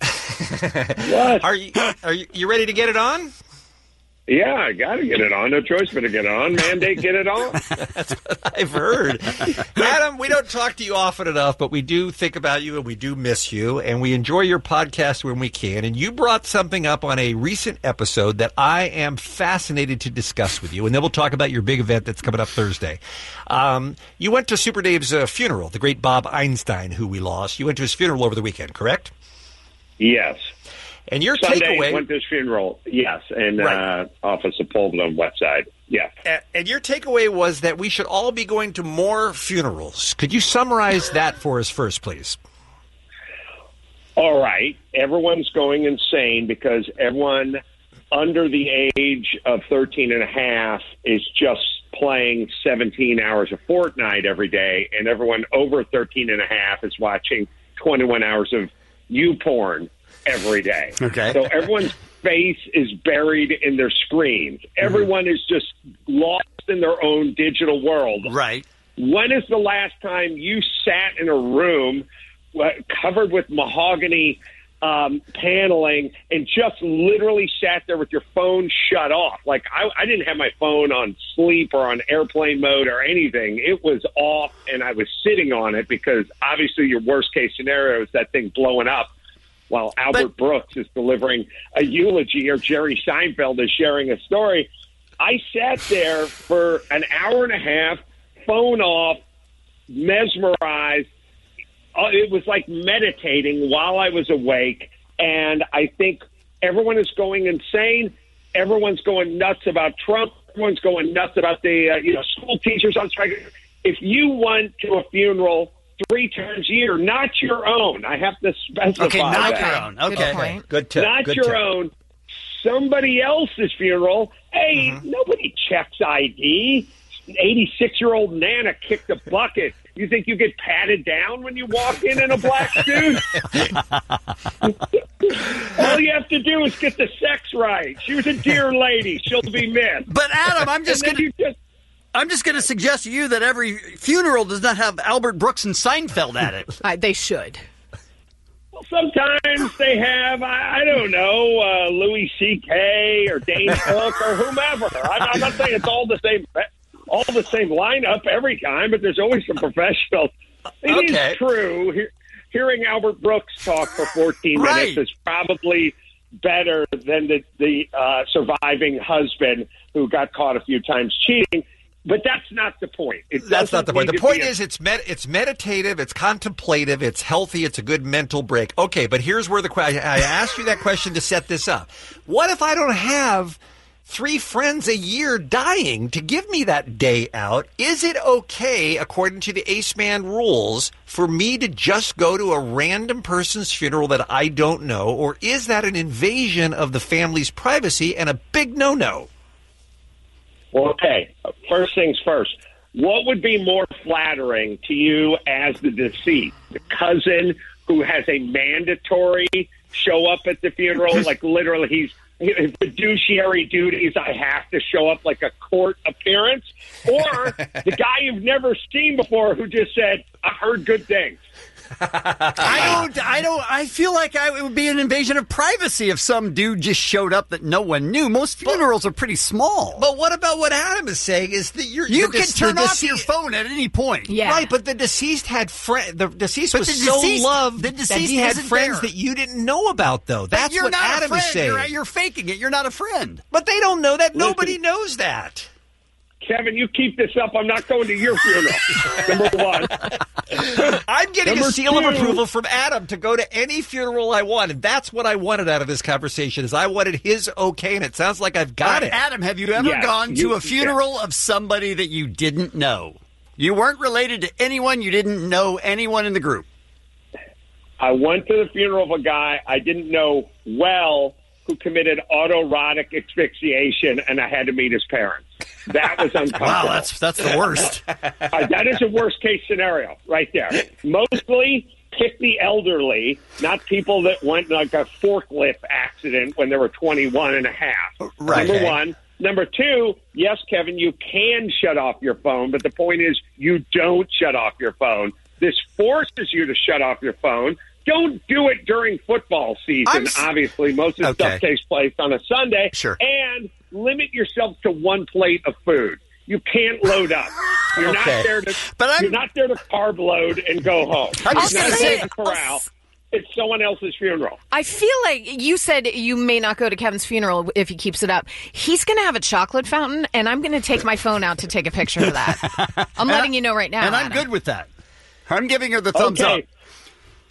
S2: What?
S9: Are you ready to get it on?
S2: Yeah, I got to get it on. No choice but to get it on. Mandate, get it on.
S9: That's what I've heard. Adam, we don't talk to you often enough, but we do think about you and we do miss you, and we enjoy your podcast when we can. And you brought something up on a recent episode that I am fascinated to discuss with you, and then we'll talk about your big event that's coming up Thursday. You went to Super Dave's funeral, the great Bob Einstein, who we lost. You went to his funeral over the weekend, correct?
S2: Yes.
S9: And your
S2: Sunday
S9: takeaway...
S2: went to his funeral. Yes, and
S9: Right.
S2: off of Sepulveda West Side. Yeah.
S9: And your takeaway was that we should all be going to more funerals. Could you summarize that for us first, please?
S2: All right, everyone's going insane because everyone under the age of 13 and a half is just playing 17 hours of Fortnite every day, and everyone over 13 and a half is watching 21 hours of YouPorn every day.
S8: Okay.
S2: So everyone's face is buried in their screens. Everyone is just lost in their own digital world.
S8: Right.
S2: When is the last time you sat in a room covered with mahogany paneling and just literally sat there with your phone shut off? Like, I didn't have my phone on sleep or on airplane mode or anything. It was off, and I was sitting on it because obviously your worst case scenario is that thing blowing up while Albert Brooks is delivering a eulogy or Jerry Seinfeld is sharing a story. I sat there for an hour and a half, phone off, mesmerized. It was like meditating while I was awake, and I think everyone is going insane. Everyone's going nuts about Trump. Everyone's going nuts about the school teachers on strike. If you went to a funeral 3 times a year, not your own, I have to specify.
S8: Okay, not
S2: that.
S8: your own. Okay,
S9: good tip.
S2: Not
S9: good
S2: your
S9: tip.
S2: own. Somebody else's funeral. Hey, nobody checks ID. 86-year-old Nana kicked a bucket. You think you get patted down when you walk in a black suit? All you have to do is get the sex right. She was a dear lady. She'll be missed.
S8: But Adam, I'm just going to suggest to you that every funeral does not have Albert Brooks and Seinfeld at it.
S1: They should.
S2: Well, sometimes they have, I don't know, Louis C.K. or Dane Cook or whomever. I'm not saying it's all the same lineup every time, but there's always some professionals. It is true. Hearing Albert Brooks talk for 14 minutes is probably better than the surviving husband who got caught a few times cheating. But that's not the point.
S9: That's not the point. The point is it's meditative, it's contemplative, it's healthy, it's a good mental break. Okay, but here's where I asked you that question to set this up. What if I don't have 3 friends a year dying to give me that day out? Is it okay, according to the Ace Man rules, for me to just go to a random person's funeral that I don't know, or is that an invasion of the family's privacy and a big no-no?
S2: Well, okay, first things first. What would be more flattering to you as the deceased? The cousin who has a mandatory show up at the funeral, like literally he's fiduciary duties, I have to show up like a court appearance, or the guy you've never seen before who just said, I heard good things.
S8: I feel like it would be an invasion of privacy if some dude just showed up that no one knew. Most funerals are pretty small.
S9: But what about what Adam is saying is that
S8: you can turn off your phone at any point.
S1: Yeah.
S9: Right, but the deceased had friends. The deceased was so loved that he had friends that you didn't know about, though. That's what Adam is saying.
S8: You're faking it. You're not a friend.
S9: But they don't know that. Nobody knows that.
S2: Kevin, you keep this up, I'm not going to your funeral. Number one.
S9: I'm getting
S2: Number
S9: a seal of
S2: two.
S9: approval from Adam to go to any funeral I want, and that's what I wanted out of this conversation. Is I wanted his okay, and it sounds like I've got it.
S8: Adam, have you ever gone to a funeral of somebody that you didn't know? You weren't related to anyone. You didn't know anyone in the group.
S2: I went to the funeral of a guy I didn't know well who committed autoerotic asphyxiation, and I had to meet his parents. That was uncomfortable.
S8: Wow, that's the worst.
S2: That is a worst-case scenario right there. Mostly pick the elderly, not people that went like a forklift accident when they were 21 and a half.
S8: Right.
S2: Number one. Number two, yes, Kevin, you can shut off your phone, but the point is you don't shut off your phone. This forces you to shut off your phone. Don't do it during football season. Obviously, most of the stuff takes place on a Sunday.
S8: Sure.
S2: And limit yourself to 1 plate of food. You can't load up. You're not there to. You're not there to carb load and go home.
S1: I'm
S2: It's
S1: just
S2: not
S1: gonna say-
S2: a corral. It's someone else's funeral.
S1: I feel like you said you may not go to Kevin's funeral if he keeps it up. He's going to have a chocolate fountain, and I'm going to take my phone out to take a picture of that. I'm letting you know right now.
S8: And I'm
S1: Adam.
S8: good with that. I'm giving her the thumbs up.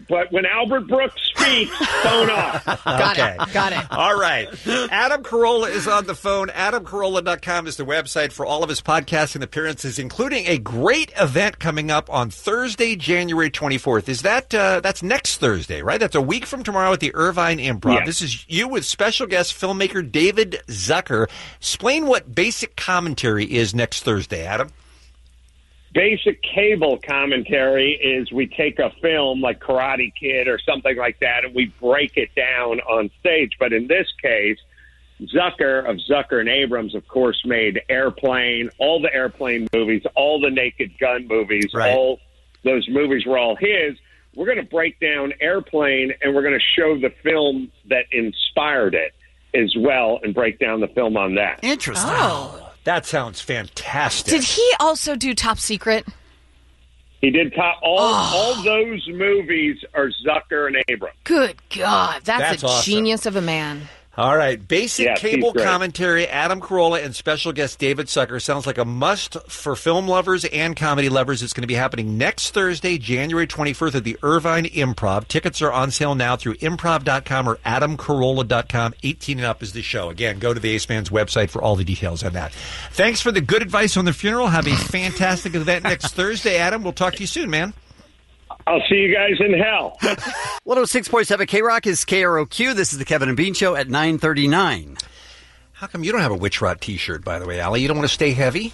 S2: but when Albert Brooks speaks, phone off.
S1: Got it.
S9: All right. Adam Carolla is on the phone. AdamCarolla.com is the website for all of his podcasts and appearances, including a great event coming up on Thursday, January 24th. Is that that's next Thursday, right? That's a week from tomorrow at the Irvine Improv.
S2: Yes.
S9: This is you with special guest filmmaker David Zucker. Explain what Basic Commentary is next Thursday, Adam.
S2: Basic cable commentary is we take a film like Karate Kid or something like that and we break it down on stage. But in this case, Zucker of Zucker and Abrams, of course, made Airplane, all the Airplane movies, all the Naked Gun movies, all those movies were all his. We're going to break down Airplane and we're going to show the film that inspired it as well and break down the film on that.
S8: Interesting.
S1: Oh.
S9: That sounds fantastic.
S1: Did he also do Top Secret?
S2: He did all those movies are Zucker and Abrams.
S1: Good God. That's a
S9: awesome.
S1: Genius of a man.
S9: All right. Basic
S2: Yes,
S9: cable
S2: he's great.
S9: commentary, Adam Carolla and special guest David Zucker. Sounds like a must for film lovers and comedy lovers. It's going to be happening next Thursday, January 21st at the Irvine Improv. Tickets are on sale now through improv.com or adamcarolla.com. 18 and up is the show. Again, go to the Ace Man's website for all the details on that. Thanks for the good advice on the funeral. Have a fantastic event next Thursday, Adam. We'll talk to you soon, man.
S2: I'll see you guys in hell.
S8: 106.7 K-Rock is KROQ. This is the Kevin and Bean Show at 9:39.
S9: How come you don't have a Witch Rot t-shirt, by the way, Allie? You don't want to stay heavy?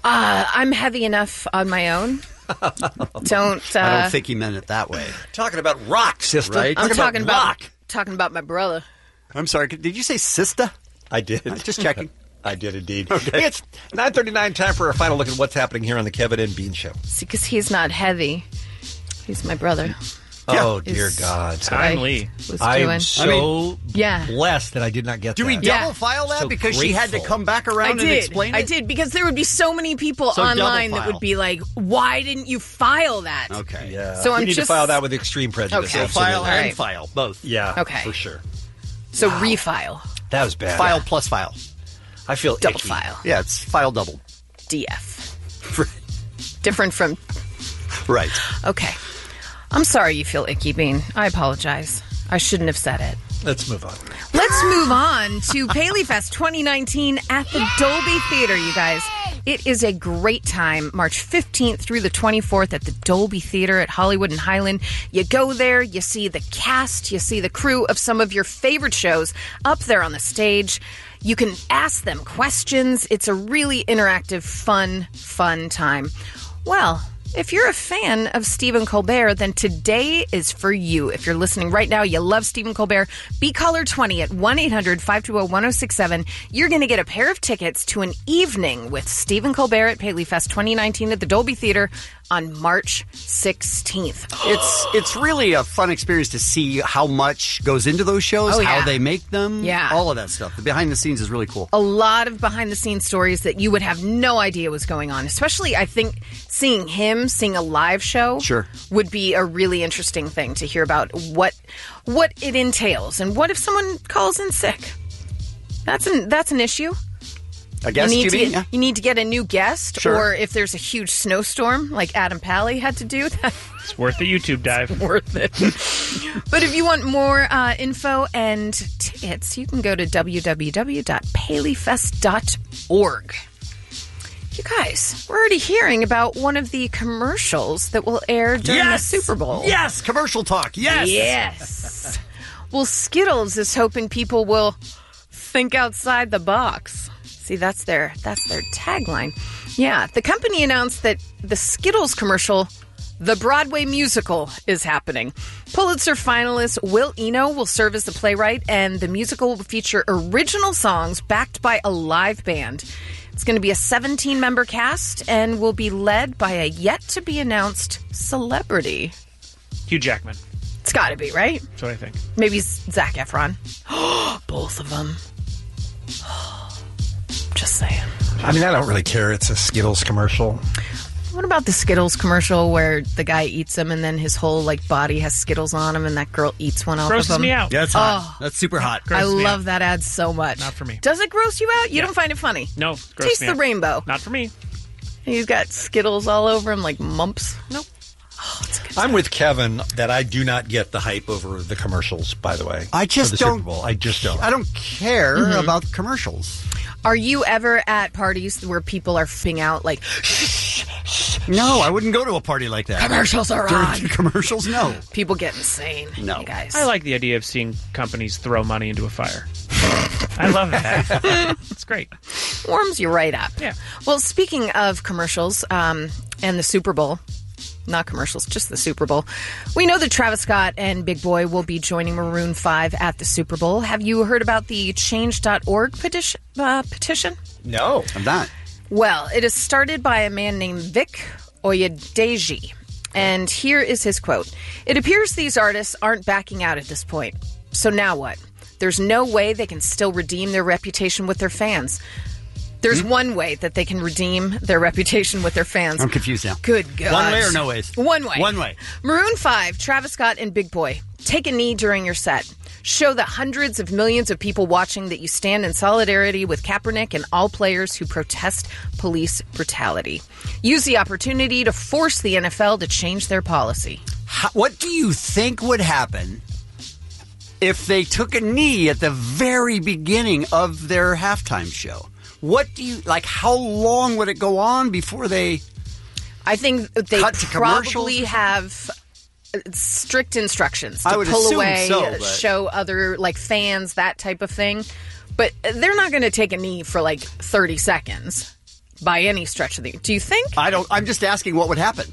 S1: I'm heavy enough on my own.
S8: I don't think he meant it that way.
S9: Talking about rock, sister.
S8: Right?
S1: I'm talking about my brother.
S8: I'm sorry. Did you say sister?
S9: I did.
S8: Just checking.
S9: I did indeed.
S8: Okay.
S9: Hey, it's 9:39, time for a final look at what's happening here on the Kevin and Bean Show.
S1: See, because he's not heavy. He's my brother.
S9: Oh, dear God.
S10: Timely.
S9: I'm so
S1: Yeah.
S9: blessed that I did not get
S8: Do
S9: that.
S8: we double file that
S9: So
S8: because she had to
S9: grateful.
S8: come back around and explain it?
S1: I did, because there would be so many people
S8: So
S1: online
S8: double
S1: that
S8: file.
S1: would be like, why didn't you file that?
S8: Okay.
S9: Yeah.
S1: So
S9: we
S1: I'm
S9: need
S1: just
S9: to file that with extreme prejudice.
S1: Okay.
S9: Absolutely.
S8: File
S1: All
S8: and
S1: right.
S8: file, both.
S9: Yeah,
S1: Okay.
S9: for sure.
S1: So refile.
S9: That was bad.
S8: File plus file.
S9: I feel
S1: Double
S9: icky.
S1: file.
S8: Yeah, it's file double.
S1: DF. Different from...
S8: Right.
S1: Okay. I'm sorry you feel icky, Bean. I apologize. I shouldn't have said it.
S9: Let's move on.
S1: Let's move on to Paley Fest 2019 at the Dolby Theater, you guys. It is a great time, March 15th through the 24th at the Dolby Theater at Hollywood and Highland. You go there, you see the cast, you see the crew of some of your favorite shows up there on the stage. You can ask them questions. It's a really interactive, fun time. Well, if you're a fan of Stephen Colbert, then today is for you. If you're listening right now, you love Stephen Colbert, be caller 20 at 1-800-520-1067. You're going to get a pair of tickets to an evening with Stephen Colbert at Paley Fest 2019 at the Dolby Theater on March 16th.
S8: It's really a fun experience to see how much goes into those shows,
S1: Oh, yeah.
S8: how they make them,
S1: Yeah.
S8: all of that stuff. The behind the scenes is really cool.
S1: A lot of behind-the-scenes stories that you would have no idea was going on. Especially, I think, seeing a live show
S8: Sure.
S1: would be a really interesting thing to hear about what it entails. And what if someone calls in sick? That's an issue.
S8: I guess
S1: you
S8: you
S1: need, to
S8: mean,
S1: get, you need to get a new guest,
S8: Sure.
S1: or if there's a huge snowstorm like Adam Pally had to do,
S10: It's worth the YouTube dive.
S1: worth it. But if you want more info and tickets, you can go to www.paleyfest.org. You guys, we're already hearing about one of the commercials that will air during the Super Bowl.
S8: Yes, commercial talk. Yes.
S1: Yes. Well, Skittles is hoping people will think outside the box. See, that's their tagline. Yeah, the company announced that the Skittles commercial, the Broadway musical, is happening. Pulitzer finalist Will Eno will serve as the playwright, and the musical will feature original songs backed by a live band. It's going to be a 17-member cast and will be led by a yet-to-be-announced celebrity.
S10: Hugh Jackman.
S1: It's got to be, right?
S10: That's what I think.
S1: Maybe Zac Efron. Both of them. Just saying.
S9: I mean, I don't really care. It's a Skittles commercial.
S1: What about the Skittles commercial where the guy eats them and then his whole body has Skittles on him and that girl eats one off
S10: Grosses
S1: of him?
S10: me out.
S8: Yeah, that's hot. That's super hot.
S1: I
S10: Grosses me
S1: love
S10: out.
S1: that ad so much.
S10: Not for me.
S1: Does it gross you out? You don't find it funny?
S10: No, gross
S1: Taste
S10: me
S1: the
S10: out.
S1: rainbow.
S10: Not for me.
S1: He's got Skittles all over him like mumps.
S10: Nope.
S1: Oh, it's a good
S9: I'm with Kevin that I do not get the hype over the commercials, by the way.
S8: I just
S9: for the
S8: don't.
S9: Super Bowl. I just don't.
S8: I don't care
S1: Mhm.
S8: about commercials.
S1: Are you ever at parties where people are flipping out like,
S8: No, I wouldn't go to a party like that.
S1: Commercials are
S8: During
S1: on.
S8: Commercials, no.
S1: People get insane.
S8: No.
S1: You guys.
S10: I like the idea of seeing companies throw money into a fire. I love that. It's great.
S1: Warms you right up.
S10: Yeah.
S1: Well, speaking of commercials and the Super Bowl, not commercials, just the Super Bowl, we know that Travis Scott and Big Boy will be joining Maroon 5 at the Super Bowl. Have you heard about the Change.org petition?
S9: No.
S8: I'm not.
S1: Well, it is started by a man named Vic Oyedeji. And here is his quote. It appears these artists aren't backing out at this point. So now what? There's no way they can still redeem their reputation with their fans. There's one way that they can redeem their reputation with their fans.
S8: I'm confused now.
S1: Good God.
S8: One way or no ways?
S1: One way.
S8: One way.
S1: Maroon 5, Travis Scott, and Big Boy. Take a knee during your set. Show the hundreds of millions of people watching that you stand in solidarity with Kaepernick and all players who protest police brutality. Use the opportunity to force the NFL to change their policy.
S8: What do you think would happen if they took a knee at the very beginning of their halftime show? What do you like? How long would it go on before they?
S1: I think they
S8: cut to commercials?
S1: probably have strict instructions
S8: I
S1: to
S8: would
S1: pull
S8: assume
S1: away,
S8: so, but-
S1: show other like fans, that type of thing. But they're not going to take a knee for like 30 seconds by any stretch of the. Do you think?
S8: I don't. I'm just asking what would happen.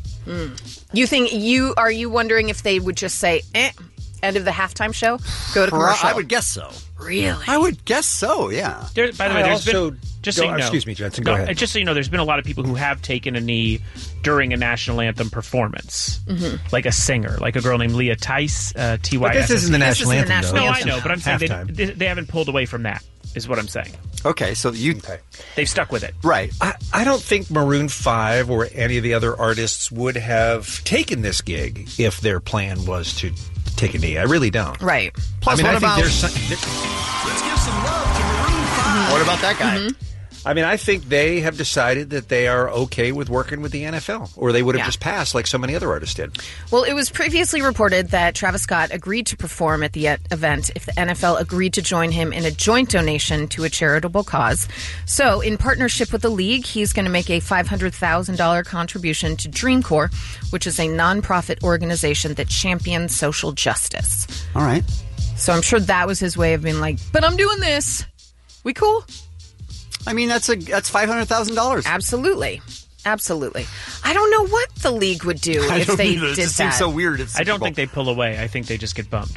S1: You think are you wondering if they would just say, end of the halftime show, go to commercial?
S8: I would guess so.
S1: Really?
S8: I would guess so. Yeah.
S10: By the way, there's been just so you know,
S9: excuse me, Jensen. Go ahead.
S10: Just so you know, there's been a lot of people who have taken a knee during a national anthem performance, like a singer, like a girl named Leah Tice, T-Y-S.
S9: But this isn't the national
S1: This isn't the
S9: anthem,
S1: national
S9: though.
S10: No, I know, but I'm saying
S9: Halftime.
S10: they haven't pulled away from that, is what I'm saying.
S8: Okay, so
S10: They've stuck with it.
S8: Right.
S9: I don't think Maroon 5 or any of the other artists would have taken this gig if their plan was to take a knee. I really don't.
S1: Right.
S8: Plus,
S9: I mean,
S8: what
S9: I
S8: about?
S9: think there's
S5: Let's give some love to Maroon 5.
S8: What about that guy?
S9: I mean, I think they have decided that they are okay with working with the NFL, or they would have
S1: Yeah.
S9: just passed like so many other artists did.
S1: Well, it was previously reported that Travis Scott agreed to perform at the event if the NFL agreed to join him in a joint donation to a charitable cause. So, in partnership with the league, he's going to make a $500,000 contribution to Dream Corps, which is a nonprofit organization that champions social justice.
S8: All right.
S1: So, I'm sure that was his way of being like, but I'm doing this. We cool?
S8: I mean, that's $500,000.
S1: Absolutely. Absolutely. I don't know what the league would do
S8: I
S1: if
S8: don't
S1: they
S8: either. It
S1: did
S8: just
S1: that.
S8: seems so weird.
S10: I don't think they pull away. I think they just get bumped.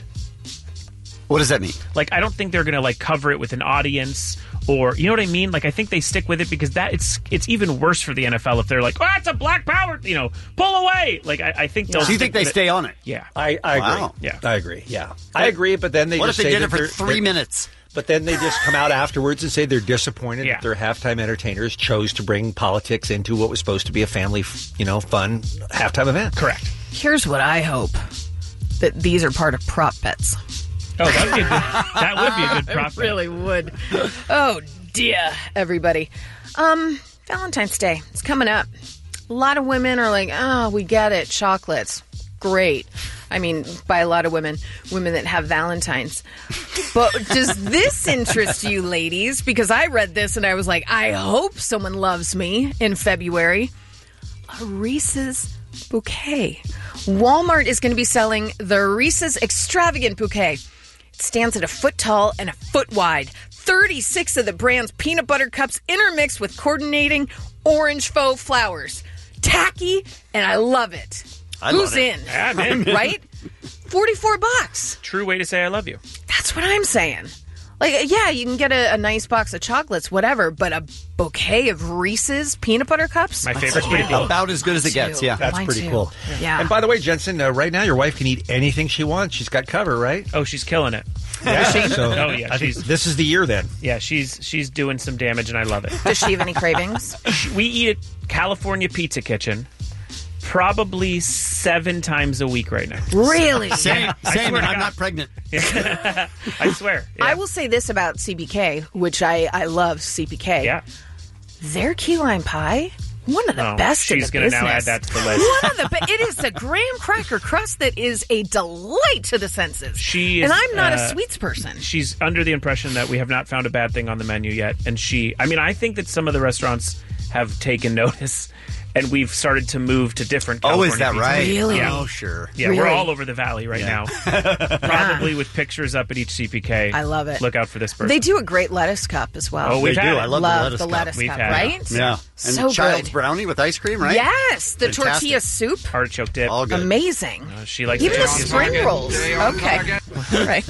S8: What does that mean?
S10: Like, I don't think they're going to like cover it with an audience, or you know what I mean. Like, I think they stick with it because it's even worse for the NFL if they're like, oh, it's a Black Power, pull away. Like, I think they'll.
S8: So you think they
S10: stick with
S8: stay on it?
S10: Yeah,
S9: I
S8: Wow.
S9: agree.
S10: Yeah.
S9: I agree. Yeah, I agree. But then they
S8: What
S9: just
S8: if they
S9: say
S8: did it
S9: that
S8: for
S9: they're-
S8: 3
S9: they're-
S8: minutes?
S9: But then they just come out afterwards and say they're disappointed
S10: Yeah.
S9: that their halftime entertainers chose to bring politics into what was supposed to be a family, fun halftime event.
S10: Correct.
S1: Here's what I hope. That these are part of prop bets.
S10: Oh, that would be a good prop.
S1: It really would. Oh, dear, everybody. Valentine's Day. It's coming up. A lot of women are like, oh, we get it. Chocolates. Great. I mean, by a lot of women that have Valentines. But does this interest you, ladies? Because I read this and I was like, I hope someone loves me in February. A Reese's bouquet. Walmart is going to be selling the Reese's Extravagant Bouquet. It stands at a foot tall and a foot wide. 36 of the brand's peanut butter cups intermixed with coordinating orange faux flowers. Tacky, and I love it. Who's
S8: love it.
S1: in?
S10: Yeah, I'm in.
S1: Right? $44.
S10: True way to say I love you.
S1: That's what I'm saying. Like, yeah, you can get a nice box of chocolates, whatever, but a bouquet of Reese's peanut butter cups?
S10: My favorite candy.
S8: About as good as it gets, yeah.
S9: That's
S1: Mine
S9: pretty
S1: too.
S9: cool.
S1: Yeah.
S9: And by the way, Jensen, right now your wife can eat anything she wants. She's got cover, right?
S10: Oh, she's killing it.
S9: Yeah. So
S10: Oh yeah,
S9: I think
S10: she's
S9: this is the year then.
S10: yeah she's doing some damage, and I love it.
S1: Does she have any cravings?
S10: We eat at California Pizza Kitchen probably 7 times a week right now.
S1: Really?
S8: Same,
S10: I
S8: same,
S10: swear
S8: and
S10: to
S8: I'm
S10: God.
S8: not pregnant.
S10: I swear. Yeah.
S1: I will say this about CBK, which I love CBK.
S10: Yeah.
S1: Their key lime pie, One of the best in the
S10: She's going to now add
S1: business.
S10: that to the list.
S1: One of the it is a graham cracker crust that is a delight to the senses.
S10: She is,
S1: and I'm not a sweets person.
S10: She's under the impression that we have not found a bad thing on the menu yet. And I think that some of the restaurants have taken notice, and we've started to move to different California
S8: is that
S10: pizza.
S8: right?
S1: Really?
S10: Yeah.
S8: Oh, sure.
S10: Yeah,
S1: Really?
S10: we're all over the valley right now. Probably with pictures up at each CPK.
S1: I love it.
S10: Look out for this person.
S1: They do a great lettuce cup as well.
S10: Oh, we've
S8: They
S10: had
S8: do.
S10: it.
S8: I love the lettuce
S10: We've
S8: cup.
S10: had it.
S1: right?
S8: Yeah. And
S1: So
S8: the child's
S1: good.
S8: brownie with ice cream, right?
S1: Yes, the
S8: Fantastic.
S1: tortilla soup.
S10: Artichoke dip.
S8: All good.
S1: Amazing.
S10: She likes
S1: Even the
S10: tortilla
S1: spring
S10: soup.
S1: rolls. Okay. All right.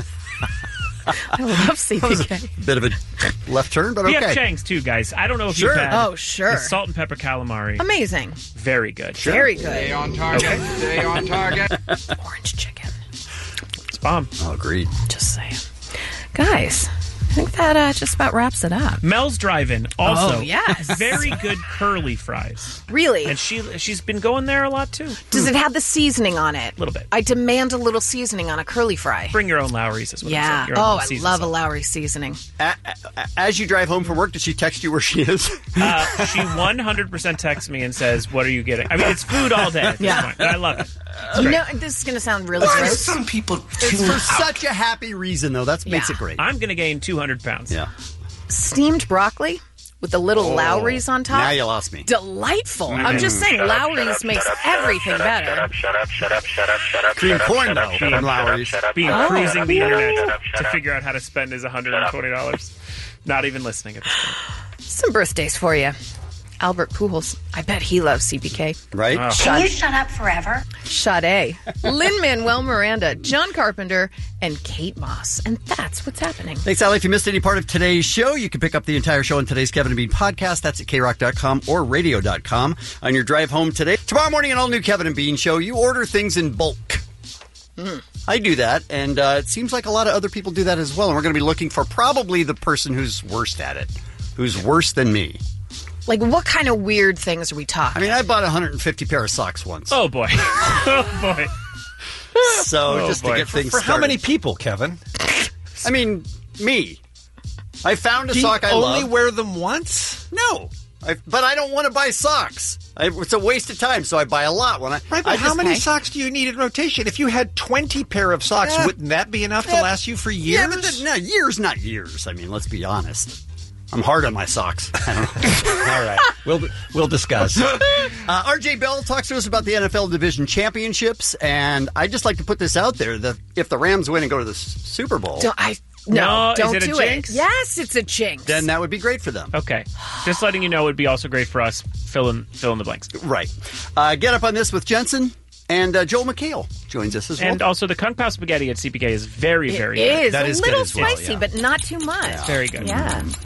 S1: I love CPK.
S8: Bit of a left turn, but
S10: We
S8: okay.
S10: have Chang's too, guys. I don't know if
S8: Sure.
S10: you've had
S1: Oh, sure.
S10: the salt and pepper calamari.
S1: Amazing.
S10: Very good.
S1: Very good.
S4: Stay on target. Stay on target.
S1: Orange chicken.
S10: It's bomb.
S8: Oh, agreed.
S1: Just saying. Guys, I think that just about wraps it up.
S10: Mel's Drive-In also.
S1: Oh, yes.
S10: Very good curly fries.
S1: Really?
S10: And she's been going there a lot too.
S1: Does it have the seasoning on it?
S10: A little bit.
S1: I demand a little seaasoning on a curly fry.
S10: Bring your own Lowry's is what I'm
S1: Yeah.
S10: saying. Your own
S1: Oh, I
S10: seasoned
S1: love a
S10: salt.
S1: Lowry seasoning.
S8: As you drive home from work, did she text you where she is?
S10: She 100% texts me and says, "What are you getting?" I mean, it's food all day at this
S1: Yeah.
S10: point, and I love it.
S1: You know, this is going to sound really
S8: Why do
S1: gross.
S8: some people It's for such a happy reason, though. That makes
S1: Yeah.
S8: it great.
S10: I'm going to gain 200 pounds.
S8: Yeah.
S1: Steamed broccoli with the little Lowry's on top.
S8: Now you lost me.
S1: Delightful. I'm just saying, Lowry's makes everything better.
S15: Shut up.
S8: Cream corn, though, from Lowry's.
S10: Being
S1: Oh.
S10: cruising the internet to figure out how to spend his $120. Not even listening at this point.
S1: Some birthdays for you. Albert Pujols. I bet he loves CPK.
S8: Right?
S10: Oh.
S1: Can you
S13: shut up forever?
S1: Sade, Lin-Manuel Miranda, John Carpenter, and Kate Moss. And that's what's happening.
S8: Thanks, Allie. If you missed any part of today's show, you can pick up the entire show on today's Kevin and Bean podcast. That's at krock.com or radio.com on your drive home today. Tomorrow morning, an all-new Kevin and Bean show. You order things in bulk. I do that, and it seems like a lot of other people do that as well. And we're going to be looking for probably the person who's worst at it, who's worse than me.
S1: Like, what kind of weird things are we talking?
S8: I mean, I bought 150 pair of socks once.
S10: Oh, boy. Oh, boy.
S8: So
S10: Oh,
S8: just
S10: boy.
S8: to get things
S9: For
S8: started.
S9: how many people, Kevin?
S8: I mean, me. I found a
S9: Do you
S8: sock I
S9: only
S8: love.
S9: wear them once?
S8: No. But I don't want to buy socks. It's a waste of time, so I buy a lot. When
S9: Right, but how many socks do you need in rotation? If you had 20 pair of socks,
S8: Yeah.
S9: wouldn't that be enough to last you for years?
S8: Yeah, but no, years, not years. I mean, let's be honest. I'm hard on my socks. I don't know.
S9: All right, we'll discuss.
S8: RJ Bell talks to us about the NFL Division Championships, and I just like to put this out there that if the Rams win and go to the Super Bowl,
S10: No,
S1: don't
S10: is it a
S1: do
S10: jinx?
S1: it. Yes, it's a jinx.
S8: then that would be great for them.
S10: Okay. Just letting you know, it would be also great for us. Fill in the blanks.
S8: Right. Get up on this with Jensen, and Joel McHale joins us as well.
S10: And also, the Kung Pao spaghetti at CPK is very, very
S1: It
S10: good.
S1: is
S8: That
S1: a
S8: is good
S1: little
S8: as well,
S1: spicy,
S8: yeah.
S1: but not too much.
S10: Very good.
S1: Yeah.